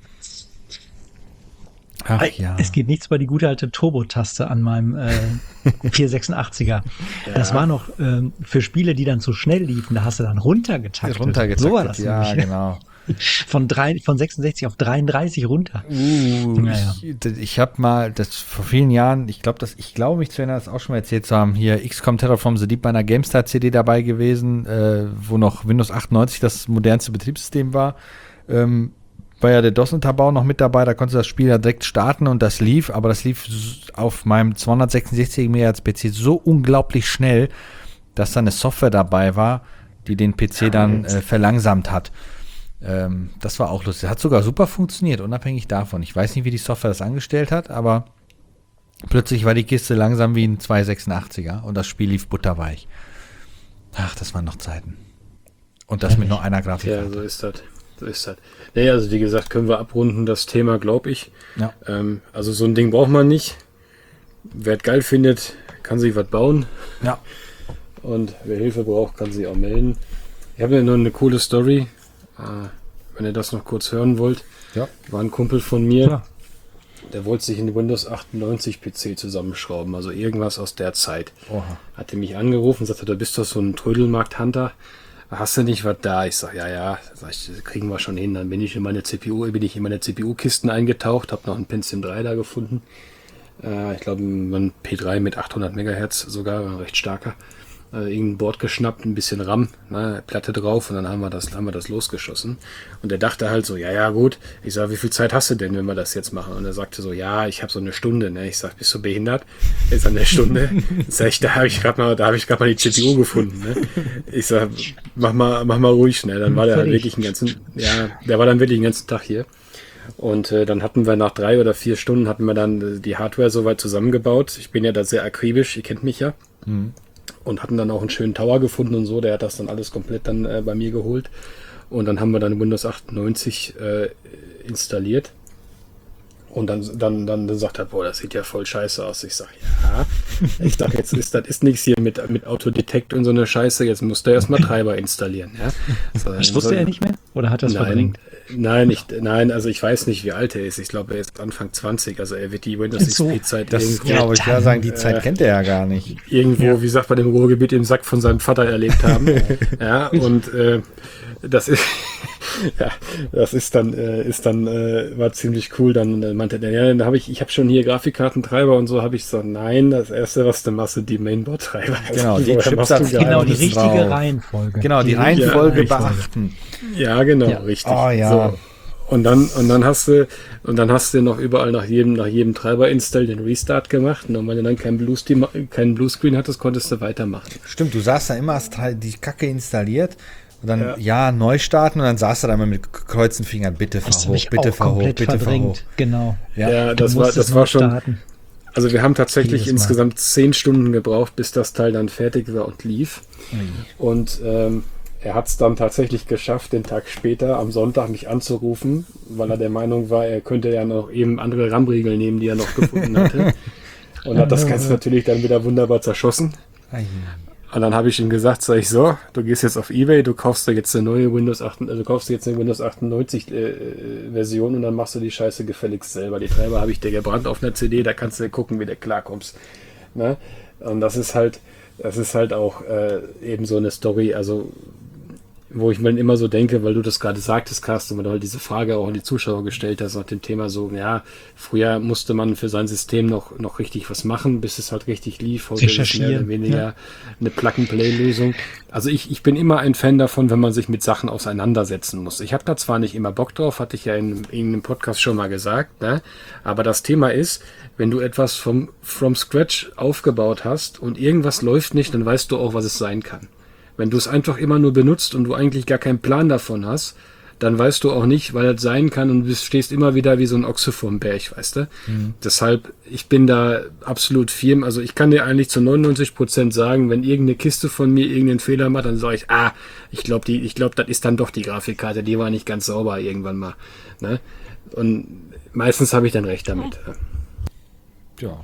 Ach ja. Es geht nichts über die gute alte Turbo-Taste an meinem äh, vierhundertsechsundachtziger. Das war noch ähm, für Spiele, die dann zu schnell liefen, da hast du dann runtergetaktet. Runtergetaktet, So war das ja, nämlich. genau. Von, drei, von sechsundsechzig auf dreiunddreißig runter. Uh, Naja. ich ich habe mal, das vor vielen Jahren, ich glaube, das, ich glaube mich zu erinnern, das auch schon mal erzählt zu haben, hier X COM Terror from the Deep bei einer GameStar C D dabei gewesen, äh, wo noch Windows achtundneunzig das modernste Betriebssystem war. Ähm, war ja der DOS-Unterbau noch mit dabei, da konntest du das Spiel ja direkt starten und das lief, aber das lief s- auf meinem zweihundertsechsundsechzig Megahertz P C so unglaublich schnell, dass da eine Software dabei war, die den P C dann äh, verlangsamt hat. Ähm, das war auch lustig. Hat sogar super funktioniert, unabhängig davon. Ich weiß nicht, wie die Software das angestellt hat, aber plötzlich war die Kiste langsam wie ein zweihundertsechsundachtziger und das Spiel lief butterweich. Ach, das waren noch Zeiten. Und das mit nur einer Grafik. Ja, so ist das. So ist das. Nee, also wie gesagt, können wir abrunden, das Thema, glaube ich. Ja. Ähm, also so ein Ding braucht man nicht. Wer es geil findet, kann sich was bauen. Ja. und wer Hilfe braucht, kann sich auch melden. Ich habe ja noch eine coole Story, äh, wenn ihr das noch kurz hören wollt. Ja. War ein Kumpel von mir, Klar. der wollte sich einen Windows achtundneunzig P C zusammenschrauben, also irgendwas aus der Zeit. Oha. Hatte mich angerufen und sagte, du bist doch so ein Trödelmarkt-Hunter. Hast du nicht was da? Ich sag, ja, ja, sag ich, das kriegen wir schon hin. Dann bin ich in meine C P U, bin ich in meine C P U-Kisten eingetaucht, habe noch einen Pentium drei da gefunden. Äh, ich glaube, ein P drei mit achthundert Megahertz sogar, ein recht starker. Äh, irgendein Board geschnappt, ein bisschen RAM, ne, Platte drauf und dann haben wir das, haben wir das losgeschossen. Und er dachte halt so, ja, ja, gut. Ich sag, wie viel Zeit hast du denn, wenn wir das jetzt machen? Und er sagte so, ja, ich habe so eine Stunde. Ne? Ich sag, bist du behindert? Jetzt an der Stunde. Sag ich, da habe ich gerade mal, da habe ich gerade mal die C P U gefunden. Ne? Ich sag, mach mal, mach mal ruhig schnell. Dann war der halt wirklich einen ganzen, ja, der war dann wirklich den ganzen Tag hier. Und äh, dann hatten wir nach drei oder vier Stunden hatten wir dann äh, die Hardware soweit zusammengebaut. Ich bin ja da sehr akribisch, ihr kennt mich ja. Mhm. Und hatten dann auch einen schönen Tower gefunden und so. Der hat das dann alles komplett dann äh, bei mir geholt. Und dann haben wir dann Windows achtundneunzig äh, installiert. Und dann, dann, dann, dann sagt er, boah, das sieht ja voll scheiße aus. Ich sag, ja. Ich dachte, jetzt ist das ist nichts hier mit, mit Autodetect und so eine Scheiße. Jetzt musst du erstmal Treiber installieren. Ja? So, das wusste so, er nicht mehr? Oder hat er es verdrängt? Nein, ich, nein, also ich weiß nicht, wie alt er ist. Ich glaube, er ist Anfang zwanzig. Also er wird die Windows so, X P-Zeit das irgendwo... Genau, aber ich kann sagen, die Zeit äh, kennt er ja gar nicht. Irgendwo, ja. wie sagt man, im Ruhrgebiet im Sack von seinem Vater erlebt haben. Ja, und äh, das ist... Ja, das ist dann, äh, ist dann, äh, war ziemlich cool. Dann äh, meinte er, ja, dann habe ich, ich habe schon hier Grafikkartentreiber und so, habe ich so, nein, das erste, was du machst, sind die Mainboard-Treiber. Genau, also, die Chipsatz, genau, die richtige drauf. Reihenfolge. Genau, die, die Reihenfolge ja, beachten. Ja, genau, ja. richtig. Oh ja. So. Und dann, und dann hast du, und dann hast du noch überall nach jedem, nach jedem Treiber-Install den Restart gemacht. Und wenn du dann keinen Bluescreen, keinen Bluescreen hattest, konntest du weitermachen. Stimmt, du saßt da immer, hast die Kacke installiert. Und dann, ja. ja, neu starten und dann saß er da immer mit kreuzenden Fingern, bitte fahr hoch, bitte fahr hoch, bitte fahr hoch. Genau. Ja, ja das war, das war schon, starten. Also wir haben tatsächlich insgesamt zehn Stunden gebraucht, bis das Teil dann fertig war und lief. Mhm. Und ähm, er hat es dann tatsächlich geschafft, den Tag später, am Sonntag, mich anzurufen, weil er der Meinung war, er könnte ja noch eben andere RAM-Riegel nehmen, die er noch gefunden hatte. Und hat das Ganze natürlich dann wieder wunderbar zerschossen. Mhm. Und dann habe ich ihm gesagt, sag ich so, du gehst jetzt auf eBay, du kaufst dir jetzt eine neue Windows acht, also du kaufst dir jetzt eine Windows achtundneunzig äh, Version und dann machst du die Scheiße gefälligst selber. Die Treiber habe ich dir gebrannt auf einer C D, da kannst du gucken, wie du klarkommst. Ne? Und das ist halt, das ist halt auch äh, eben so eine Story, also wo ich mir immer so denke, weil du das gerade sagtest, Carsten, weil du halt diese Frage auch an die Zuschauer gestellt hast nach dem Thema so, ja, früher musste man für sein System noch, noch richtig was machen, bis es halt richtig lief. Heute ist es mehr oder weniger ja. eine Plug-and-Play-Lösung. Also ich, ich bin immer ein Fan davon, wenn man sich mit Sachen auseinandersetzen muss. Ich habe da zwar nicht immer Bock drauf, hatte ich ja in, in einem Podcast schon mal gesagt, ne? Aber das Thema ist, wenn du etwas vom, from scratch aufgebaut hast und irgendwas läuft nicht, dann weißt du auch, was es sein kann. Wenn du es einfach immer nur benutzt und du eigentlich gar keinen Plan davon hast, dann weißt du auch nicht, weil das sein kann und du stehst immer wieder wie so ein Ochse vorm Berg, weißt du? Mhm. Deshalb, ich bin da absolut firm. Also ich kann dir eigentlich zu neunundneunzig Prozent sagen, wenn irgendeine Kiste von mir irgendeinen Fehler macht, dann sage ich, ah, ich glaube, die, ich glaube, das ist dann doch die Grafikkarte, die war nicht ganz sauber irgendwann mal. Ne? Und meistens habe ich dann recht damit. Ja.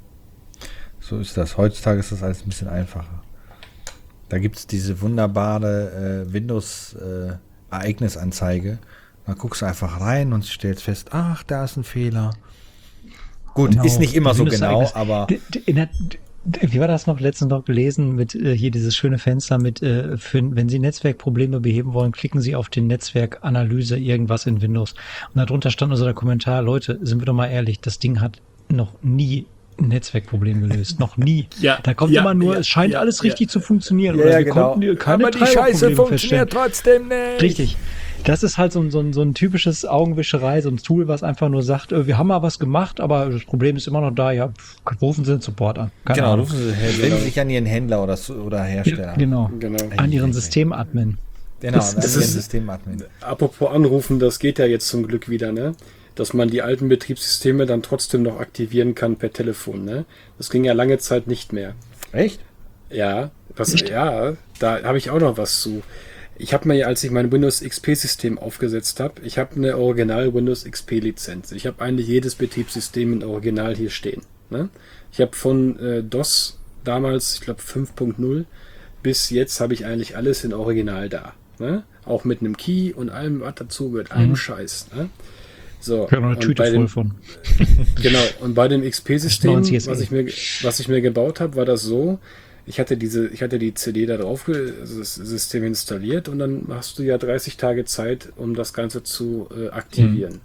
So ist das. Heutzutage ist das alles ein bisschen einfacher. Da gibt es diese wunderbare äh, Windows-Ereignisanzeige. Äh, da guckst du einfach rein und stellst fest, ach, da ist ein Fehler. Gut, genau. Ist nicht immer so genau, aber... In der, wie war das noch letztens noch gelesen mit äh, hier dieses schöne Fenster mit, äh, für, wenn Sie Netzwerkprobleme beheben wollen, klicken Sie auf den Netzwerkanalyse irgendwas in Windows. Und darunter stand also der Kommentar, Leute, sind wir doch mal ehrlich, das Ding hat noch nie ein Netzwerkproblem gelöst. Noch nie. Ja, da kommt ja, immer nur, ja, es scheint ja, alles richtig ja. zu funktionieren. Ja, oder ja, wir genau. konnten keine Aber die Scheiße funktioniert feststellen. trotzdem nicht. Richtig. Das ist halt so ein, so ein, so ein typisches Augenwischerei, so ein Tool, was einfach nur sagt, äh, wir haben mal was gemacht, aber das Problem ist immer noch da. Ja, pff, rufen Sie den Support an. Keine genau, Ahnung. rufen Sie, wenden Sie sich an Ihren Händler oder, oder Hersteller. Ja, genau. genau. An Ihren Systemadmin. Genau, das, an das Ihren ist, Systemadmin. Apropos anrufen, das geht ja jetzt zum Glück wieder, ne? Dass man die alten Betriebssysteme dann trotzdem noch aktivieren kann per Telefon, ne? Das ging ja lange Zeit nicht mehr. Echt? Ja, das, ja, da habe ich auch noch was zu. Ich habe mir, als ich mein Windows X P-System aufgesetzt habe, ich habe eine Original Windows X P-Lizenz. Ich habe eigentlich jedes Betriebssystem in Original hier stehen. Ne? Ich habe von äh, DOS damals, ich glaube fünf Punkt null, bis jetzt habe ich eigentlich alles in Original da. Ne? Auch mit einem Key und allem, was dazu gehört, allem Mhm. Scheiß. Ne? So, Ich habe noch eine und Tüte bei voll dem, von. genau, und bei dem X P-System, neunzig S E. was ich mir, was ich mir gebaut habe, war das so, ich hatte diese, ich hatte die C D da drauf, ge- also das System installiert und dann hast du ja dreißig Tage Zeit, um das Ganze zu äh, aktivieren.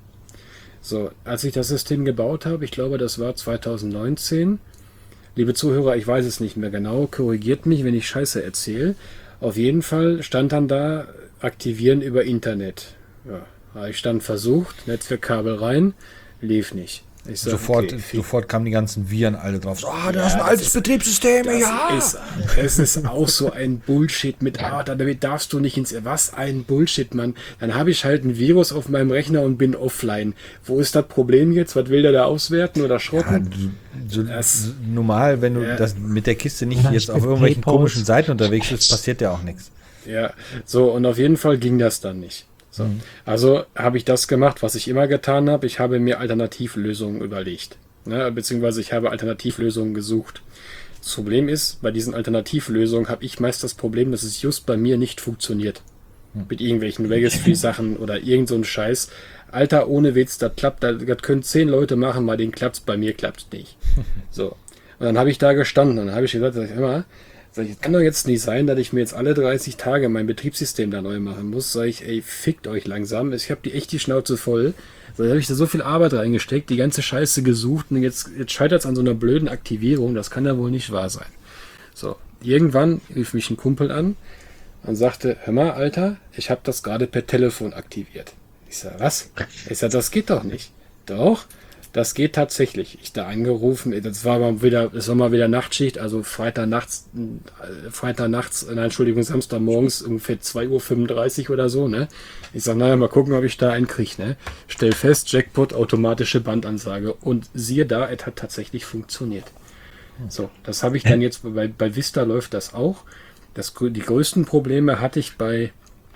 So, als ich das System gebaut habe, ich glaube, das war zwanzig neunzehn. Liebe Zuhörer, ich weiß es nicht mehr genau, korrigiert mich, wenn ich Scheiße erzähle. Auf jeden Fall stand dann da, aktivieren über Internet. Ja, habe ich dann versucht, Netzwerkkabel rein, lief nicht. Ich sag, Sofort, okay, sofort kamen die ganzen Viren alle drauf. So, ah, Ja, das ist ein das altes ist- Betriebssystem, Das ja. ist, es ist auch so ein Bullshit mit, ah, damit darfst du nicht ins, was ein Bullshit, Mann. Dann habe ich halt ein Virus auf meinem Rechner und bin offline. Wo ist das Problem jetzt? Was will der da auswerten oder Ja, schrotten? so, Das- normal, wenn du Ja. das mit der Kiste nicht Ja, jetzt auf mit irgendwelchen PayPal. komischen Seiten unterwegs bist, passiert ja auch nichts. Ja, so, und auf jeden Fall ging das dann nicht. So. Also habe ich das gemacht, was ich immer getan habe. Ich habe mir Alternativlösungen überlegt. Ne? Beziehungsweise ich habe Alternativlösungen gesucht. Das Problem ist, bei diesen Alternativlösungen habe ich meist das Problem, dass es just bei mir nicht funktioniert. Mit irgendwelchen Registry-Sachen oder irgend so ein Scheiß. Alter, ohne Witz, das klappt, das, das können zehn Leute machen, bei denen klappt's, bei mir klappt's nicht. So. Und dann habe ich da gestanden und dann habe ich gesagt, sag ich immer, sag ich, es kann doch jetzt nicht sein, dass ich mir jetzt alle dreißig Tage mein Betriebssystem da neu machen muss. Sag ich, ey, fickt euch langsam. Ich habe die echt die Schnauze voll. So, da habe ich da so viel Arbeit reingesteckt, die ganze Scheiße gesucht und jetzt, jetzt scheitert es an so einer blöden Aktivierung. Das kann ja wohl nicht wahr sein. So, irgendwann rief mich ein Kumpel an und sagte, hör mal, Alter, ich habe das gerade per Telefon aktiviert. Ich sag, was? Ich sag, das geht doch nicht. Doch, das geht tatsächlich. Ich da angerufen, das war mal wieder, es war mal wieder Nachtschicht, also Freitag nachts, äh, Freitag nachts, nein, Entschuldigung, Samstag morgens ungefähr zwei Uhr fünfunddreißig oder so, ne? Ich sag, naja, mal gucken, ob ich da einen krieg, ne? Stell fest, Jackpot, automatische Bandansage und siehe da, es hat tatsächlich funktioniert. So, das habe ich dann jetzt, bei, bei Vista läuft das auch. Das, die größten Probleme hatte ich bei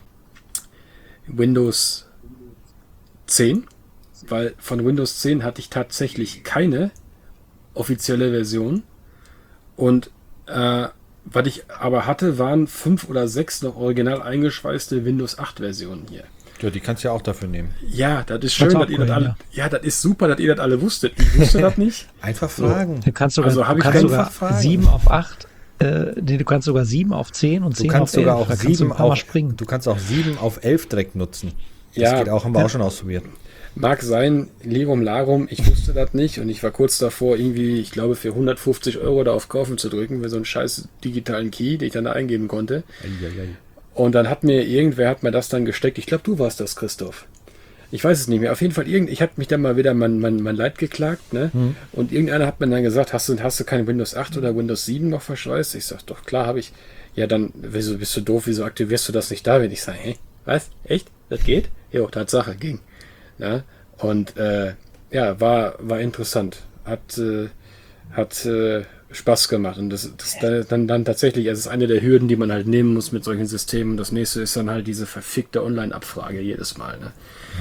Windows zehn, weil von Windows zehn hatte ich tatsächlich keine offizielle Version und äh, was ich aber hatte, waren fünf oder sechs noch original eingeschweißte Windows acht Versionen hier. Ja, die kannst du ja auch dafür nehmen. Ja, das ist schön, Kannst du dass ihr das upgraden, alle, ja, das ist super, dass ihr das alle wusstet. Ich wusste das nicht. Einfach fragen. Du kannst sogar, Also hab du ich kannst einfach sogar Fragen. sieben auf acht, äh, nee, du kannst sogar sieben auf zehn und Du zehn kannst auf sogar elf. auch Da kannst du sieben ein paar Mal auf, springen. du kannst auch sieben auf elf direkt nutzen. Das Ja. geht auch, haben wir auch schon ausprobiert. Mag sein, Lirum Larum, ich wusste das nicht und ich war kurz davor, irgendwie, ich glaube, für hundertfünfzig Euro da auf Kaufen zu drücken, für so einen scheiß digitalen Key, den ich dann da eingeben konnte. Und dann hat mir, irgendwer hat mir das dann gesteckt. Ich glaube, du warst das, Christoph. Ich weiß es nicht mehr. Auf jeden Fall, irgend, ich habe mich dann mal wieder mein, mein, mein Leid geklagt, ne? Hm. Und irgendeiner hat mir dann gesagt, hast du, hast du kein Windows acht oder Windows sieben noch verschweißt? Ich sag, doch, klar habe ich. Ja, dann, wieso bist du doof, wieso aktivierst du das nicht da, wenn ich sage, hey, was? Echt? Das geht? Jo, Tatsache, ging. Ne? Und äh, ja, war, war interessant. Hat, äh, hat äh, Spaß gemacht. Und das, das dann, dann tatsächlich, es ist eine der Hürden, die man halt nehmen muss mit solchen Systemen. Das nächste ist dann halt diese verfickte Online-Abfrage jedes Mal. Ne?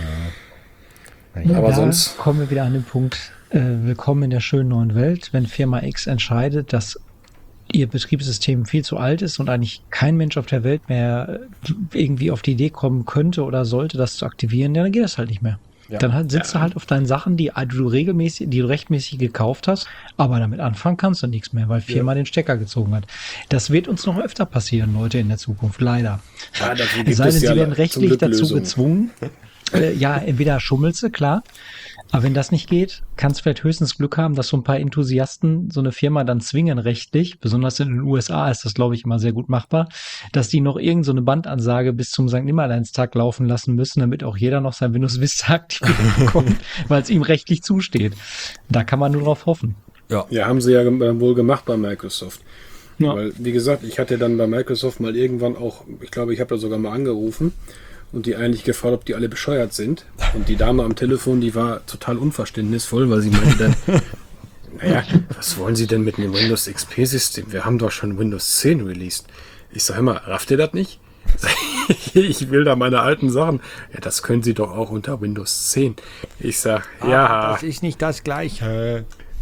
Ja, Aber da sonst- kommen wir wieder an den Punkt, äh, willkommen in der schönen neuen Welt, wenn Firma X entscheidet, dass ihr Betriebssystem viel zu alt ist und eigentlich kein Mensch auf der Welt mehr äh, irgendwie auf die Idee kommen könnte oder sollte, das zu aktivieren, ja, dann geht das halt nicht mehr. Ja. Dann halt, sitzt du halt auf deinen Sachen, die du regelmäßig, die du rechtmäßig gekauft hast, aber damit anfangen kannst du nichts mehr, weil Firma den Stecker gezogen hat. Das wird uns noch öfter passieren, Leute, in der Zukunft, leider. Ja, dafür Es gibt sei denn, es sie ja werden zum rechtlich Glück dazu Lösungen. gezwungen. Äh, ja, entweder schummelst du, klar. Aber wenn das nicht geht, kannst du vielleicht höchstens Glück haben, dass so ein paar Enthusiasten so eine Firma dann zwingen rechtlich, besonders in den U S A ist das, glaube ich, immer sehr gut machbar, dass die noch irgend so eine Bandansage bis zum Sankt Nimmerleinstag laufen lassen müssen, damit auch jeder noch sein Windows Vista aktiviert bekommt, weil es ihm rechtlich zusteht. Da kann man nur drauf hoffen. Ja. Ja, haben sie ja gem- wohl gemacht bei Microsoft. Ja. Weil, wie gesagt, ich hatte dann bei Microsoft mal irgendwann auch, ich glaube, ich habe da sogar mal angerufen und die eigentlich gefragt, ob die alle bescheuert sind. Und die Dame am Telefon, die war total unverständnisvoll, weil sie meinte dann, naja, was wollen Sie denn mit einem Windows X P-System? Wir haben doch schon Windows zehn released. Ich sage immer, rafft ihr das nicht? Ich will da meine alten Sachen. Ja, das können Sie doch auch unter Windows zehn. Ich sag, ja. Ah, Das ist nicht das Gleiche.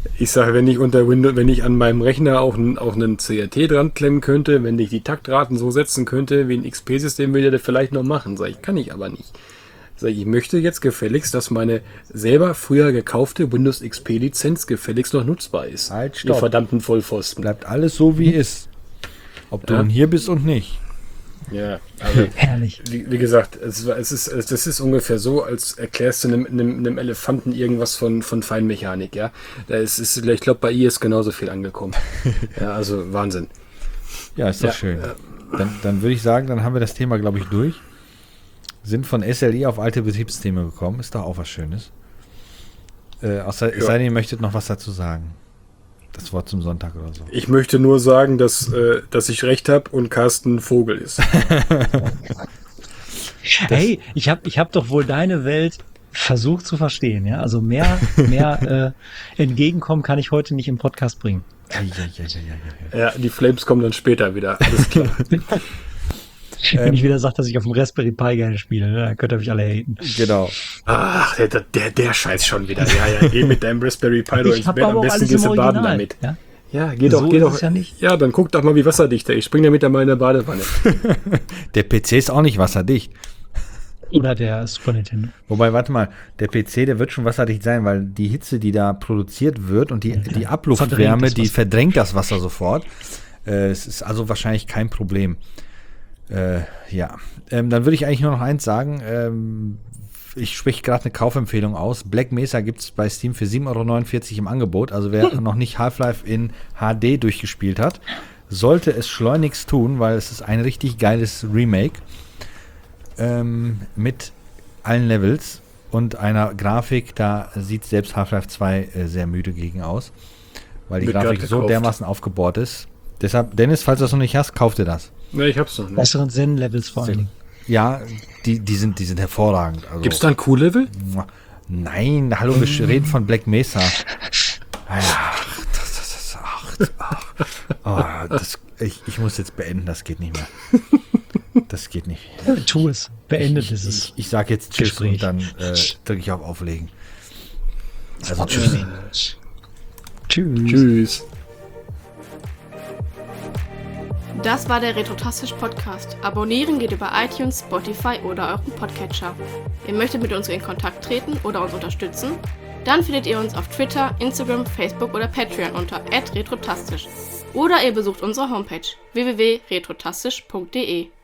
Ich sage, wenn ich unter Windows, wenn ich an meinem Rechner auch, n, auch einen C R T dran klemmen könnte, wenn ich die Taktraten so setzen könnte, wie ein X P-System, würde ich das vielleicht noch machen. Sag ich, kann ich aber nicht. Sag ich, ich möchte jetzt gefälligst, dass meine selber früher gekaufte Windows X P-Lizenz gefälligst noch nutzbar ist. Halt, stopp. Die verdammten Vollpfosten. Bleibt alles so, wie ist. Ob du Ja. nun hier bist und nicht. Ja, also, Herrlich. wie, wie gesagt, es, war- es ist, es, das ist ungefähr so, als erklärst du einem, einem, einem Elefanten irgendwas von, von Feinmechanik, ja. Da ist, ist, ich glaube, bei ihr ist genauso viel angekommen. Ja, also Wahnsinn. Ja, ist doch Ja, schön. ja. Dann, dann würde ich sagen, dann haben wir das Thema, glaube ich, durch. Sind von S L I auf alte Betriebssysteme gekommen. Ist doch auch was Schönes. Äh, außer, es Ja. sei denn, ihr möchtet noch was dazu sagen. Das Wort zum Sonntag oder so. Ich möchte nur sagen, dass, äh, dass ich recht habe und Carsten Vogel ist. Hey, ich habe ich hab doch wohl deine Welt versucht zu verstehen, ja. Also mehr, mehr äh, entgegenkommen kann ich heute nicht im Podcast bringen. Ja, ja, ja, ja, ja, ja. Ja, die Flames kommen dann später wieder. Alles klar. Wenn ich wieder sage, dass ich auf dem Raspberry Pi gerne spiele, ne, dann könnt ihr mich alle haten. Genau. Ach, der, der, der Scheiß schon wieder. Ja, ja, geh mit deinem Raspberry Pi doch Ich ins hab Bett. aber Am auch besten alles gehst im du baden Original, damit. ja? Ja, geh So doch, geh ist doch. es ja nicht. Ja, dann guck doch mal, wie wasserdicht er ist. Ich spring damit einmal in der Badewanne. Der P C ist auch nicht wasserdicht. Oder der Super Nintendo. Wobei, warte mal, der P C, der wird schon wasserdicht sein, weil die Hitze, die da produziert wird und die, die Verdrängt Abluftwärme, das die Wasser. verdrängt das Wasser sofort. Äh, es ist also wahrscheinlich kein Problem. Äh, ja, ähm, dann würde ich eigentlich nur noch eins sagen. Ähm, ich spreche gerade eine Kaufempfehlung aus. Black Mesa gibt es bei Steam für sieben Euro neunundvierzig im Angebot. Also wer noch nicht Half-Life in H D durchgespielt hat, sollte es schleunigst tun, weil es ist ein richtig geiles Remake. Ähm, mit allen Levels und einer Grafik, da sieht selbst Half-Life zwei äh, sehr müde gegen aus, weil die Wird Grafik grad so gekauft. dermaßen aufgebohrt ist. Deshalb, Dennis, falls du das noch nicht hast, kauf dir das. Ne, ich hab's noch nicht. Besseren Zen-Levels vor allen Dingen. Ja, die, die, sind, die sind hervorragend. Also, Gibt's da ein Q-Level? Nein, hallo, wir reden von Black Mesa. Ach, das, das, das, ach, ach, oh, das, ich, ich muss jetzt beenden, das geht nicht mehr. Das geht nicht. Tu es. Beendet ich, ist es. Ich, ich sag jetzt Tschüss Gespräch. und dann äh, drücke ich auf Auflegen. Also Tschüss. Tschüss. Tschüss. Das war der Retrotastisch Podcast. Abonnieren geht über iTunes, Spotify oder euren Podcatcher. Ihr möchtet mit uns in Kontakt treten oder uns unterstützen? Dann findet ihr uns auf Twitter, Instagram, Facebook oder Patreon unter at retrotastisch. Oder ihr besucht unsere Homepage w w w punkt retrotastisch punkt de.